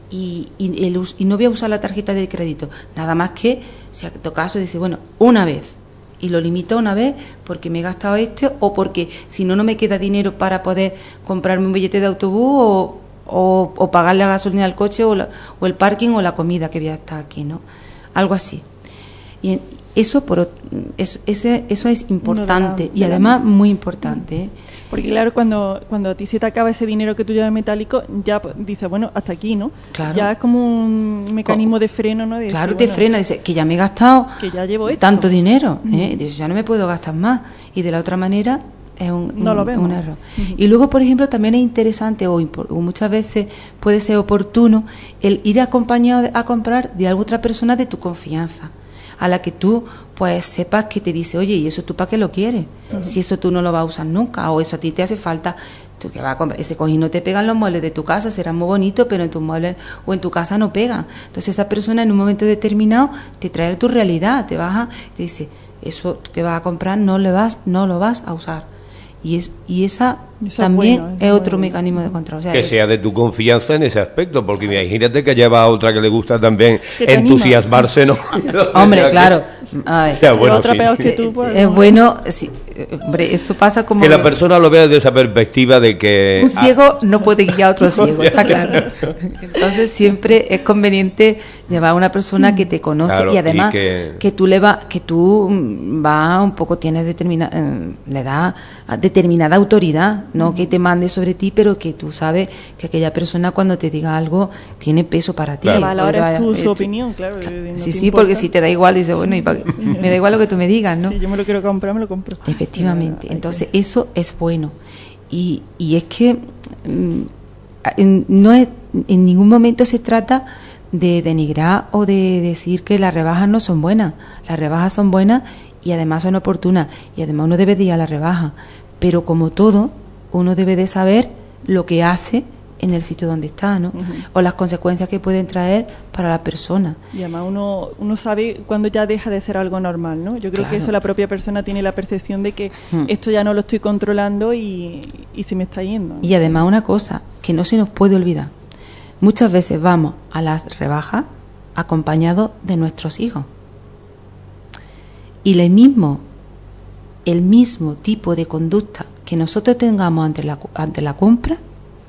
y, y, el, y no voy a usar la tarjeta de crédito, nada más que si a tu caso dice, bueno, una vez, y lo limito una vez porque me he gastado este, o porque si no, no me queda dinero para poder comprarme un billete de autobús o, o, o pagar la gasolina del coche o, la, o el parking o la comida que voy a estar aquí, ¿no? Algo así. Y eso, por, eso, ese, eso es importante la, y además muy importante, ¿eh? Porque claro, cuando cuando a ti se te acaba ese dinero que tú llevas metálico, ya dices, bueno, hasta aquí, ¿no? Claro. Ya es como un mecanismo Co- de freno, ¿no? De claro, decir, te bueno, frena, dice que ya me he gastado que ya llevo esto. tanto dinero, ¿eh? Uh-huh. Dice, ya no me puedo gastar más. Y de la otra manera es un, no un, lo vemos. un error. Uh-huh. Y luego, por ejemplo, también es interesante o, impor- o muchas veces puede ser oportuno el ir acompañado de, a comprar de alguna otra persona de tu confianza, a la que tú pues sepas que te dice, oye, ¿y eso tú para qué lo quieres? Uh-huh. Si eso tú no lo vas a usar nunca, o eso a ti te hace falta, tú que vas a comprar, ese cojín no te pegan los muebles de tu casa, serán muy bonitos, pero en tus muebles o en tu casa no pegan. Entonces esa persona en un momento determinado te trae tu realidad, te baja, te dice, eso que vas a comprar no le vas, no lo vas a usar. Y es y esa Eso también es, bueno, es, es otro bueno. mecanismo de control. O sea, que es, sea de tu confianza en ese aspecto, porque imagínate que lleva a otra que le gusta también entusiasmarse, ¿no? Hombre, claro. Ay, ya, bueno, otra sí. peor que tú, pues, es bueno, sí, hombre, eso pasa como... Que la persona lo vea desde esa perspectiva de que... Un ciego ah, no puede guiar a otro ciego, está claro. Entonces siempre es conveniente llevar a una persona que te conoce claro, y además y que... que tú le va, que tú va un poco, tienes determinada, le da determinada autoridad, no que te mande sobre ti, pero que tú sabes que aquella persona cuando te diga algo tiene peso para ti. Claro. Valoras tú su opinión, claro. No sí, sí, importa. Porque si te da igual, dice, bueno, y pa, me da igual lo que tú me digas, ¿no? Si yo me lo quiero comprar, me lo compro. Efectivamente, entonces eso es bueno. Y, y es que mm, no es, en ningún momento se trata de denigrar o de decir que las rebajas no son buenas. Las rebajas son buenas y además son oportunas. Y además uno debe de ir a la rebaja. Pero como todo, uno debe de saber lo que hace en el sitio donde está, ¿no? Uh-huh. O las consecuencias que pueden traer para la persona. Y además uno uno sabe cuando ya deja de ser algo normal, ¿no? Yo creo claro. que eso la propia persona tiene la percepción de que uh-huh. esto ya no lo estoy controlando y, y se me está yendo, ¿no? Y además una cosa que no se nos puede olvidar. Muchas veces vamos a las rebajas acompañados de nuestros hijos. Y el mismo, el mismo tipo de conducta que nosotros tengamos ante la, ante la compra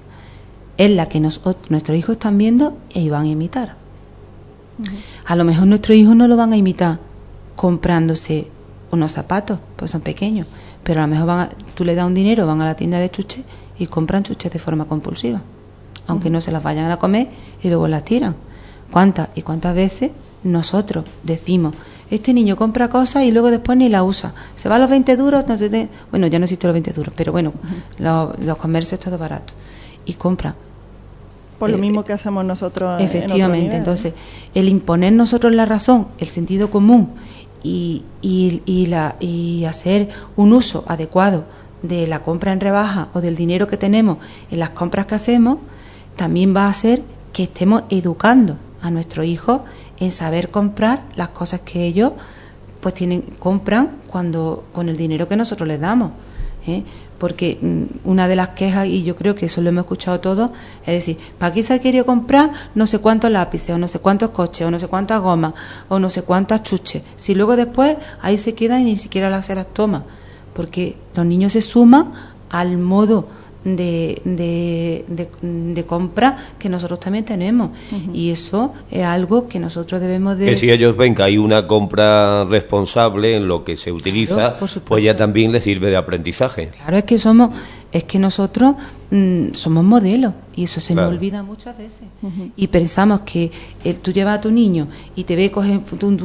es la que nos, nuestros hijos están viendo y van a imitar. Uh-huh. A lo mejor nuestros hijos no lo van a imitar comprándose unos zapatos, pues son pequeños, pero a lo mejor van a, tú le das un dinero, van a la tienda de chuches y compran chuches de forma compulsiva, aunque uh-huh. no se las vayan a comer y luego las tiran. ¿Cuántas y cuántas veces nosotros decimos, este niño compra cosas y luego después ni la usa, se va a los veinte duros, no sé de, bueno, ya no existen los veinte duros, pero bueno, uh-huh. los, los comercios todo barato, y compra. Por lo eh, mismo que hacemos nosotros. Efectivamente, nivel, entonces, el imponer nosotros la razón, el sentido común y, y, y, la, y hacer un uso adecuado de la compra en rebaja o del dinero que tenemos en las compras que hacemos, también va a hacer que estemos educando a nuestros hijos en saber comprar las cosas que ellos pues tienen compran cuando con el dinero que nosotros les damos, ¿eh? Porque mmm, una de las quejas, y yo creo que eso lo hemos escuchado todos, es decir, ¿para qué se ha querido comprar no sé cuántos lápices, o no sé cuántos coches, o no sé cuántas gomas, o no sé cuántas chuches? Si luego después ahí se quedan y ni siquiera las se las toma, porque los niños se suman al modo de, de, de, de compra que nosotros también tenemos, uh-huh. y eso es algo que nosotros debemos de... Que si ellos ven que hay una compra responsable en lo que se utiliza, claro, pues ya también les sirve de aprendizaje. Claro, es que somos, es que nosotros mmm, somos modelos y eso se claro. nos olvida muchas veces, uh-huh. y pensamos que el, tú llevas a tu niño y te ve coger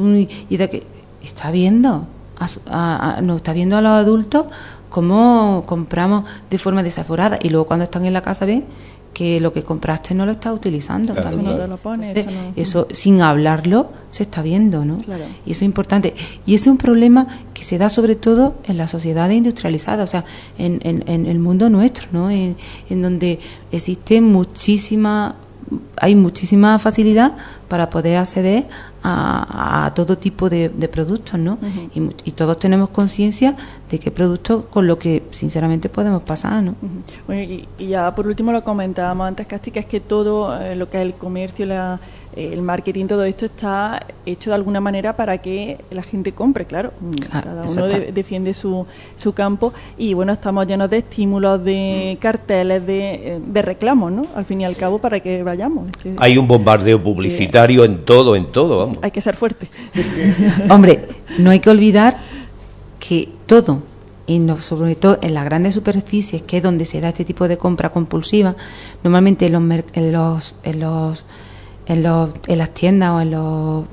y de que está viendo, a, a, a, no está viendo a los adultos cómo compramos de forma desaforada y luego cuando están en la casa ven que lo que compraste no lo estás utilizando, claro, también. No te lo pones, Entonces, eso, no... eso sin hablarlo se está viendo, ¿no? Claro. Y eso es importante. Y ese es un problema que se da sobre todo en las sociedades industrializadas, o sea, en, en, en el mundo nuestro, ¿no? En, en donde existen muchísimas hay muchísima facilidad para poder acceder a, a todo tipo de, de productos, ¿no? Uh-huh. y, y todos tenemos conciencia de qué productos con lo que sinceramente podemos pasar, ¿no? Uh-huh. Bueno, y, y ya por último lo comentábamos antes, Casti, que es que todo eh, lo que es el comercio, la, eh, el marketing, todo esto está hecho de alguna manera para que la gente compre, claro. claro Cada uno de, defiende su, su campo y bueno, estamos llenos de estímulos, de carteles, de, de reclamos, ¿no? Al fin y al cabo, para que vayamos. Es que, hay un bombardeo publicitario eh, en todo, en todo, vamos. Hay que ser fuerte. Hombre, no hay que olvidar que todo, y no, sobre todo en las grandes superficies, que es donde se da este tipo de compra compulsiva, normalmente en los en los en los en, los, en las tiendas o en los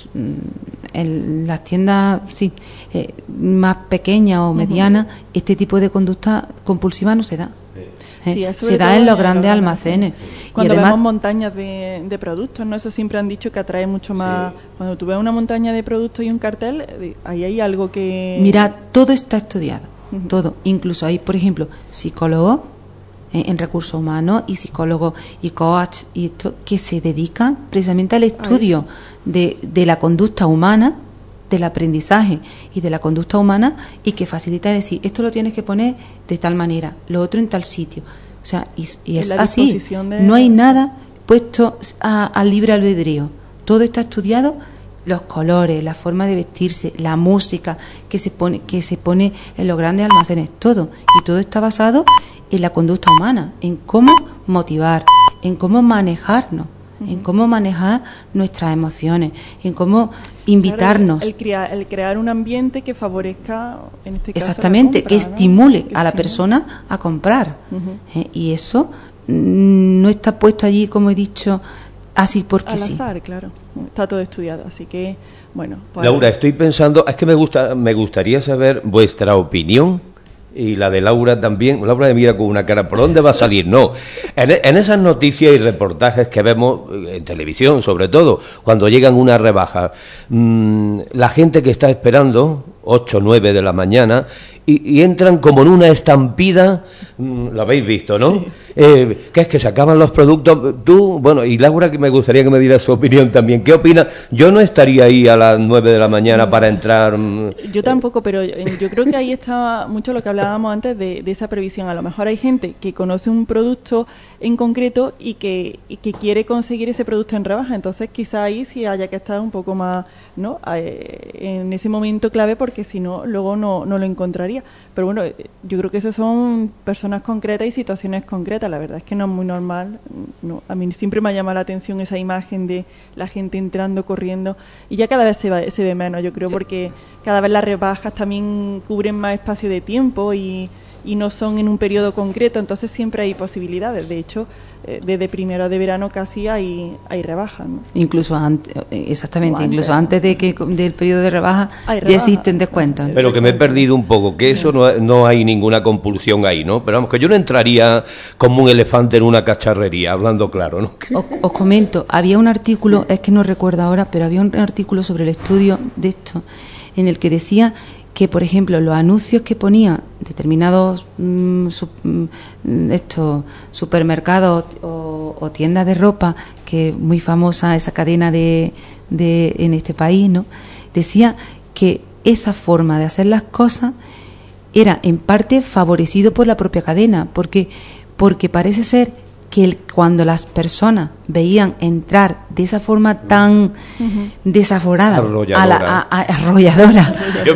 en las tiendas sí eh, más pequeñas o medianas, uh-huh. este tipo de conducta compulsiva no se da. Sí, eh, se da en los grandes almacenes. Cuando y además, vemos montañas de, de productos, ¿no? Eso siempre han dicho que atrae mucho más. Sí. Cuando tú ves una montaña de productos y un cartel, ahí hay algo que... Mira, todo está estudiado, uh-huh. todo. Incluso hay, por ejemplo, psicólogos eh, en recursos humanos y psicólogos y coach y esto, que se dedican precisamente al estudio de, de la conducta humana, del aprendizaje y de la conducta humana, y que facilita decir, esto lo tienes que poner de tal manera, lo otro en tal sitio. O sea, y, y es así. De... No hay nada puesto a, a libre albedrío. Todo está estudiado, los colores, la forma de vestirse, la música que se pone, que se pone en los grandes almacenes, todo. Y todo está basado en la conducta humana, en cómo motivar, en cómo manejarnos, en cómo manejar nuestras emociones, en cómo invitarnos. Claro, el, el, crear, el crear un ambiente que favorezca, en este caso, exactamente, la compra, que ¿no? estimule que a la estimule. persona a comprar. Uh-huh. ¿eh? Y eso mm, no está puesto allí, como he dicho, así porque Al sí. azar, claro. Está todo estudiado, así que, bueno. Pues Laura, estoy pensando, es que me gusta, me gustaría saber vuestra opinión. Y la de Laura también. Laura me mira con una cara, ¿por dónde va a salir? No, en, en esas noticias y reportajes que vemos en televisión, sobre todo, cuando llegan unas rebajas, mmm, la gente que está esperando, ocho, nueve de la mañana, y, y entran como en una estampida, mmm, lo habéis visto, ¿no? Sí. Eh, que es que se acaban los productos. Tú, bueno, y Laura, que me gustaría que me diera su opinión también. ¿Qué opina? Yo no estaría ahí a las nueve de la mañana para entrar. Mmm, yo tampoco, pero yo creo que ahí está mucho lo que hablábamos antes de, de esa previsión. A lo mejor hay gente que conoce un producto en concreto y que, y que quiere conseguir ese producto en rebaja. Entonces, quizá ahí sí haya que estar un poco más, ¿no? Eh, en ese momento clave, porque si no, luego no, no lo encontraría. Pero bueno, yo creo que eso son personas concretas y situaciones concretas. La verdad es que no es muy normal. No, a mí siempre me ha llamado la atención esa imagen de la gente entrando, corriendo, y ya cada vez se, va, se ve menos, yo creo, porque cada vez las rebajas también cubren más espacio de tiempo y, y no son en un periodo concreto, entonces siempre hay posibilidades. De hecho, eh, desde primero de verano casi hay hay rebajas, ¿no? Incluso antes, exactamente, antes, incluso antes de que del periodo de rebaja ya rebaja. Existen descuentos. Pero que me he perdido un poco, que eso no, no hay ninguna compulsión ahí, ¿no? Pero vamos, que yo no entraría como un elefante en una cacharrería, hablando claro, ¿no? Os, os comento, había un artículo, es que no recuerdo ahora, pero había un artículo sobre el estudio de esto, en el que decía que, por ejemplo, los anuncios que ponía determinados mmm, su, mmm, estos supermercados o, o tiendas de ropa, que es muy famosa esa cadena de, de en este país, ¿no? Decía que esa forma de hacer las cosas era en parte favorecido por la propia cadena, porque porque parece ser que el, cuando las personas veían entrar de esa forma tan uh-huh. desaforada, arrolladora, a la, a, a, arrolladora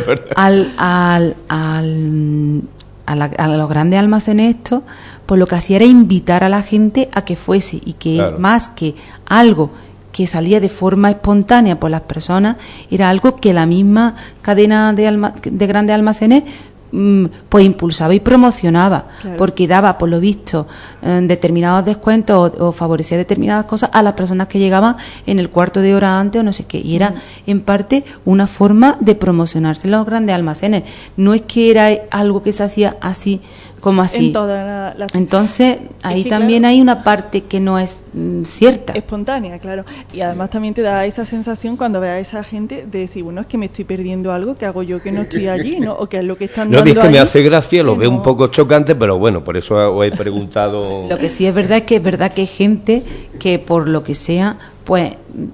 al, al, al, a, la, a los grandes almacenes estos, pues lo que hacía era invitar a la gente a que fuese, y que claro. más que algo que salía de forma espontánea por las personas, era algo que la misma cadena de, alma, de grandes almacenes pues impulsaba y promocionaba, claro. porque daba, por lo visto, eh, determinados descuentos o, o favorecía determinadas cosas a las personas que llegaban en el cuarto de hora antes o no sé qué, y era uh-huh. en parte una forma de promocionarse en los grandes almacenes. No es que era algo que se hacía así ¿Cómo así? En toda la, la... Entonces, ahí que, también claro, hay una parte que no es mm, cierta. Espontánea, claro. Y además también te da esa sensación cuando ves a esa gente de decir, bueno, es que me estoy perdiendo algo, que hago yo que no estoy allí, ¿no? O que es lo que están no, dando es que ahí, me hace gracia, lo veo no... un poco chocante, pero bueno, por eso os he preguntado. Lo que sí es verdad es que es verdad que hay gente que por lo que sea, pues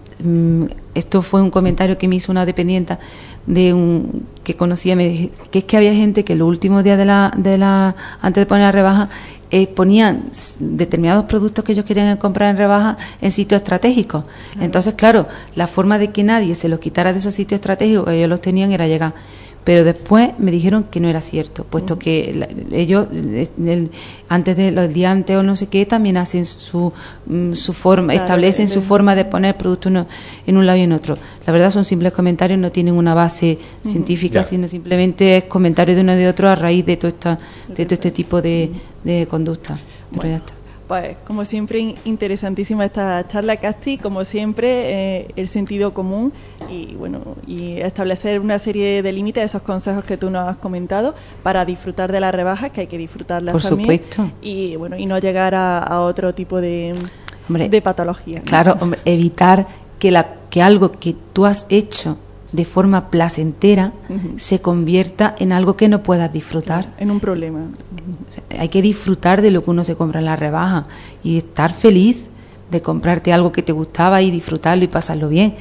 mm, esto fue un comentario que me hizo una dependienta de un que conocía, me dije, que es que había gente que los últimos días de la, de la antes de poner la rebaja eh, ponían determinados productos que ellos querían comprar en rebaja en sitios estratégicos. Claro. Entonces, claro, la forma de que nadie se los quitara de esos sitios estratégicos que ellos los tenían era llegar. Pero después me dijeron que no era cierto, puesto que la, ellos el, antes de los días antes o no sé qué también hacen su su forma, claro, establecen de, su forma de poner productos en, en un lado y en otro. La verdad son simples comentarios, no tienen una base uh-huh. científica, ya. sino simplemente es comentarios de uno y de otro a raíz de todo esta de todo este tipo de, de conducta. Pero bueno. Ya está. Pues, como siempre, interesantísima esta charla, Casti, como siempre, eh, el sentido común y bueno y establecer una serie de límites, esos consejos que tú nos has comentado, para disfrutar de las rebajas, que hay que disfrutarlas Por también. Supuesto. Y bueno y no llegar a, a otro tipo de, hombre, de patología, ¿no? Claro, hombre, evitar que, la, que algo que tú has hecho de forma placentera uh-huh. se convierta en algo que no puedas disfrutar. Claro, en un problema. O sea, hay que disfrutar de lo que uno se compra en la rebaja y estar feliz de comprarte algo que te gustaba y disfrutarlo y pasarlo bien.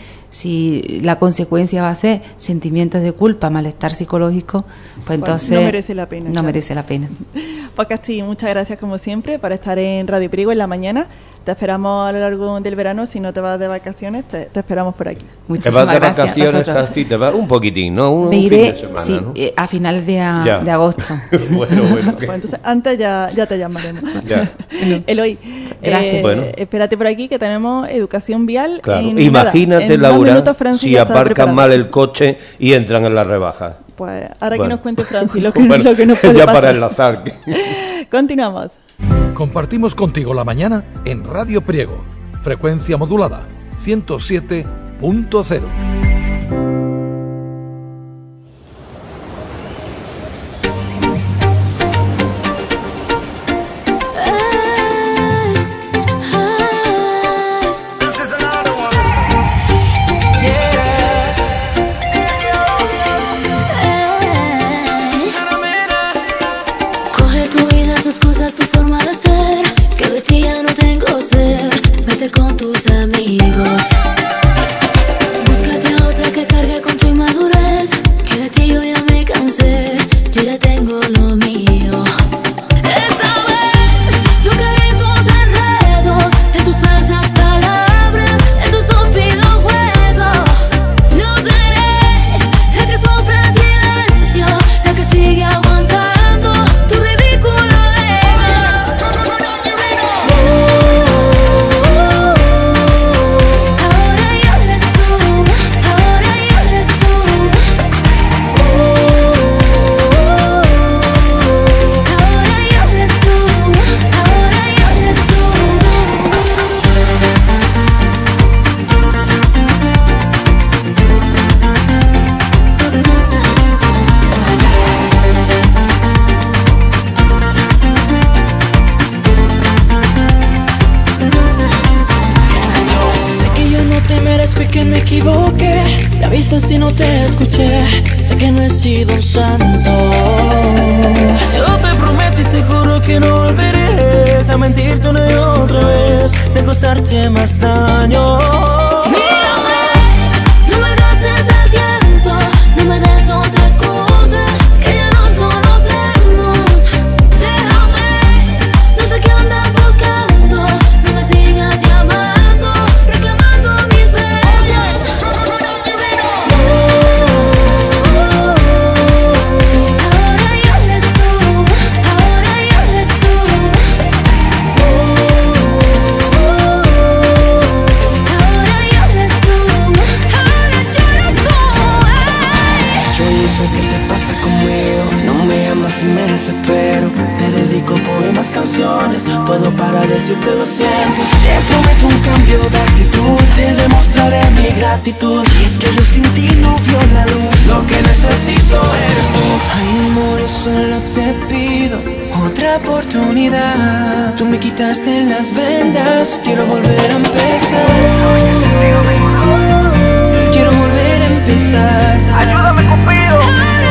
Si la consecuencia va a ser sentimientos de culpa, malestar psicológico, pues bueno, entonces no merece la pena. No claro. merece la pena. Pues Casti, muchas gracias como siempre por estar en Radio Priego en la mañana. Te esperamos a lo largo del verano. Si no te vas de vacaciones, te, te esperamos por aquí. Muchísimas gracias. ¿Te vas de gracias, vacaciones, Casti? ¿Te vas un poquitín, no? Un, Me un iré, fin de semana, sí, ¿no? eh, a finales de, a, de agosto. bueno, bueno. Pues entonces, antes ya, ya te llamaremos. Ya. Eloy, gracias. Eh, bueno. espérate por aquí que tenemos educación vial. Claro. En Imagínate, nada, en Laura, minutos, Francis, si aparcan mal el coche y entran en la rebaja. Pues ahora bueno. que nos cuente Francis lo que, bueno, lo que nos puede ya pasar. para enlazar. Continuamos. Compartimos contigo la mañana en Radio Priego, frecuencia modulada ciento siete punto cero. Con tus amigos, búscate otra que cargue con tu inmadurez, que de ti yo ya me cansé, yo ya tengo lo mío. Esta vez no caeré en tus enredos, en tus falsas palabras, en tu estúpido juego. No seré la que sufre en silencio, la que sigue aguantando tu ridículo ego. Que me equivoqué, me avisas si no te escuché, sé que no he sido un santo. Yo te prometo y te juro que no volveré a mentirte una y otra vez, de causarte más daño. Mírame, no me gastes el tiempo, no me des otra excusa, que ya nos conocemos. Déjame, no sé qué andas buscando, no me sigas llamando, reclamando mis besos. Si me desespero, te dedico poemas, canciones, todo para decirte lo siento. Te prometo un cambio de actitud, te demostraré mi gratitud. Y es que yo sin ti no veo la luz, lo que necesito eres tú. Ay, amor, yo solo te pido otra oportunidad. Tú me quitaste las vendas, quiero volver a empezar. Quiero volver a empezar. Ayúdame, Cupido.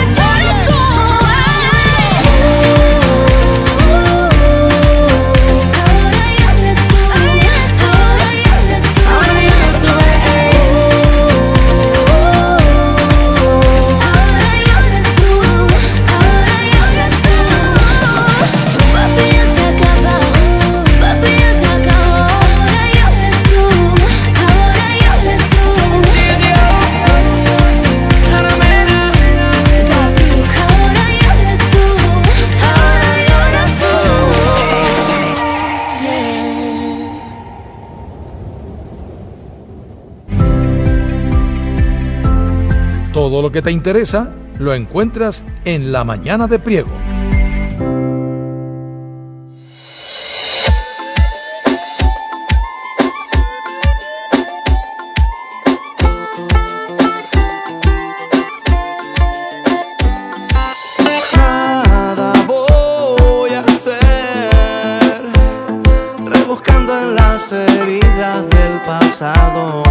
Todo lo que te interesa lo encuentras en La Mañana de Priego. Nada voy a hacer, rebuscando en las heridas del pasado.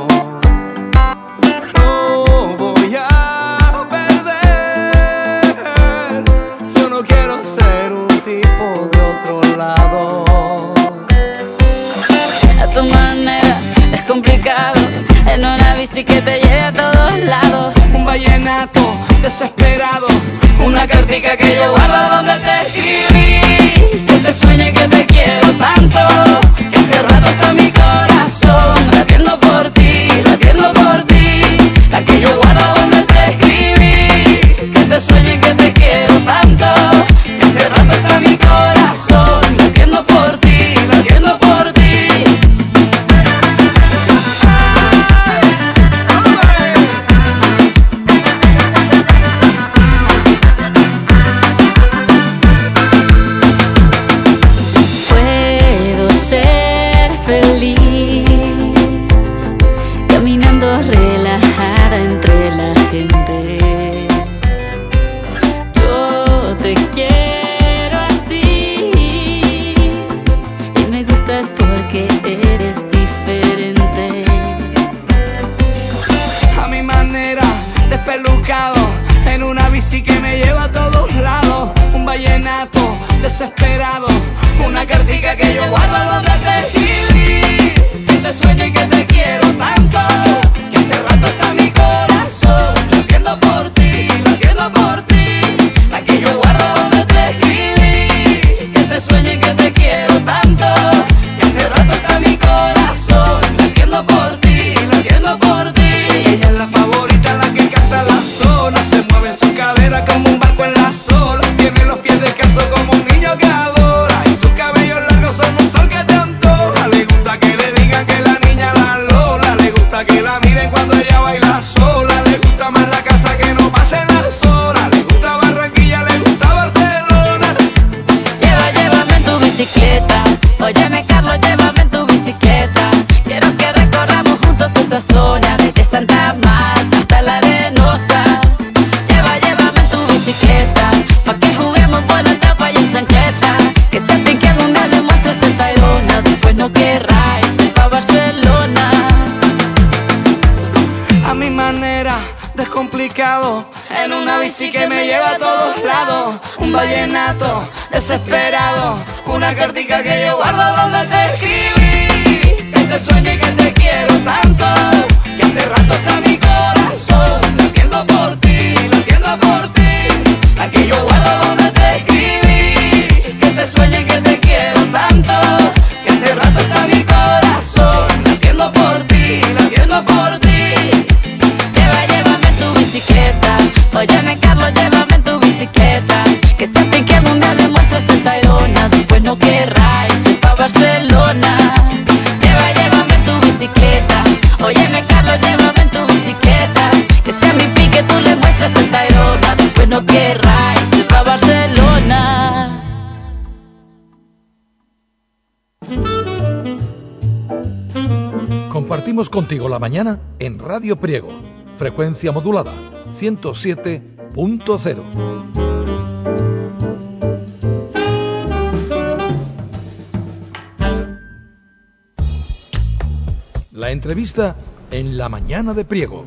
En una bici que te lleve a todos lados. Un vallenato desesperado, una cartica que yo guardo donde te escribí. Que te sueñe que te quiero tanto, que hace rato está mi corazón latiendo por ti, latiendo por ti. La que yo guardo donde te escribí. Que te sueñe que te quiero tanto, que hace rato está mi corazón latiendo por ti, latiendo por ti. Desesperado, una cartica que yo guardo donde te escribí. Que te sueño y que te quiero tanto, que hace rato está mi corazón latiendo por ti, latiendo por ti. La que yo guardo donde te escribí. Que te sueño y que te quiero tanto, que hace rato está mi corazón latiendo por ti, latiendo por ti. Ella es la favorita, la que canta la zona, se mueve en su cadera como un barco en la sola. Tiene los pies descalzos como un niño que adora, y sus cabellos largos son un sol que te antoja. Le gusta que le digan que la niña la Lola, le gusta que la miren cuando ella baila sola. Le gusta más la casa que no pasen las horas, le gusta Barranquilla, le gusta Barcelona. Lleva, llévame en tu bicicleta, óyeme Carlos, llévame en tu bicicleta. Quiero que recorramos juntos esa zona, desde Santa Marta hasta la Arenosa. Lleva, llévame en tu bicicleta, pa' que juguemos por la etapa y en chancheta. Que sepan que algún día le muestres el Tayrona, después no querráis ir pa' Barcelona. A mi manera, descomplicado, en una bici que me lleva a todos lados. Un vallenato desesperado, una cartica que yo guardo donde te escribí. Que te sueño y que te quiero tanto, que hace rato está mi corazón latiendo por ti, latiendo por ti. La que yo guardo donde te escribí. Que te sueño y que te quiero tanto, que hace rato está mi corazón latiendo por ti, latiendo por ti. Lleva, llévame en tu bicicleta, óyeme Carlos, llévame en tu bicicleta. Que sepan que algún día le muestres el Tayrona, después no querráis ir pa' Barcelona. Lleva, llévame en tu bicicleta, óyeme Carlos, llévame en tu bicicleta. Que sea mi pique, tú le muestras el Tayrona, después no querráis ir pa' Barcelona. Compartimos contigo la mañana en Radio Priego, frecuencia modulada ciento siete punto cero. entrevista en La Mañana de Priego.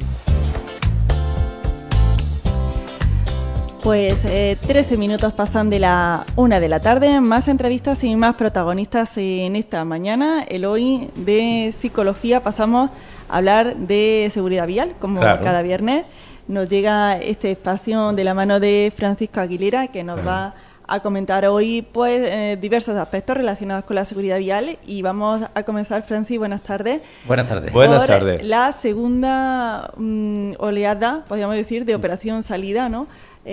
Pues eh, trece minutos pasan de la una de la tarde, más entrevistas y más protagonistas en esta mañana. El hoy de psicología pasamos a hablar de seguridad vial, como claro. cada viernes. Nos llega este espacio de la mano de Francisco Aguilera, que nos va a comentar hoy pues eh, diversos aspectos relacionados con la seguridad vial. Y vamos a comenzar, Francis, buenas tardes. Buenas tardes. Buenas tardes. La segunda um, oleada, podríamos decir, de Operación Salida, ¿no?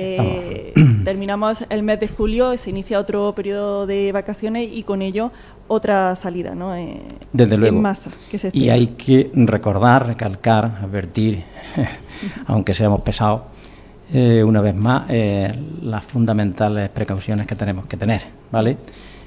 Eh, terminamos el mes de julio, se inicia otro periodo de vacaciones y con ello otra salida, ¿no? Eh, Desde luego. En masa, que se y hay que recordar, recalcar, advertir, aunque seamos pesados, eh, una vez más, eh, las fundamentales precauciones que tenemos que tener, ¿vale?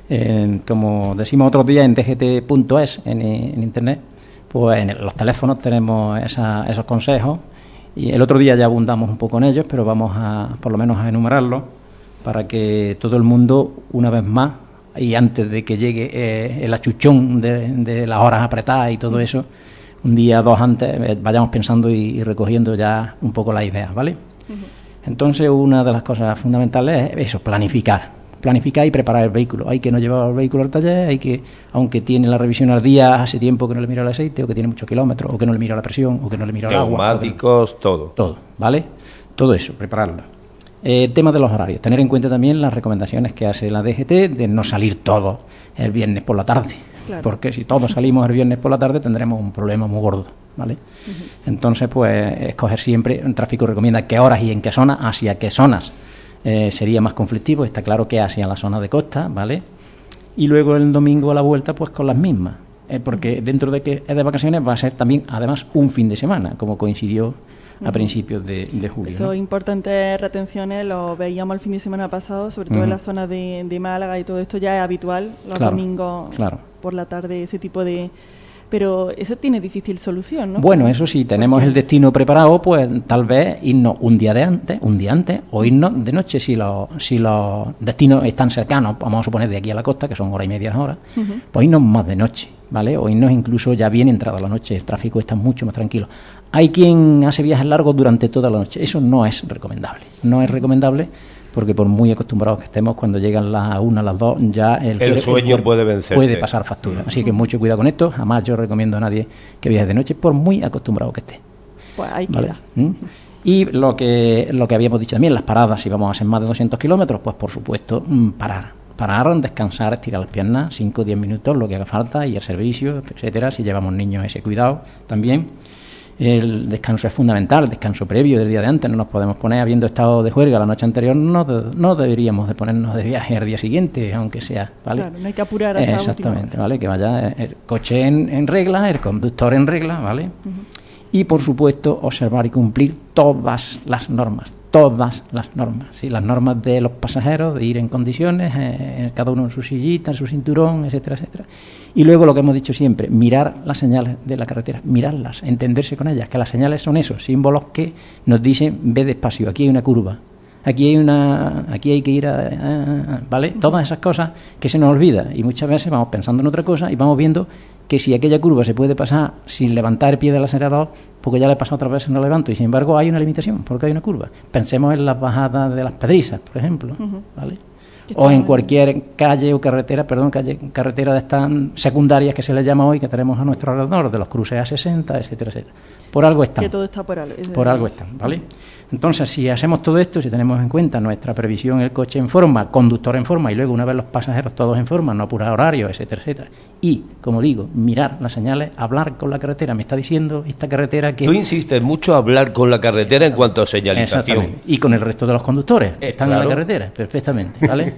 Eh, como decimos otros días en d g t punto es, en, en internet, pues en los teléfonos tenemos esa, esos consejos. Y el otro día ya abundamos un poco en ellos, pero vamos a, por lo menos, a enumerarlos para que todo el mundo, una vez más, y antes de que llegue eh, el achuchón de, de las horas apretadas y todo eso, un día, dos antes, eh, vayamos pensando y, y recogiendo ya un poco las ideas, ¿vale? Uh-huh. Entonces, una de las cosas fundamentales es eso, planificar. Planificar y preparar el vehículo. Hay que no llevar el vehículo al taller, hay que, aunque tiene la revisión al día, hace tiempo que no le miro el aceite, o que tiene muchos kilómetros, o que no le miro la presión, o que no le miro el agua. Neumáticos, no, todo. Todo, ¿vale? Todo eso, prepararlo. Eh, tema de los horarios. Tener en cuenta también las recomendaciones que hace la D G T de no salir todos el viernes por la tarde. Claro. Porque si todos salimos el viernes por la tarde tendremos un problema muy gordo, ¿vale? Uh-huh. Entonces, pues, escoger siempre, el tráfico recomienda qué horas y en qué zonas, hacia qué zonas. Eh, sería más conflictivo, está claro que hacia la zona de costa, ¿vale? Y luego el domingo a la vuelta, pues con las mismas, eh, porque dentro de que es de vacaciones va a ser también, además, un fin de semana, como coincidió a principios de, de julio. Eso, ¿no? Importantes retenciones, lo veíamos el fin de semana pasado, sobre todo uh-huh. en la zona de, de Málaga y todo esto ya es habitual, los claro, domingos claro. por la tarde, ese tipo de... Pero eso tiene difícil solución, ¿no? Bueno, eso sí, tenemos el destino preparado, pues tal vez irnos un día de antes, un día antes, o irnos de noche si los si los destinos están cercanos, vamos a suponer de aquí a la costa, que son hora y media, dos horas, uh-huh. pues irnos más de noche, ¿vale? O irnos incluso ya bien entrada la noche, el tráfico está mucho más tranquilo. Hay quien hace viajes largos durante toda la noche, eso no es recomendable, no es recomendable. Porque por muy acostumbrados que estemos, cuando llegan las una, las dos, ya el, el sueño el puede vencer. Puede pasar factura. Así que mucho cuidado con esto. Jamás yo recomiendo a nadie que viaje de noche, por muy acostumbrado que esté. Pues hay que ¿vale? ¿Mm? Y lo que lo que habíamos dicho también, las paradas, si vamos a hacer más de doscientos kilómetros, pues por supuesto, parar. Parar, descansar, estirar las piernas, cinco o diez minutos, lo que haga falta, y el servicio, etcétera. Si llevamos niños, ese cuidado también. El descanso es fundamental, el descanso previo del día de antes. No nos podemos poner, habiendo estado de juerga la noche anterior, no, de, no deberíamos de ponernos de viaje al día siguiente, aunque sea, ¿vale? Claro, no hay que apurar hasta exactamente, ¿vale? Que vaya el coche en, en regla, el conductor en regla, ¿vale? Uh-huh. Y, por supuesto, observar y cumplir todas las normas, todas las normas, ¿sí? Las normas de los pasajeros, de ir en condiciones, eh, cada uno en su sillita, en su cinturón, etcétera, etcétera. Y luego lo que hemos dicho siempre, mirar las señales de la carretera, mirarlas, entenderse con ellas, que las señales son esos símbolos que nos dicen, ve despacio, aquí hay una curva, aquí hay una, aquí hay que ir a, a, a ¿vale? Todas esas cosas que se nos olvida, y muchas veces vamos pensando en otra cosa y vamos viendo que si aquella curva se puede pasar sin levantar el pie del acelerador, porque ya le he pasado otra vez y no levanto, y sin embargo hay una limitación, porque hay una curva. Pensemos en las bajadas de las Pedrizas, por ejemplo, uh-huh. ¿vale? O en cualquier calle o carretera, perdón, calle, carretera de estas secundarias que se les llama hoy, que tenemos a nuestro alrededor, de los cruces A sesenta, etcétera, etcétera. Por algo están. Que todo está por algo. Por algo están, ¿vale? Entonces, si hacemos todo esto, si tenemos en cuenta nuestra previsión, el coche en forma, conductor en forma, y luego una vez los pasajeros todos en forma, no apurar horarios, etcétera, etcétera. Y, como digo, mirar las señales, hablar con la carretera. Me está diciendo esta carretera que... Tú insistes mucho a hablar con la carretera en cuanto a señalización. Exactamente. Y con el resto de los conductores que eh, están claro. en la carretera, perfectamente, ¿vale?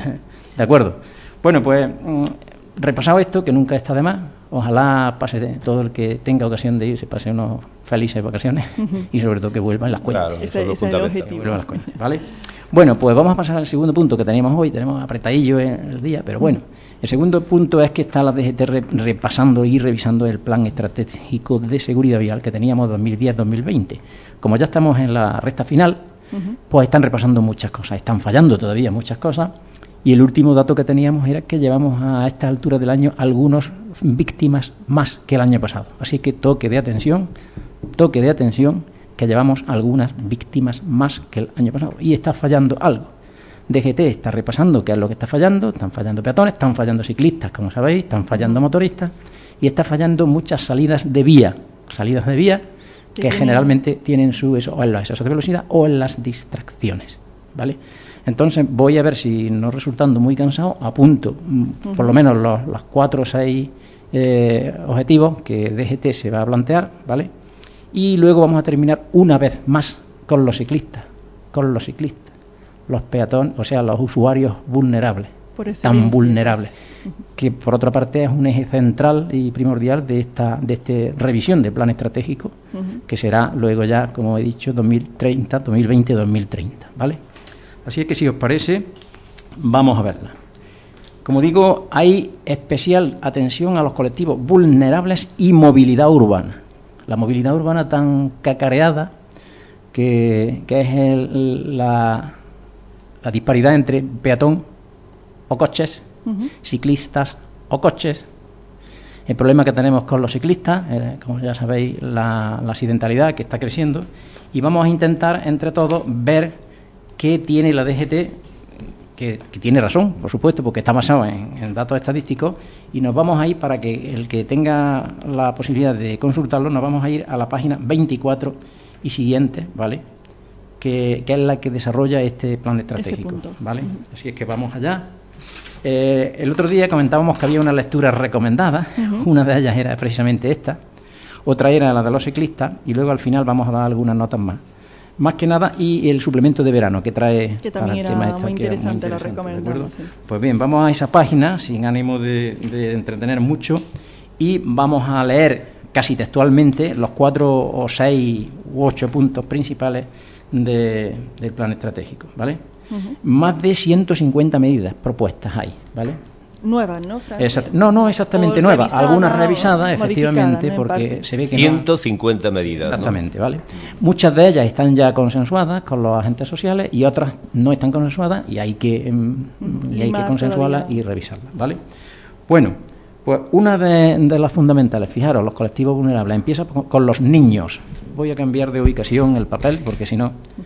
De acuerdo. Bueno, pues, mm, repasado esto, que nunca está de más, ojalá pase de, todo el que tenga ocasión de ir, se pase unos felices vacaciones uh-huh. y sobre todo que vuelva en las cuentas. Claro, ese, ese es el objetivo. Las cuentas, ¿vale? Bueno, pues vamos a pasar al segundo punto que teníamos hoy. Tenemos apretadillo el día, pero bueno. El segundo punto es que está la D G T re, repasando y revisando el plan estratégico de seguridad vial que teníamos dos mil diez dos mil veinte. Como ya estamos en la recta final, uh-huh. pues están repasando muchas cosas, están fallando todavía muchas cosas. Y el último dato que teníamos era que llevamos a estas alturas del año algunas víctimas más que el año pasado. Así que toque de atención, toque de atención, que llevamos algunas víctimas más que el año pasado. Y está fallando algo. D G T está repasando qué es lo que está fallando. Están fallando peatones, están fallando ciclistas, como sabéis, están fallando motoristas y está fallando muchas salidas de vía. Salidas de vía que generalmente tienen su eso, o en los excesos de velocidad o en las distracciones, ¿vale? Entonces voy a ver si, no resultando muy cansado, apunto uh-huh. por lo menos los, los cuatro o seis eh, objetivos que D G T se va a plantear, ¿vale? Y luego vamos a terminar una vez más con los ciclistas, con los ciclistas, los peatones, o sea, los usuarios vulnerables, tan vulnerables, que por otra parte es un eje central y primordial de esta de este revisión del plan estratégico, uh-huh. que será luego ya, como he dicho, dos mil treinta, dos mil veinte, dos mil treinta, ¿vale? Así es que, si os parece, vamos a verla. Como digo, hay especial atención a los colectivos vulnerables y movilidad urbana. La movilidad urbana tan cacareada que, que es el, la, la disparidad entre peatón o coches, uh-huh. ciclistas o coches. El problema que tenemos con los ciclistas, eh, como ya sabéis, la, la accidentalidad que está creciendo, y vamos a intentar entre todos ver qué tiene la D G T, que, que tiene razón, por supuesto, porque está basado en, en datos estadísticos, y nos vamos a ir, para que el que tenga la posibilidad de consultarlo, nos vamos a ir a la página veinticuatro y siguiente, ¿vale? Que, que es la que desarrolla este plan estratégico, ¿vale? Uh-huh. Así es que vamos allá. Eh, el otro día comentábamos que había una lectura recomendada, uh-huh. una de ellas era precisamente esta, otra era la de los ciclistas, y luego al final vamos a dar algunas notas más. Más que nada, y el suplemento de verano que trae que también era tema esta, muy interesante, muy lo recomendamos. Sí. Pues bien, vamos a esa página sin ánimo de, de entretener mucho, y vamos a leer casi textualmente los cuatro o seis u ocho puntos principales de, del plan estratégico, ¿vale? Uh-huh. Más de ciento cincuenta medidas propuestas hay, ¿vale? Nuevas, ¿no, Fran? Exact- no, no exactamente o nuevas, revisada, algunas revisadas, efectivamente, ¿no? porque se ve que ciento cincuenta no. medidas. Exactamente, ¿no? ¿Vale? Muchas de ellas están ya consensuadas con los agentes sociales y otras no están consensuadas, y hay que, mm, y hay que consensuarlas y revisarlas, ¿vale? Bueno, pues una de, de las fundamentales, fijaros, los colectivos vulnerables, empieza con, con los niños. Voy a cambiar de ubicación el papel, porque si no...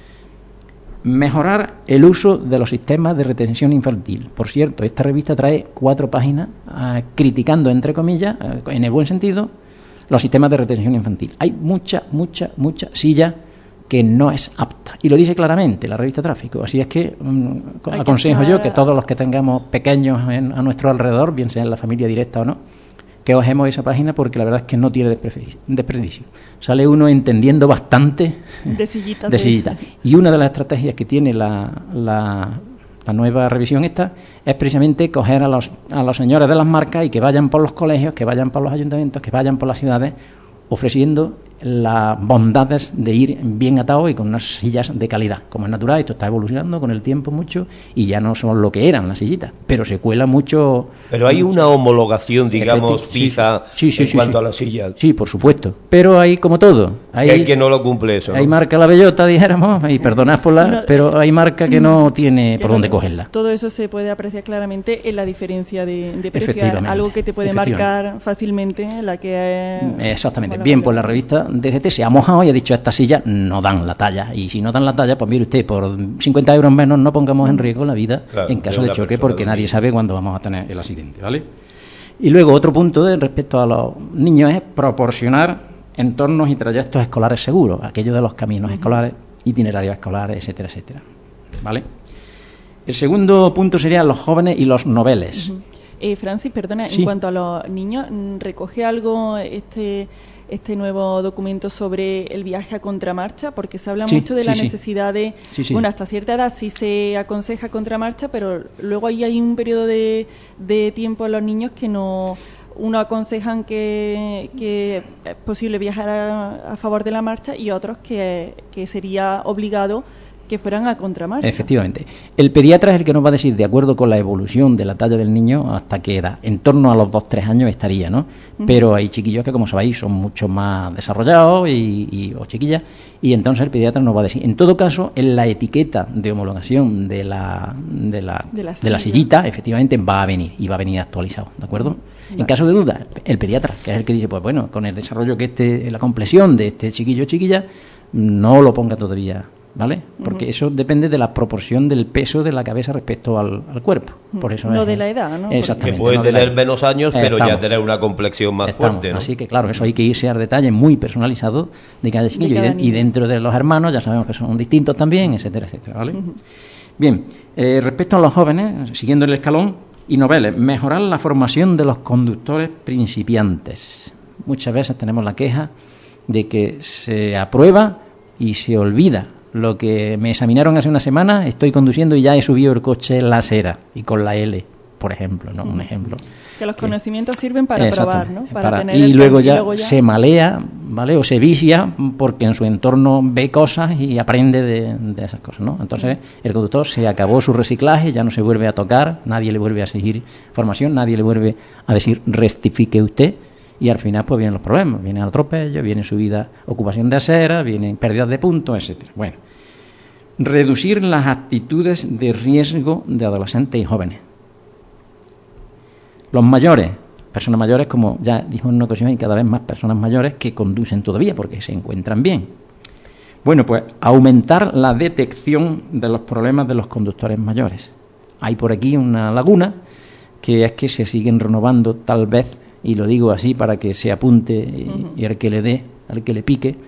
Mejorar el uso de los sistemas de retención infantil. Por cierto, esta revista trae cuatro páginas uh, criticando, entre comillas, uh, en el buen sentido, los sistemas de retención infantil. Hay mucha, mucha, mucha silla que no es apta. Y lo dice claramente la revista Tráfico. Así es que um, aconsejo que yo que todos los que tengamos pequeños en, a nuestro alrededor, bien sea en la familia directa o no, que ojemos esa página, porque la verdad es que no tiene desperdicio. Sale uno entendiendo bastante de sillitas. de sillitas. Y una de las estrategias que tiene la, la, la nueva revisión esta es precisamente coger a los, a los señores de las marcas y que vayan por los colegios, que vayan por los ayuntamientos, que vayan por las ciudades, ofreciendo las bondades de ir bien atado y con unas sillas de calidad. Como es natural, esto está evolucionando con el tiempo mucho y ya no son lo que eran las sillitas, pero se cuela mucho. Pero hay mucho, una homologación, digamos, efecti- fija sí, sí, en sí, cuanto sí. a las sillas. Sí, por supuesto. Pero hay, como todo, hay, hay que no lo cumple eso, ¿no? Hay marca la bellota, dijéramos, y perdonad por la, no, pero hay marca que no tiene por dónde cogerla. Todo eso se puede apreciar claramente en la diferencia de, de precio, algo que te puede marcar fácilmente la que es. Exactamente. Bien, pues la revista D G T se ha mojado y ha dicho: estas sillas no dan la talla, y si no dan la talla, pues mire usted, por cincuenta euros menos no pongamos en riesgo la vida, claro, en caso de choque, porque nadie sabe cuándo vamos a tener el accidente, ¿vale? Y luego otro punto de respecto a los niños es proporcionar entornos y trayectos escolares seguros, aquello de los caminos uh-huh. escolares, itinerarios escolares, etcétera, etcétera, ¿vale? El segundo punto sería los jóvenes y los noveles. Uh-huh. eh, Francis, perdona, sí. En cuanto a los niños, ¿recoge algo este este nuevo documento sobre el viaje a contramarcha? Porque se habla sí, mucho de sí, la sí. necesidad de... Sí, sí. Bueno, hasta cierta edad sí se aconseja contramarcha, pero luego ahí hay un periodo de, de tiempo a los niños que no... Unos aconsejan que, que es posible viajar a, a favor de la marcha, y otros que, que sería obligado que fueran a contramarcha. Efectivamente. El pediatra es el que nos va a decir, de acuerdo con la evolución de la talla del niño, hasta qué edad. En torno a los dos tres años estaría, ¿no? Uh-huh. Pero hay chiquillos que, como sabéis, son mucho más desarrollados y, y, o chiquillas, y entonces el pediatra nos va a decir. En todo caso, en la etiqueta de homologación de la, de la, de la, de la sillita, efectivamente, va a venir, y va a venir actualizado, ¿de acuerdo? Uh-huh. En caso de duda, el pediatra, que es el que dice, pues bueno, con el desarrollo que este, la complexión de este chiquillo o chiquilla, no lo ponga todavía, ¿vale? Porque uh-huh. eso depende de la proporción del peso de la cabeza respecto al, al cuerpo. Por eso no es, de la edad, ¿no? Exactamente. Que puede no tener menos años, pero Estamos. ya tener una complexión más Estamos. fuerte, ¿no? Así que, claro, eso hay que irse al detalle muy personalizado de cada chiquillo. De cada y, de, y dentro de los hermanos ya sabemos que son distintos también, etcétera, etcétera, ¿vale? Uh-huh. Bien, eh, respecto a los jóvenes, siguiendo el escalón, y noveles, mejorar la formación de los conductores principiantes. Muchas veces tenemos la queja de que se aprueba y se olvida. Lo que me examinaron hace una semana, estoy conduciendo y ya he subido el coche en la acera y con la L, por ejemplo, ¿no? Un ejemplo. Que los conocimientos sirven para probar, ¿no? Para para, tener y, el luego y ya luego ya se malea, ¿vale? O se vicia porque en su entorno ve cosas y aprende de, de esas cosas, ¿no? Entonces el conductor se acabó su reciclaje, ya no se vuelve a tocar, nadie le vuelve a seguir formación, nadie le vuelve a decir rectifique usted. Y al final pues vienen los problemas, viene el atropello, viene subida, ocupación de acera, vienen pérdidas de puntos, etcétera. Bueno, reducir las actitudes de riesgo de adolescentes y jóvenes. Los mayores, personas mayores, como ya dijimos en una ocasión, hay cada vez más personas mayores que conducen todavía porque se encuentran bien. Bueno, pues aumentar la detección de los problemas de los conductores mayores. Hay por aquí una laguna que es que se siguen renovando tal vez, y lo digo así para que se apunte y, uh-huh. y al que le dé, al que le pique,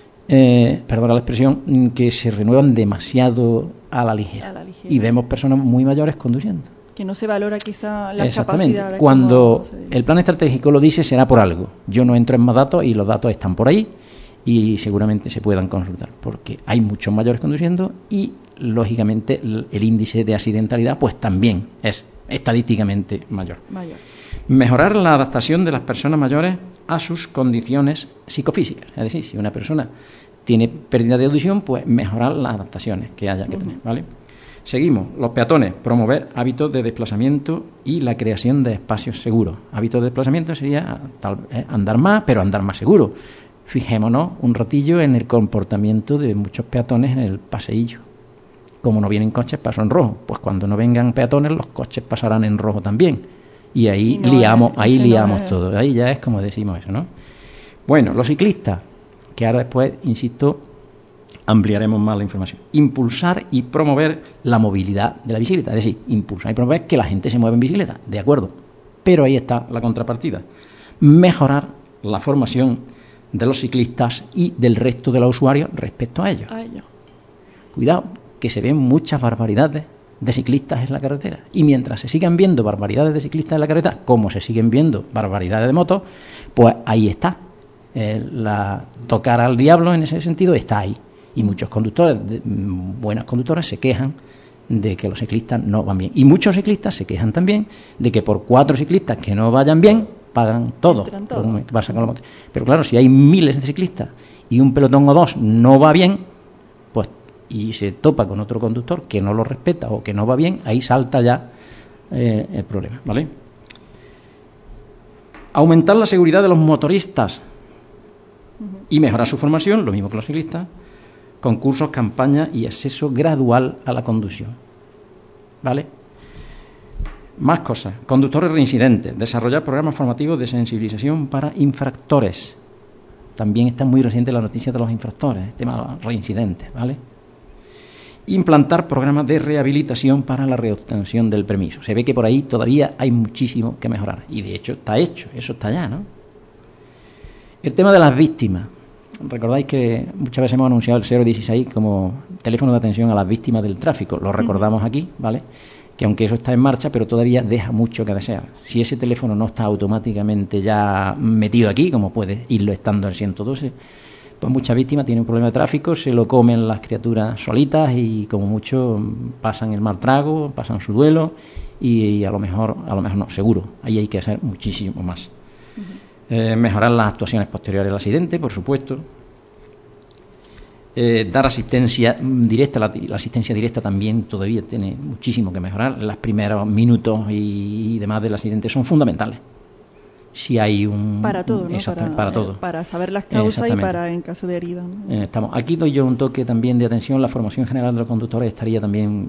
eh, perdona la expresión, que se renuevan demasiado a la ligera. A la ligera. Y vemos personas muy mayores conduciendo. Que no se valora quizá la Exactamente. capacidad. Cuando el plan estratégico lo dice, será por algo. Yo no entro en más datos y los datos están por ahí y seguramente se puedan consultar, porque hay muchos mayores conduciendo y, lógicamente, el, el índice de accidentalidad pues también es estadísticamente mayor. Mayor. Mejorar la adaptación de las personas mayores a sus condiciones psicofísicas. Es decir, si una persona tiene pérdida de audición, pues mejorar las adaptaciones que haya que tener, ¿vale? Seguimos. Los peatones. Promover hábitos de desplazamiento y la creación de espacios seguros. Hábitos de desplazamiento sería tal, eh, andar más, pero andar más seguro. Fijémonos un ratillo en el comportamiento de muchos peatones en el paseillo. Como no vienen coches, paso en rojo. Pues cuando no vengan peatones, los coches pasarán en rojo también. Y ahí no liamos, es, ahí liamos no todo. Ahí ya es como decimos eso, ¿no? Bueno, los ciclistas, que ahora después, insisto, ampliaremos más la información. Impulsar y promover la movilidad de la bicicleta. Es decir, impulsar y promover que la gente se mueva en bicicleta, de acuerdo. Pero ahí está la contrapartida. Mejorar la formación de los ciclistas y del resto de los usuarios respecto a ellos. A ellos. Cuidado, que se ven muchas barbaridades de ciclistas en la carretera. Y mientras se sigan viendo barbaridades de ciclistas en la carretera, como se siguen viendo barbaridades de motos, pues ahí está. Eh, la tocar al diablo en ese sentido está ahí. Y muchos conductores, de, buenos conductores, se quejan de que los ciclistas no van bien. Y muchos ciclistas se quejan también de que por cuatro ciclistas que no vayan bien, pagan todo. todo. Lo que pasa con la moto. Pero claro, si hay miles de ciclistas y un pelotón o dos no va bien, pues y se topa con otro conductor que no lo respeta o que no va bien, ahí salta ya eh, el problema, ¿vale? Aumentar la seguridad de los motoristas uh-huh. y mejorar su formación, lo mismo que los ciclistas, concursos, campañas y acceso gradual a la conducción, ¿vale? Más cosas. Conductores reincidentes, desarrollar programas formativos de sensibilización para infractores. También está muy reciente la noticia de los infractores, el tema de los reincidentes, ¿vale? Implantar programas de rehabilitación para la reobtención del permiso. Se ve que por ahí todavía hay muchísimo que mejorar. Y de hecho está hecho, eso está ya, ¿no? El tema de las víctimas. Recordáis que muchas veces hemos anunciado el cero dieciséis como teléfono de atención a las víctimas del tráfico. Lo recordamos aquí, ¿vale? Que aunque eso está en marcha, pero todavía deja mucho que desear. Si ese teléfono no está automáticamente ya metido aquí, como puede irlo estando el ciento doce, pues muchas víctimas tienen un problema de tráfico, se lo comen las criaturas solitas y como mucho pasan el mal trago, pasan su duelo y, y a lo mejor, a lo mejor no, seguro, ahí hay que hacer muchísimo más. Uh-huh. Eh, mejorar las actuaciones posteriores al accidente, por supuesto. Eh, dar asistencia directa, la, la asistencia directa también todavía tiene muchísimo que mejorar. Los primeros minutos y, y demás del accidente son fundamentales. Si hay un para todo, ¿no? Exactamente, para, para todo. Para saber las causas y para en caso de herida, ¿no? Eh, estamos. Aquí doy yo un toque también de atención. La formación general de los conductores estaría también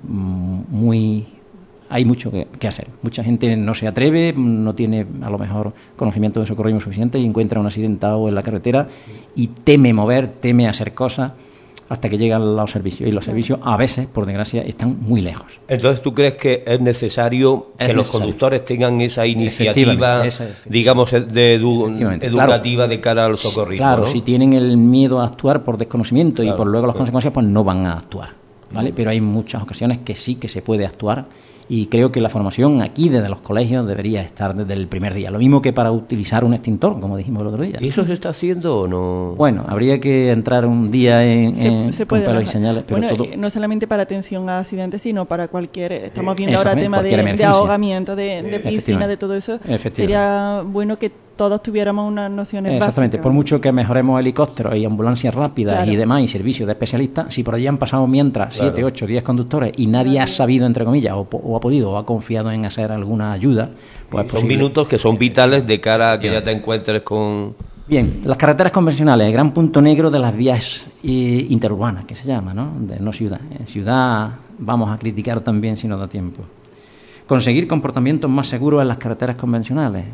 muy... Hay mucho que, que hacer. Mucha gente no se atreve, no tiene a lo mejor conocimiento de socorrismo suficiente y encuentra un accidentado en la carretera y teme mover, teme hacer cosas hasta que llegan los servicios. Y los servicios, a veces, por desgracia, están muy lejos. Entonces, ¿tú crees que es necesario es que necesario. los conductores tengan esa iniciativa, esa, digamos, de edu educativa claro, de cara al socorrismo? Claro, ¿no? si tienen el miedo a actuar por desconocimiento claro, y por luego las claro. consecuencias, pues no van a actuar, ¿vale? Uh-huh. Pero hay muchas ocasiones que sí que se puede actuar. Y creo que la formación aquí desde los colegios debería estar desde el primer día. Lo mismo que para utilizar un extintor, como dijimos el otro día. ¿Y eso se está haciendo o no? Bueno, habría que entrar un día en, se, en se con puede pelos y señales. Pero bueno, todo... no solamente para atención a accidentes, sino para cualquier... Estamos viendo eh, ahora tema de, de ahogamiento, de, de piscina, de todo eso. Sería bueno que todos tuviéramos unas nociones Exactamente, básicas. Por mucho que mejoremos helicópteros y ambulancias rápidas claro. y demás y servicios de especialistas, si por allí han pasado mientras siete, claro. ocho, diez conductores y nadie claro. ha sabido, entre comillas, o, o ha podido o ha confiado en hacer alguna ayuda, pues son minutos que son vitales de cara a que Bien. ya te encuentres con... Bien, las carreteras convencionales, el gran punto negro de las vías eh, interurbanas, que se llama, ¿no? De no ciudad. En ciudad vamos a criticar también si nos da tiempo. Conseguir comportamientos más seguros en las carreteras convencionales.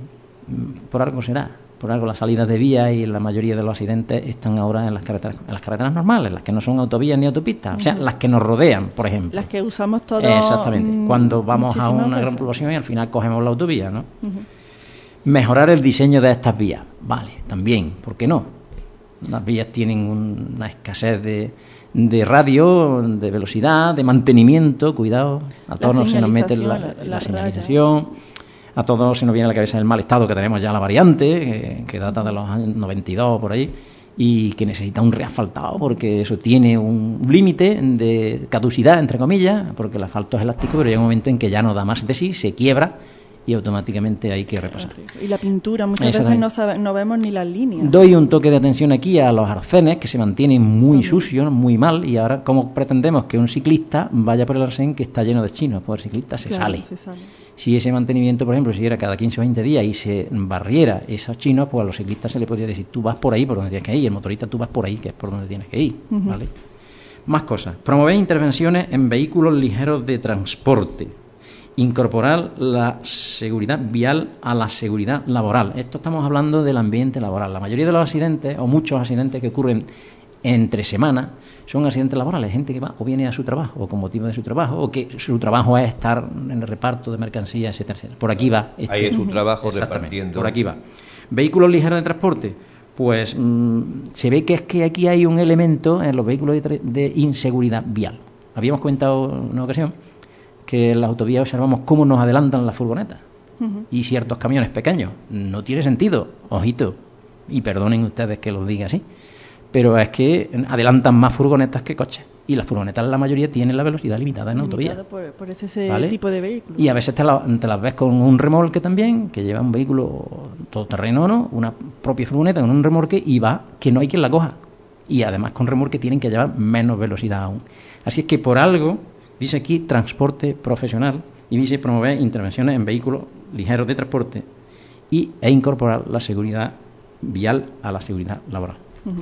Por algo será, por algo las salidas de vía y la mayoría de los accidentes están ahora en las carreteras, en las carreteras normales, las que no son autovías ni autopistas, o sea, las que nos rodean, por ejemplo. Las que usamos todos. Exactamente, mmm, cuando vamos a una veces. gran población y al final cogemos la autovía, ¿no? Uh-huh. Mejorar el diseño de estas vías, vale, también, ¿por qué no? Las vías tienen un, una escasez de, de radio, de velocidad, de mantenimiento, cuidado, a todos nos se nos mete la, la, la señalización. A todos se nos viene a la cabeza el mal estado que tenemos ya la variante, que, que data de los años noventa y dos por ahí, y que necesita un reasfaltado porque eso tiene un límite de caducidad, entre comillas, porque el asfalto es elástico, pero llega un momento en que ya no da más de sí, se quiebra y automáticamente hay que repasar. Y la pintura, muchas veces no, sabe, no vemos ni las líneas. Doy un toque de atención aquí a los arcenes, que se mantienen muy sucios, muy mal, y ahora, ¿cómo pretendemos que un ciclista vaya por el arcén que está lleno de chinos? Pues el ciclista se, claro, sale. se sale. Si ese mantenimiento, por ejemplo, si era cada quince o veinte días y se barriera esos chinos, pues a los ciclistas se le podría decir, tú vas por ahí por donde tienes que ir, y el motorista tú vas por ahí, que es por donde tienes que ir, uh-huh. ¿vale? Más cosas. Promover intervenciones en vehículos ligeros de transporte. Incorporar la seguridad vial a la seguridad laboral. Esto estamos hablando del ambiente laboral. La mayoría de los accidentes, o muchos accidentes que ocurren entre semanas, son accidentes laborales, gente que va o viene a su trabajo, o con motivo de su trabajo, o que su trabajo es estar en el reparto de mercancías, etcétera, etcétera. Por aquí va. Este, Ahí es su trabajo repartiendo. Por aquí va. Vehículos ligeros de transporte. Pues mmm, se ve que es que aquí hay un elemento en los vehículos de, de inseguridad vial. Habíamos comentado en una ocasión que en las autovías observamos cómo nos adelantan las furgonetas uh-huh. y ciertos camiones pequeños. No tiene sentido, ojito, y perdonen ustedes que lo diga así, pero es que adelantan más furgonetas que coches, y las furgonetas la mayoría tienen la velocidad limitada en autovía. Por, por ese ¿vale? tipo de vehículo. Y a veces te, la, te las ves con un remolque también, que lleva un vehículo todoterreno, ¿no? Una propia furgoneta con un remolque, y va que no hay quien la coja. Y además con remolque tienen que llevar menos velocidad aún. Así es que por algo dice aquí transporte profesional, y dice promover intervenciones en vehículos ligeros de transporte y, e incorporar la seguridad vial a la seguridad laboral. Uh-huh.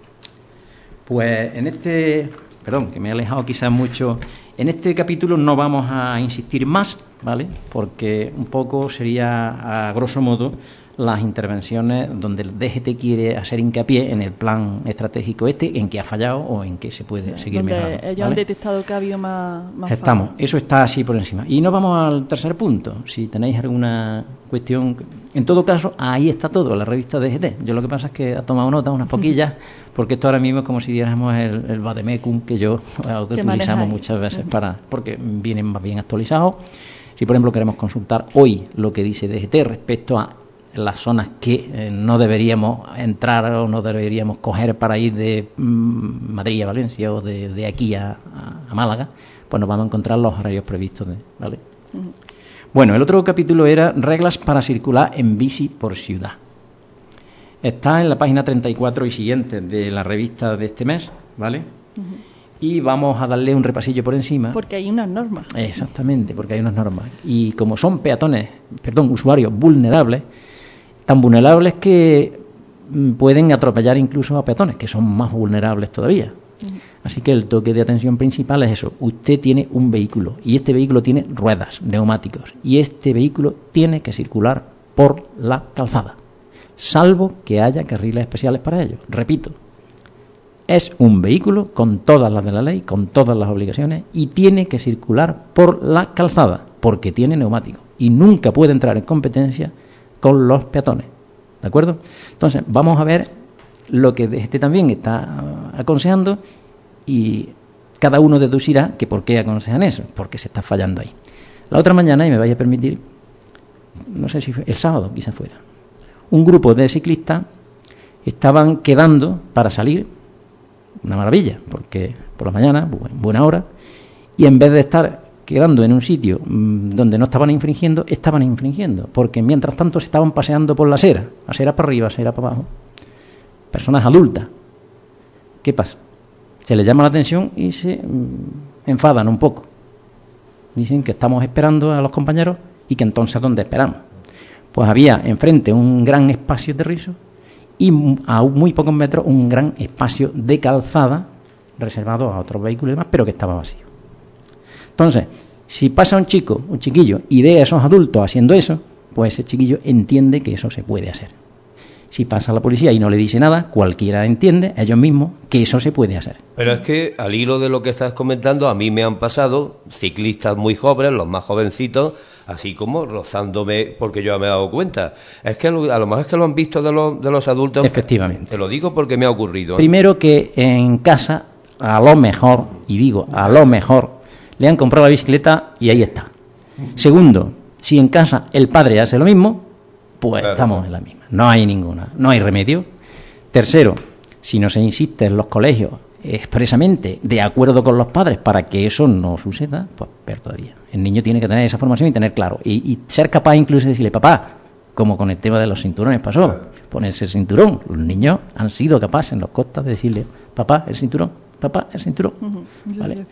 Pues en este, perdón, que me he alejado quizás mucho, en este capítulo no vamos a insistir más, ¿vale? Porque un poco sería, a grosso modo, las intervenciones donde el D G T quiere hacer hincapié en el plan estratégico este, en que ha fallado o en que se puede seguir donde mejorando. Ellos ¿vale? han detectado que ha habido más, más Estamos, fallo. Eso está así por encima. Y nos vamos al tercer punto. Si tenéis alguna cuestión, en todo caso, ahí está todo, la revista D G T. Yo lo que pasa es que he tomado nota, unas poquillas, porque esto ahora mismo es como si diéramos el, el vademecum que yo, o que utilizamos muchas veces, uh-huh. para porque vienen más bien actualizados. Si, por ejemplo, queremos consultar hoy lo que dice D G T respecto a las zonas que eh, no deberíamos entrar o no deberíamos coger para ir de mm, Madrid a Valencia o de, de aquí a, a, a Málaga, pues nos vamos a encontrar los horarios previstos, de, ¿vale? Uh-huh. Bueno, el otro capítulo era reglas para circular en bici por ciudad. Está en la página treinta y cuatro y siguiente de la revista de este mes, ¿vale? Uh-huh. Y vamos a darle un repasillo por encima. Porque hay unas normas. Exactamente, porque hay unas normas. Y como son peatones, perdón, usuarios vulnerables, tan vulnerables que pueden atropellar incluso a peatones, que son más vulnerables todavía. Uh-huh. Así que el toque de atención principal es eso. Usted tiene un vehículo y este vehículo tiene ruedas, neumáticos, y este vehículo tiene que circular por la calzada, salvo que haya carriles especiales para ello. Repito, es un vehículo con todas las de la ley, con todas las obligaciones, y tiene que circular por la calzada, porque tiene neumáticos, y nunca puede entrar en competencia con los peatones. ¿De acuerdo? Entonces, vamos a ver lo que este también está aconsejando, y cada uno deducirá que por qué aconsejan eso, porque se está fallando ahí. La otra mañana, y me vaya a permitir, no sé si fue el sábado, quizás fuera, un grupo de ciclistas estaban quedando para salir, una maravilla, porque por la mañana, buena hora, y en vez de estar quedando en un sitio mmm, donde no estaban infringiendo, estaban infringiendo, porque mientras tanto se estaban paseando por la acera, acera para arriba, acera para abajo, personas adultas. ¿Qué pasa? Se les llama la atención y se mmm, enfadan un poco. Dicen que estamos esperando a los compañeros y que entonces ¿dónde esperamos? Pues había enfrente un gran espacio de rizo y a muy pocos metros un gran espacio de calzada reservado a otros vehículos y demás, pero que estaba vacío. Entonces, si pasa un chico, un chiquillo, y ve a esos adultos haciendo eso, pues ese chiquillo entiende que eso se puede hacer. Si pasa la policía y no le dice nada, cualquiera entiende, ellos mismos, que eso se puede hacer. Pero es que, al hilo de lo que estás comentando, a mí me han pasado ciclistas muy jóvenes, los más jovencitos, así como rozándome, porque yo me he dado cuenta. Es que a lo, a lo mejor es que lo han visto de los, de los adultos. Efectivamente. Te lo digo porque me ha ocurrido. Primero que en casa, a lo mejor, y digo a lo mejor, le han comprado la bicicleta y ahí está. Segundo, si en casa el padre hace lo mismo, pues claro, estamos en la misma. No hay ninguna, no hay remedio. Tercero, si no se insiste en los colegios expresamente de acuerdo con los padres para que eso no suceda, pues peor todavía. El niño tiene que tener esa formación y tener claro. Y, y ser capaz incluso de decirle, papá, como con el tema de los cinturones pasó, ponerse el cinturón. Los niños han sido capaces en los costas de decirle, papá, el cinturón, papá, el cinturón. Uh-huh. ¿Vale?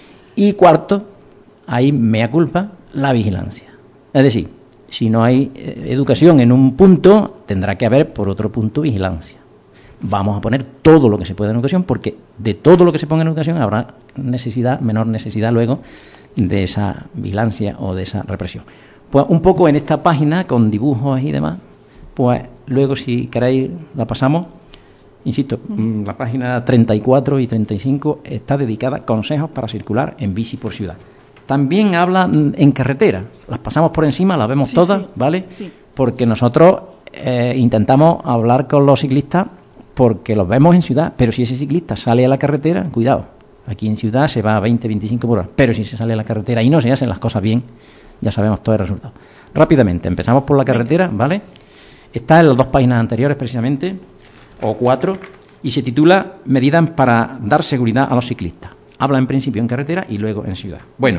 Y cuarto, ahí mea culpa, la vigilancia. Es decir, si no hay eh, educación en un punto, tendrá que haber por otro punto vigilancia. Vamos a poner todo lo que se pueda en educación, porque de todo lo que se ponga en educación habrá necesidad, menor necesidad luego de esa vigilancia o de esa represión. Pues un poco en esta página, con dibujos y demás, pues luego si queréis la pasamos. Insisto, uh-huh. La página treinta y cuatro y treinta y cinco está dedicada a consejos para circular en bici por ciudad. También habla en carretera, las pasamos por encima, las vemos sí, todas, sí. ¿Vale? Sí. Porque nosotros eh, intentamos hablar con los ciclistas porque los vemos en ciudad, pero si ese ciclista sale a la carretera, cuidado, aquí en ciudad se va a veinte, veinticinco por hora, pero si se sale a la carretera y no se hacen las cosas bien, ya sabemos todo el resultado. Rápidamente, empezamos por la carretera, ¿vale? Está en las dos páginas anteriores precisamente, o cuatro, y se titula Medidas para dar seguridad a los ciclistas. Habla en principio en carretera y luego en ciudad. Bueno,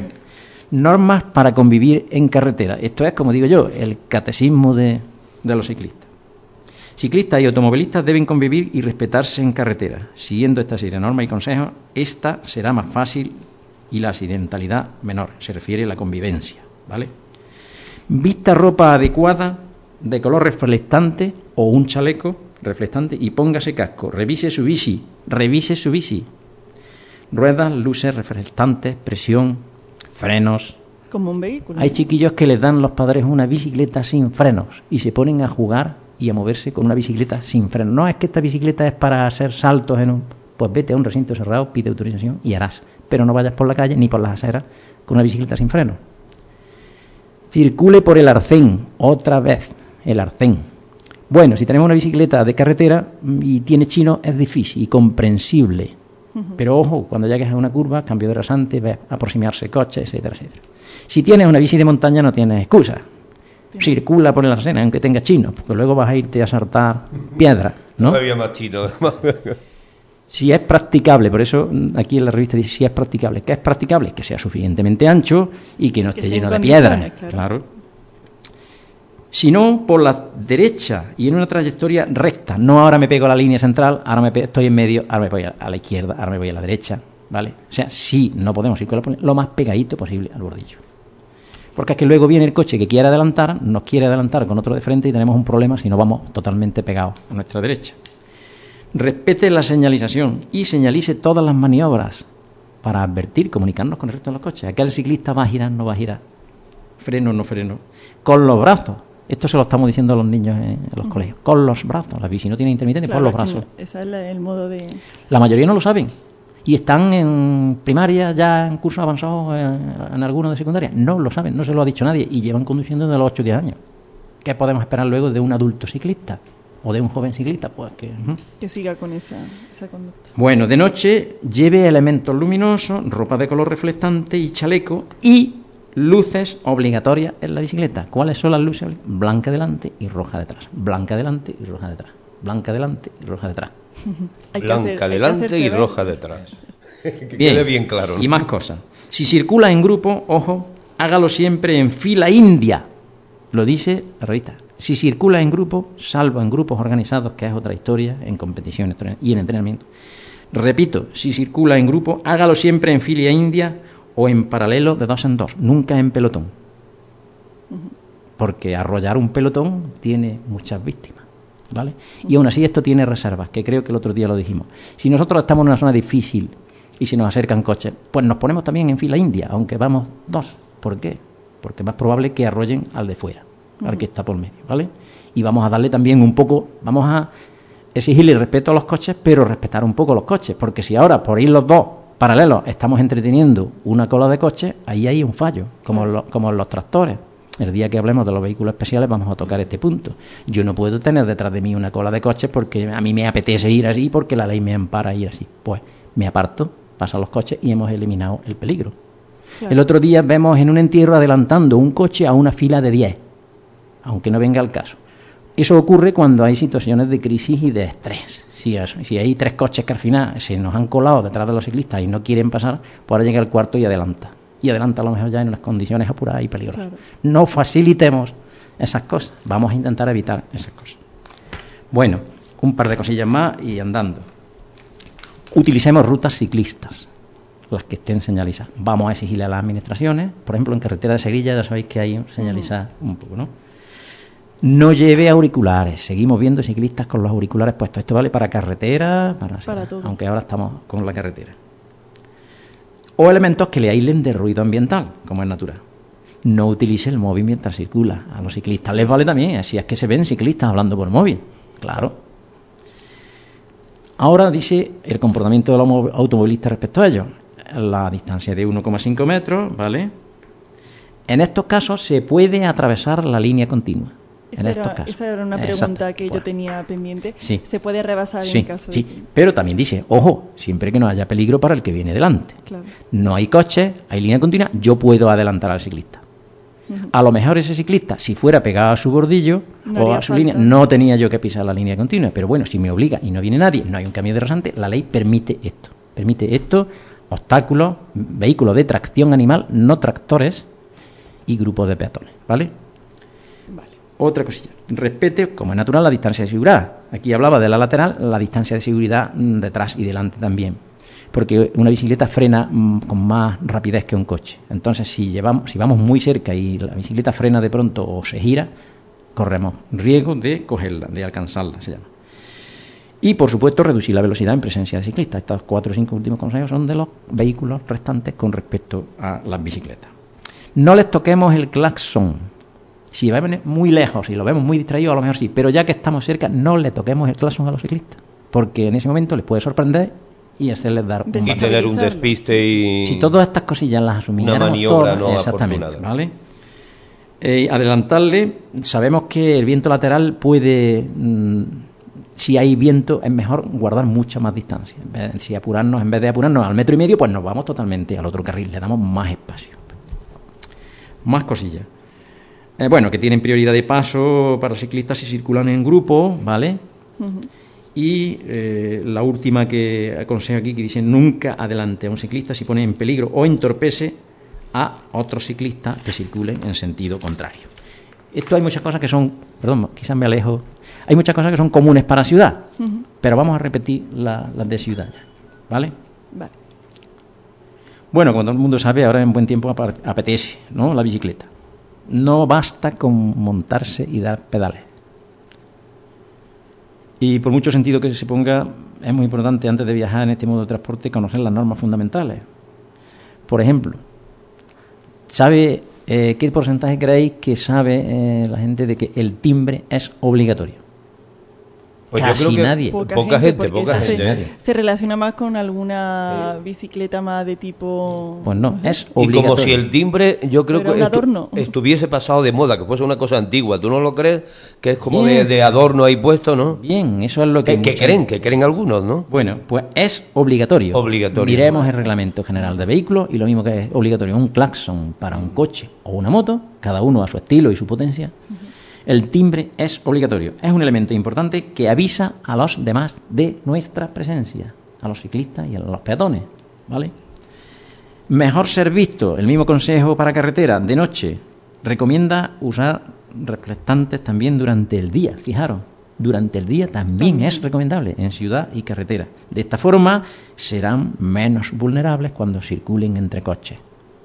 normas para convivir en carretera. Esto es, como digo yo, el catecismo de, de los ciclistas. Ciclistas y automovilistas deben convivir y respetarse en carretera. Siguiendo esta serie de normas y consejos, esta será más fácil y la accidentalidad menor. Se refiere a la convivencia, ¿vale? Vista ropa adecuada, de color reflectante o un chaleco reflectante y póngase casco. Revise su bici, revise su bici. Ruedas, luces, reflectantes, presión, frenos. Como un vehículo. Hay chiquillos que les dan los padres una bicicleta sin frenos y se ponen a jugar y a moverse con una bicicleta sin frenos. No es que esta bicicleta es para hacer saltos en un... Pues vete a un recinto cerrado, pide autorización y harás. Pero no vayas por la calle ni por las aceras con una bicicleta sin frenos. Circule por el arcén, otra vez, el arcén. Bueno, si tenemos una bicicleta de carretera y tiene chino, es difícil y comprensible. Uh-huh. Pero ojo, cuando llegues a una curva, cambio de rasante, ves aproximarse coches, etcétera, etcétera. Si tienes una bici de montaña, no tienes excusa. Circula por el arcén, aunque tengas chino, porque luego vas a irte a saltar piedras, ¿no? Todavía más chino. Si es practicable, por eso aquí en la revista dice si es practicable. ¿Qué es practicable? Que sea suficientemente ancho y que no esté lleno de piedras. Claro. claro. sino por la derecha y en una trayectoria recta. No ahora me pego a la línea central, ahora me pego, estoy en medio, ahora me voy a, a la izquierda, ahora me voy a la derecha, ¿vale? O sea, sí, no podemos ir con la, lo más pegadito posible al bordillo. Porque es que luego viene el coche que quiere adelantar, nos quiere adelantar con otro de frente y tenemos un problema si no vamos totalmente pegados a nuestra derecha. Respete la señalización y señalice todas las maniobras para advertir, comunicarnos con el resto de los coches. Aquel ciclista va a girar, no va a girar, freno, no freno, con los brazos. Esto se lo estamos diciendo a los niños en los uh-huh. colegios. Con los brazos. La bici no tiene intermitente, claro, pon los brazos. Ese es el modo de... La mayoría no lo saben. Y están en primaria, ya en cursos avanzados, en, en algunos de secundaria. No lo saben, no se lo ha dicho nadie. Y llevan conduciendo desde los ocho o diez años. ¿Qué podemos esperar luego de un adulto ciclista? O de un joven ciclista, pues que... Uh-huh. Que siga con esa, esa conducta. Bueno, de noche lleve elementos luminosos, ropa de color reflectante y chaleco y... luces obligatorias en la bicicleta. ¿Cuáles son las luces? Blanca delante y roja detrás. Blanca delante y roja detrás. Blanca delante y roja detrás. Blanca delante y roja detrás. Que bien, quede bien claro, ¿no? Y más cosas. Si circula en grupo, ojo, hágalo siempre en fila india. Lo dice la revista. Si circula en grupo, salvo en grupos organizados, que es otra historia, en competiciones y en entrenamiento. Repito, si circula en grupo, hágalo siempre en fila india o en paralelo de dos en dos, nunca en pelotón. Porque arrollar un pelotón tiene muchas víctimas, ¿vale? Y aún así esto tiene reservas, que creo que el otro día lo dijimos. Si nosotros estamos en una zona difícil y se nos acercan coches, pues nos ponemos también en fila india, aunque vamos dos. ¿Por qué? Porque es más probable que arrollen al de fuera, uh-huh. al que está por medio, ¿vale? Y vamos a darle también un poco, vamos a exigirle respeto a los coches, pero respetar un poco los coches, porque si ahora por ir los dos paralelos estamos entreteniendo una cola de coches, ahí hay un fallo, como, lo, como en los tractores. El día que hablemos de los vehículos especiales vamos a tocar este punto. Yo no puedo tener detrás de mí una cola de coches porque a mí me apetece ir así, porque la ley me ampara a ir así. Pues me aparto, pasan los coches y hemos eliminado el peligro. Claro. El otro día vemos en un entierro adelantando un coche a una fila de diez, aunque no venga al caso. Eso ocurre cuando hay situaciones de crisis y de estrés. Si, si hay tres coches que al final se nos han colado detrás de los ciclistas y no quieren pasar, pues ahora llega el cuarto y adelanta. Y adelanta a lo mejor ya en unas condiciones apuradas y peligrosas. Claro. No facilitemos esas cosas. Vamos a intentar evitar esas cosas. Bueno, un par de cosillas más y andando. Utilicemos rutas ciclistas, las que estén señalizadas. Vamos a exigirle a las administraciones, por ejemplo, en carretera de Sevilla ya sabéis que hay señalizadas uh-huh. un poco, ¿no? No lleve auriculares. Seguimos viendo ciclistas con los auriculares puestos. Esto vale para carretera, para, para todo. Aunque ahora estamos con la carretera. O elementos que le aíslen de ruido ambiental, como es natural. No utilice el móvil mientras circula. A los ciclistas les vale también, así es que se ven ciclistas hablando por móvil. Claro. Ahora dice el comportamiento de los automovilistas respecto a ellos. La distancia de uno coma cinco metros, ¿vale? En estos casos se puede atravesar la línea continua. En esa, estos era, casos. esa era una pregunta Exacto. que bueno. yo tenía pendiente. Sí. ¿Se puede rebasar sí, en caso sí. de que... Pero también dice, ojo, siempre que no haya peligro para el que viene delante. Claro. No hay coches, hay línea continua, yo puedo adelantar al ciclista. Uh-huh. A lo mejor ese ciclista, si fuera pegado a su bordillo no o a su falta. línea, no tenía yo que pisar la línea continua. Pero bueno, si me obliga y no viene nadie, no hay un cambio de rasante, la ley permite esto. Permite esto, obstáculos, vehículos de tracción animal, no tractores y grupos de peatones, ¿vale? Vale. Otra cosilla, respete, como es natural, la distancia de seguridad. Aquí hablaba de la lateral, la distancia de seguridad detrás y delante también. Porque una bicicleta frena mmm, con más rapidez que un coche. Entonces, si llevamos, si vamos muy cerca y la bicicleta frena de pronto o se gira, corremos riesgo de cogerla, de alcanzarla, se llama. Y, por supuesto, reducir la velocidad en presencia de ciclistas. Estos cuatro o cinco últimos consejos son de los vehículos restantes con respecto a las bicicletas. No les toquemos el claxon. Si va a venir muy lejos y lo vemos muy distraído, a lo mejor sí. Pero ya que estamos cerca, no le toquemos el claxon a los ciclistas. Porque en ese momento les puede sorprender y hacerles dar un... Y tener un despiste y... Si todas estas cosillas las asumimos una maniobra todas, no exactamente, afortunada. ¿vale? Eh, adelantarle, sabemos que el viento lateral puede... Mmm, si hay viento, es mejor guardar mucha más distancia. Si apurarnos, en vez de apurarnos al metro y medio, pues nos vamos totalmente al otro carril, le damos más espacio. Más cosillas. Eh, bueno, que tienen prioridad de paso para ciclistas si circulan en grupo, ¿vale? Uh-huh. Y eh, la última que aconsejo aquí, que dice nunca adelante a un ciclista si pone en peligro o entorpece a otros ciclistas que circulen en sentido contrario. Esto hay muchas cosas que son, perdón, quizás me alejo, hay muchas cosas que son comunes para ciudad, uh-huh. pero vamos a repetir la, las de ciudad ya, ¿vale? Vale. Bueno, como todo el mundo sabe, ahora en buen tiempo apetece, ¿no?, la bicicleta. No basta con montarse y dar pedales. Y por mucho sentido que se ponga, es muy importante antes de viajar en este modo de transporte conocer las normas fundamentales. Por ejemplo, ¿sabe eh, qué porcentaje creéis que sabe eh, la gente de que el timbre es obligatorio? Pues Casi yo creo que nadie. Poca, poca gente, gente poca se, gente. Se relaciona más con alguna sí. bicicleta más de tipo... Pues no, no sé. Es obligatorio. Y como si el timbre, yo creo Pero que estu estuviese pasado de moda, que fuese una cosa antigua. ¿Tú no lo crees? Que es como de, de adorno ahí puesto, ¿no? Bien, eso es lo que... Que, que creen, que creen algunos, ¿no? Bueno, pues es obligatorio. Obligatorio. Miremos el Reglamento General de Vehículos y lo mismo que es obligatorio un claxon para un coche o una moto, cada uno a su estilo y su potencia. Uh-huh. El timbre es obligatorio. Es un elemento importante que avisa a los demás de nuestra presencia, a los ciclistas y a los peatones, ¿vale? Mejor ser visto, el mismo consejo para carretera, de noche. Recomienda usar reflectantes también durante el día, fijaros. Durante el día también es recomendable en ciudad y carretera. De esta forma serán menos vulnerables cuando circulen entre coches.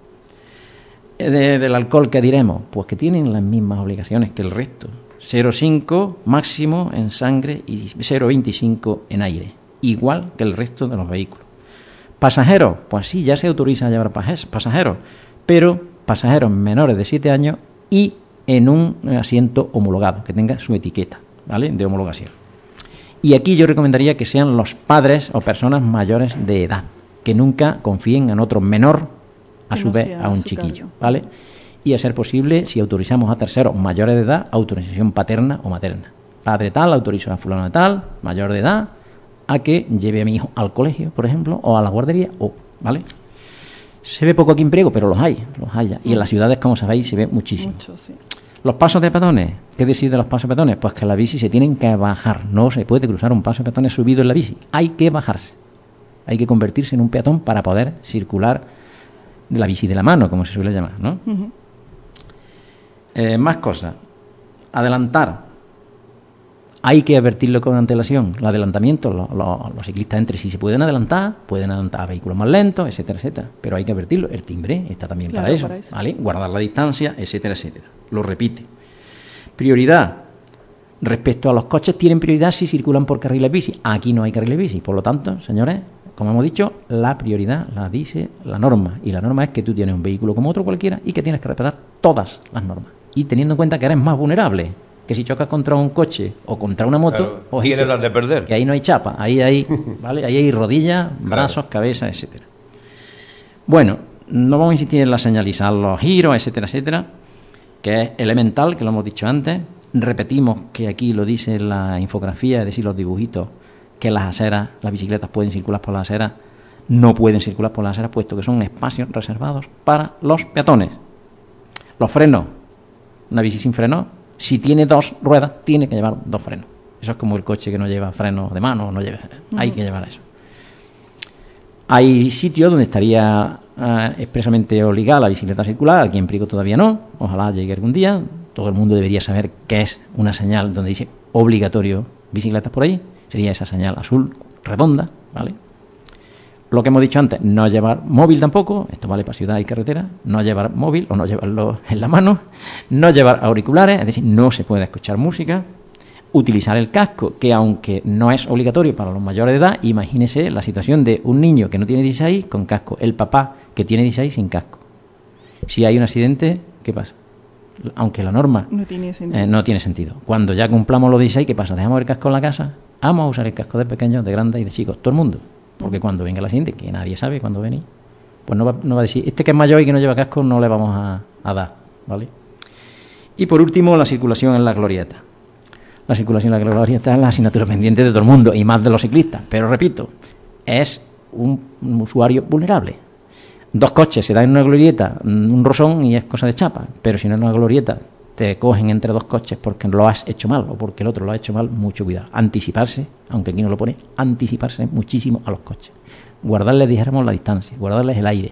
De, del alcohol, ¿qué diremos? Pues que tienen las mismas obligaciones que el resto. cero coma cinco máximo en sangre y cero coma veinticinco en aire, igual que el resto de los vehículos. Pasajeros, pues sí, ya se autoriza a llevar pasajeros, pero pasajeros menores de siete años y en un asiento homologado, que tenga su etiqueta, ¿vale?, de homologación. Y aquí yo recomendaría que sean los padres o personas mayores de edad, que nunca confíen en otro menor a su vez a un chiquillo, ¿vale? Y a ser posible, si autorizamos a terceros mayores de edad, autorización paterna o materna. Padre tal, autorizo a fulano de tal, mayor de edad, a que lleve a mi hijo al colegio, por ejemplo, o a la guardería, o, ¿vale? Se ve poco aquí en Priego, pero los hay, los hay ya. Y en las ciudades, como sabéis, se ve muchísimo. Mucho, sí. Los pasos de peatones, ¿qué decir de los pasos de peatones? Pues que la bici se tienen que bajar, no se puede cruzar un paso de peatones subido en la bici, hay que bajarse, hay que convertirse en un peatón para poder circular de la bici de la mano, como se suele llamar, ¿no? Uh-huh. eh, más cosas. Adelantar. Hay que advertirlo con antelación. El adelantamiento, lo, lo, los ciclistas entre sí se pueden adelantar, pueden adelantar a vehículos más lentos, etcétera, etcétera. Pero hay que advertirlo. El timbre está también claro, para, eso, para eso, ¿vale? Guardar la distancia, etcétera, etcétera. Lo repite. Prioridad. Respecto a los coches, tienen prioridad si circulan por carriles bici. Aquí no hay carriles bici. Por lo tanto, señores, como hemos dicho, la prioridad la dice la norma. Y la norma es que tú tienes un vehículo como otro cualquiera y que tienes que respetar todas las normas. Y teniendo en cuenta que eres más vulnerable, que si chocas contra un coche o contra una moto, claro, tienes las de perder. Que ahí no hay chapa, ahí hay, ¿vale? Ahí hay rodillas, brazos, claro, cabeza, etcétera. Bueno, no vamos a insistir en la señalizar los giros, etcétera, etcétera, que es elemental, que lo hemos dicho antes. Repetimos que aquí lo dice la infografía, es decir, los dibujitos, que las aceras, las bicicletas pueden circular por las aceras, no pueden circular por las aceras, puesto que son espacios reservados para los peatones. Los frenos, una bici sin freno, si tiene dos ruedas, tiene que llevar dos frenos. Eso es como el coche que no lleva frenos de mano, no lleva, uh-huh. Hay que llevar eso. Hay sitios donde estaría uh, expresamente obligada la bicicleta circular, aquí en Priego todavía no, ojalá llegue algún día. Todo el mundo debería saber qué es una señal donde dice obligatorio bicicletas por ahí. Sería esa señal azul redonda, ¿vale? Lo que hemos dicho antes, no llevar móvil tampoco, esto vale para ciudad y carretera, no llevar móvil o no llevarlo en la mano, no llevar auriculares, es decir, no se puede escuchar música, utilizar el casco, que aunque no es obligatorio para los mayores de edad, imagínese la situación de un niño que no tiene dieciséis con casco, el papá que tiene dieciséis sin casco. Si hay un accidente, ¿qué pasa? Aunque la norma no tiene sentido. Eh, no tiene sentido. Cuando ya cumplamos los dieciséis, ¿qué pasa? ¿Dejamos el casco en la casa? Vamos a usar el casco de pequeños, de grandes y de chicos, todo el mundo. Porque cuando venga la siguiente, que nadie sabe cuándo venir, pues no va, no va a decir, este que es mayor y que no lleva casco no le vamos a, a dar, ¿vale? Y por último, la circulación en la glorieta. La circulación en la glorieta es la asignatura pendiente de todo el mundo y más de los ciclistas. Pero repito, es un, un usuario vulnerable. Dos coches se dan en una glorieta, un rozón y es cosa de chapa. Pero si no es una glorieta, te cogen entre dos coches porque lo has hecho mal o porque el otro lo ha hecho mal, mucho cuidado. Anticiparse, aunque aquí no lo pone, anticiparse muchísimo a los coches. Guardarles, dijéramos, la distancia, guardarles el aire,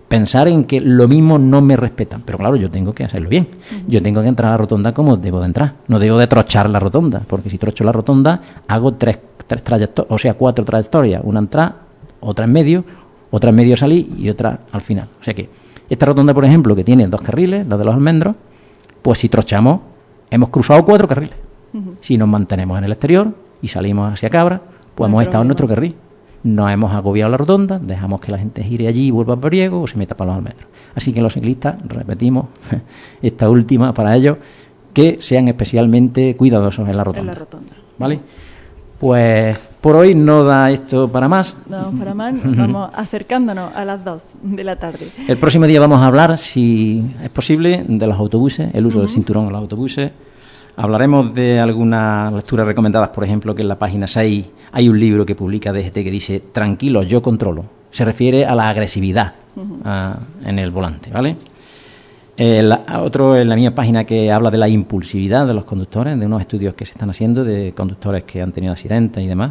pensar en que lo mismo no me respetan. Pero claro, yo tengo que hacerlo bien. Yo tengo que entrar a la rotonda como debo de entrar. No debo de trochar la rotonda, porque si trocho la rotonda hago tres, tres trayectorias, o sea, cuatro trayectorias. Una entrada, otra en medio, otra en medio salir y otra al final. O sea que esta rotonda, por ejemplo, que tiene dos carriles, la de los almendros, pues si trochamos, hemos cruzado cuatro carriles. Uh-huh. Si nos mantenemos en el exterior y salimos hacia Cabra, pues no hemos estado en nuestro carril. Nos hemos agobiado la rotonda, dejamos que la gente gire allí y vuelva a Priego o se meta para los almendros. Así que los ciclistas, repetimos esta última para ellos, que sean especialmente cuidadosos en la rotonda. En la rotonda. ¿Vale? Pues por hoy no da esto para más. No, para más, vamos acercándonos a las dos de la tarde. El próximo día vamos a hablar, si es posible, de los autobuses, el uso uh-huh. del cinturón en los autobuses. Hablaremos de algunas lecturas recomendadas, por ejemplo, que en la página seis hay un libro que publica D G T que dice "Tranquilos, yo controlo". Se refiere a la agresividad uh-huh. a, en el volante, ¿vale? Eh, la, otro en la misma página que habla de la impulsividad de los conductores, de unos estudios que se están haciendo de conductores que han tenido accidentes y demás.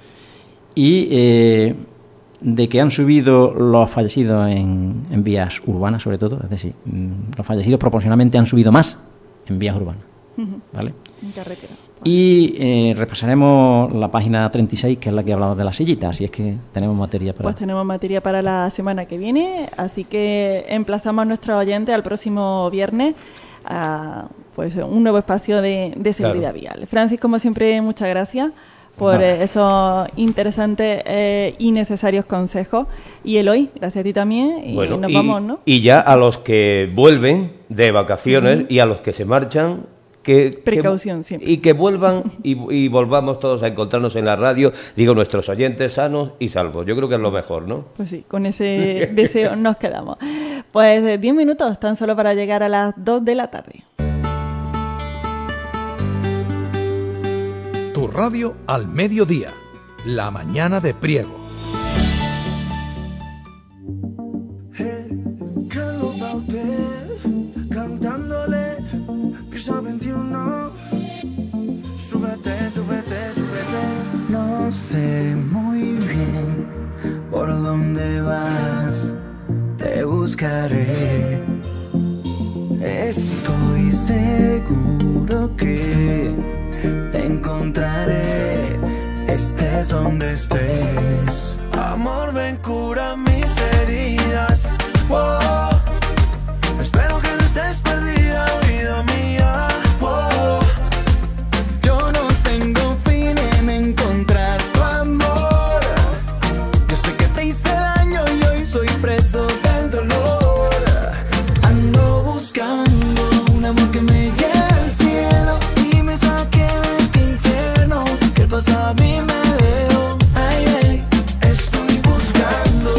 Y eh, de que han subido los fallecidos en, en vías urbanas, sobre todo. Es decir, los fallecidos proporcionalmente han subido más en vías urbanas. ¿Vale? En carretera. Y eh, repasaremos la página treinta y seis, que es la que hablaba de las sillitas, así es que tenemos materia para... Pues tenemos materia para la semana que viene, así que emplazamos a nuestros oyentes al próximo viernes a pues un nuevo espacio de, de seguridad claro. vial. Francis, como siempre, muchas gracias por vale. esos interesantes eh, y necesarios consejos. Y Eloy, gracias a ti también, y bueno, nos y, vamos, ¿no? Y ya a los que vuelven de vacaciones uh-huh. y a los que se marchan, Que, precaución que, siempre. Y que vuelvan y, y volvamos todos a encontrarnos en la radio, digo, nuestros oyentes sanos y salvos. Yo creo que es lo mejor, ¿no? Pues sí, con ese deseo nos quedamos. Pues diez minutos tan solo para llegar a las dos de la tarde. Tu radio al mediodía, la mañana de Priego. No sé muy bien por dónde vas, te buscaré. Estoy seguro que te encontraré, estés donde estés. Amor, ven, cura mis heridas. Oh, espero que no estés perdida, vida mía. Oh, yo no tengo fin en encontrar tu amor. Yo sé que te hice daño y hoy soy preso del dolor. Ando buscando un amor que me lleve al cielo y me saque de este infierno que pasa a mí me veo. Ay, ay, estoy buscando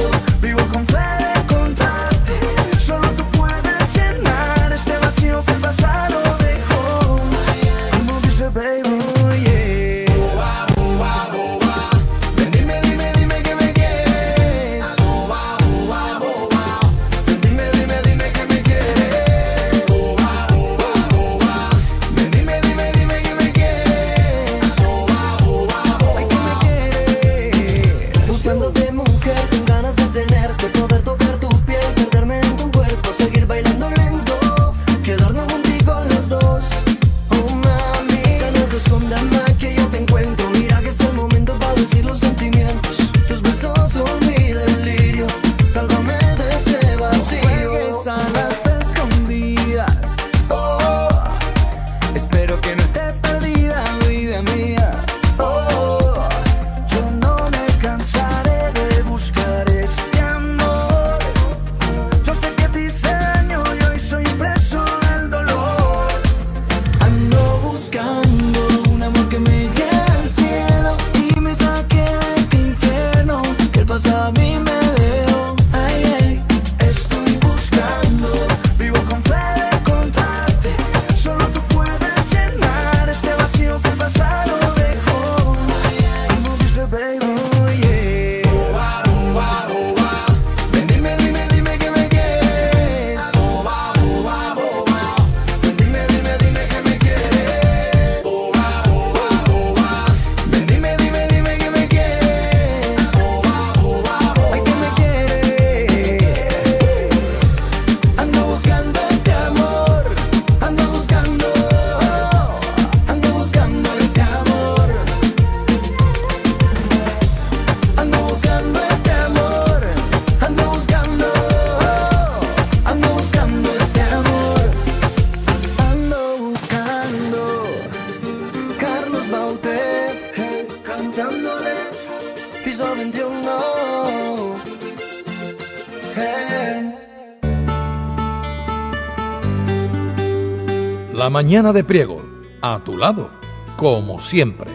La mañana de Priego, a tu lado, como siempre.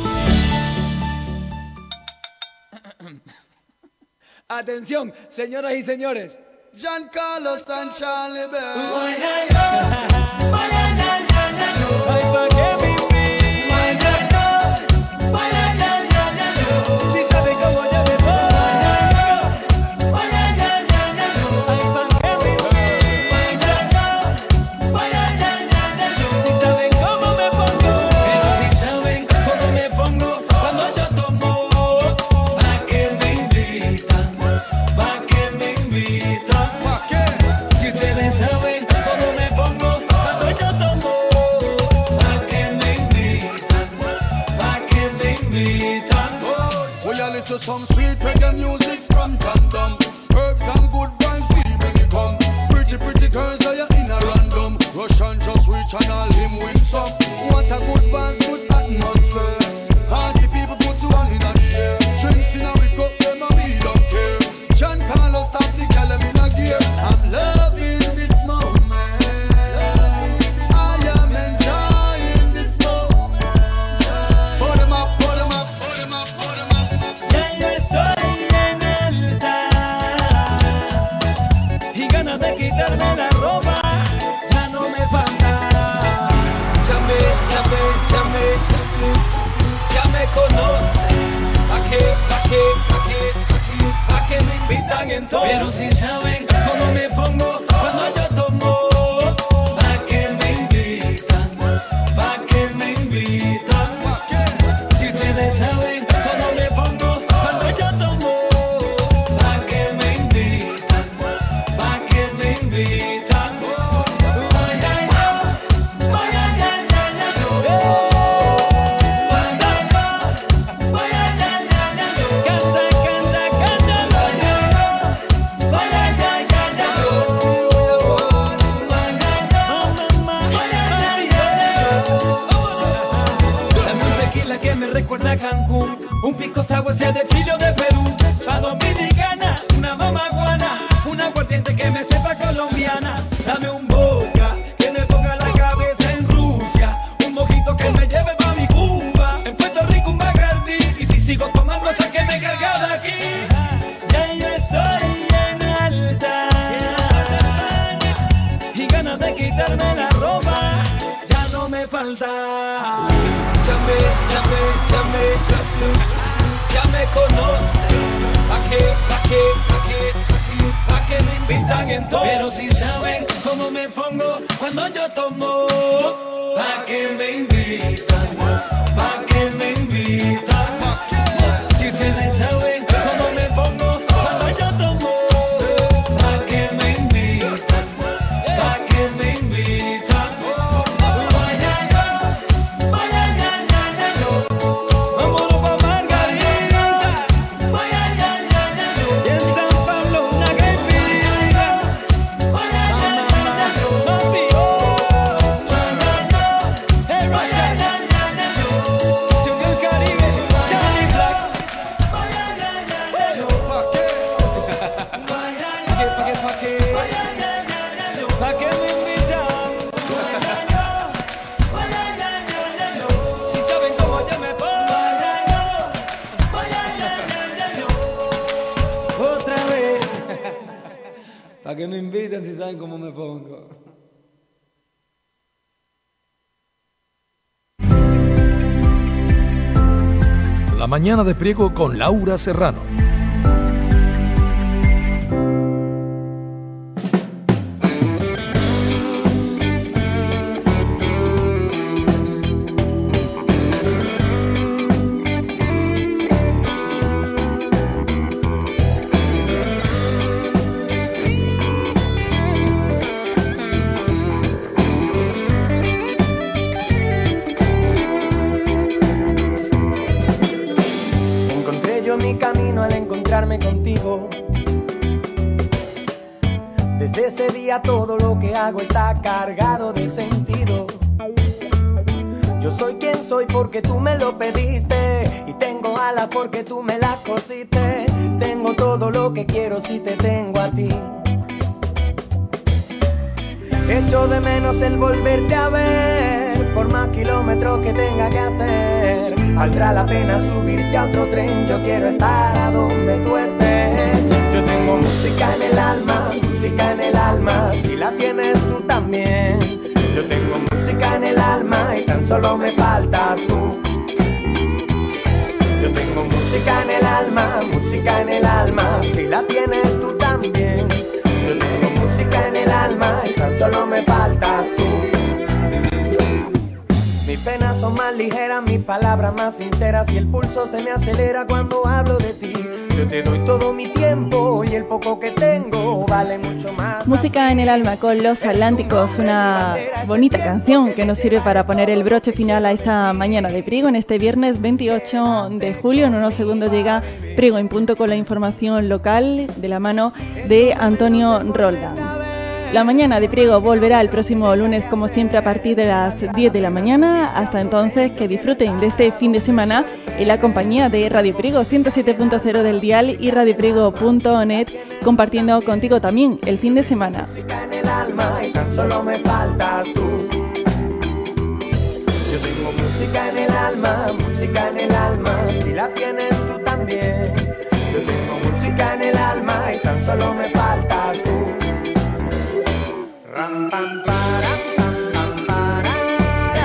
Atención, señoras y señores. Giancarlo and Charlie Bell. Ay, pa' que me invitan. Si saben cómo yo me pongo. Ay, pa' que me invitan. Si saben cómo me pongo. Pero si saben cómo me pongo cuando yo tomo. Pa' que me invitan. Pa' que me invitan. Si ustedes saben cómo me pongo cuando yo tomo. Pa' que me invitan. Pa' que me invitan. Will you listen to some sweet reggae music from Tandem? Herbs and good vibes, we bring it come. Pretty, pretty girls that you're in a random. Russian just reach and all him win some. What a good vibes, good atmosphere. All the people put one in the air. Drinks in a we cup, them and we don't care. Giancarlo have the girl them in a gear. I'm loving this moment. I am enjoying this moment. Put 'em up, put 'em up, put 'em up, put 'em up. Ya yo estoy en alta y ganas de quitarme la ropa ya no me falta. Chame, chame, chame, ya me conocen. ¿Pa' qué, pa' qué, pa' qué, pa' qué me invitan entonces? Pero si saben cómo me pongo cuando yo tomo. ¿Pa' qué me invitan? ¿Pa' qué me invitan? Si ustedes saben cómo me pongo cuando yo tomo. ¿Pa' qué me invitan? ¿Pa' qué me invitan? Ay, ay, ay. Ay, ay, ay, ay, ay, yo. Ay, ay, ay. Ay, ay, ay, ay, ay, yo. Canta, canta, cántalo. Ay, ay, ay. Ay, ay, ay, ay, ay, yo. Ay, ay, ay. Oh, mamá. Ay, ay, ay, ay, yo. Dame un tequila que me recuerda a Cancún. Un pisco sour sea de Chile o de Perú. A dominicana, una mamaguana. Una aguardiente que me sepa colombiana. Dame un vodka que me ponga la cabeza en Rusia. Un mojito que me lleve pa' mi Cuba. En Puerto Rico un Bacardi. Y si sigo tomando esa que me carga de aquí. Ya yo estoy en alta y ganas de quitarme la ropa ya no me falta. Chame, chame, chame, ya me conocen. ¿Pa' qué, pa' qué, pa' qué, pa' qué me invitan entonces? Pero si saben cómo me pongo cuando yo tomo. ¿Pa' qué me invitan? ¿Pa' qué me invitan? Si ustedes saben cómo me pongo cuando yo tomo. ¿Pa' qué me invitan? ¿Pa' qué me invitan? Ay, ay, ay. Ay, ay, ay, ay, ay, yo. Vámonos pa' Margarita. Ay, ay, ay, ay, ay, yo. Y en San Pablo una caipiriña. Ay, ay, ay, ay, ay, yo. Papi, oh. Ay, ay, ay. Hey, ay, ay, ay, ay, ay, yo. Acción del Caribe, Charlie Black. Ay, ay, ay, ay, ay, yo. ¿Pa' qué? Ay, ay, ay. ¿Pa' qué, pa' qué? Ay, ay, ay, ay, ay, yo. ¿Pa' qué me invitan? Ay, ay, ay. Ay, ay, ay, ay, ay, yo. Si saben cómo yo me pongo. Ay, ay, ay. Ay, ay, ay, ay, ay, yo. Otra vez. ¿Pa' qué me invitan si saben cómo me pongo? La mañana de Priego con Laura Serrano. Encontré yo mi camino al encontrarme contigo. Desde ese día todo lo que hago está cargado de sentido. Yo soy quien soy porque tú me lo pediste y tengo alas porque tú me las cosiste. Tengo todo lo que quiero si te tengo a ti. Echo de menos el volverte a ver, por más kilómetros que tenga que hacer. Valdrá la pena subirse a otro tren, yo quiero estar a donde tú estés. Yo tengo música en el alma, música en el alma, si la tienes tú también. Yo tengo música en el alma y tan solo me faltas tú. Yo tengo música en el alma, música en el alma, si la tienes tú también. Yo tengo música en el alma y tan solo me faltas tú. Mis penas son más ligeras, mis palabras más sinceras y el pulso se me acelera cuando hablo de ti. Yo te doy todo mi tiempo y el poco que tengo vale mucho más. Música en el alma con Los Atlánticos, una bonita canción que nos sirve para poner el broche final a esta mañana de Priego en este viernes veintiocho de julio. En unos segundos llega Priego en punto con la información local de la mano de Antonio Roldán. La mañana de Priego volverá el próximo lunes, como siempre, a partir de las diez de la mañana. Hasta entonces, que disfruten de este fin de semana en la compañía de Radio Priego ciento siete punto cero del dial y radio priego punto net, compartiendo contigo también el fin de semana. Música en el alma y tan solo me faltas tú. Yo tengo música en el alma, música en el alma, si la tienes tú también. Yo tengo música en el alma y tan solo me faltas tú. Ram, pam, param, pam, pam, parara.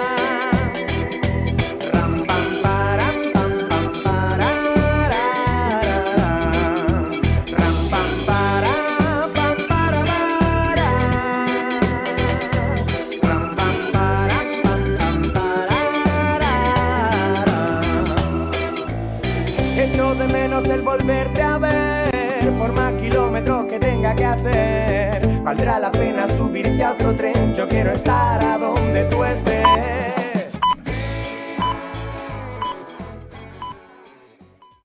Ram, pam, param, pam, pam, parara. Ram, pam, param, pam, parara. Ram, pam, param, pam, pam, parara. Echo de menos el volverte a ver, por más kilómetros que tenga que hacer. Valdrá la pena subirse a otro tren, yo quiero estar a donde tú estés.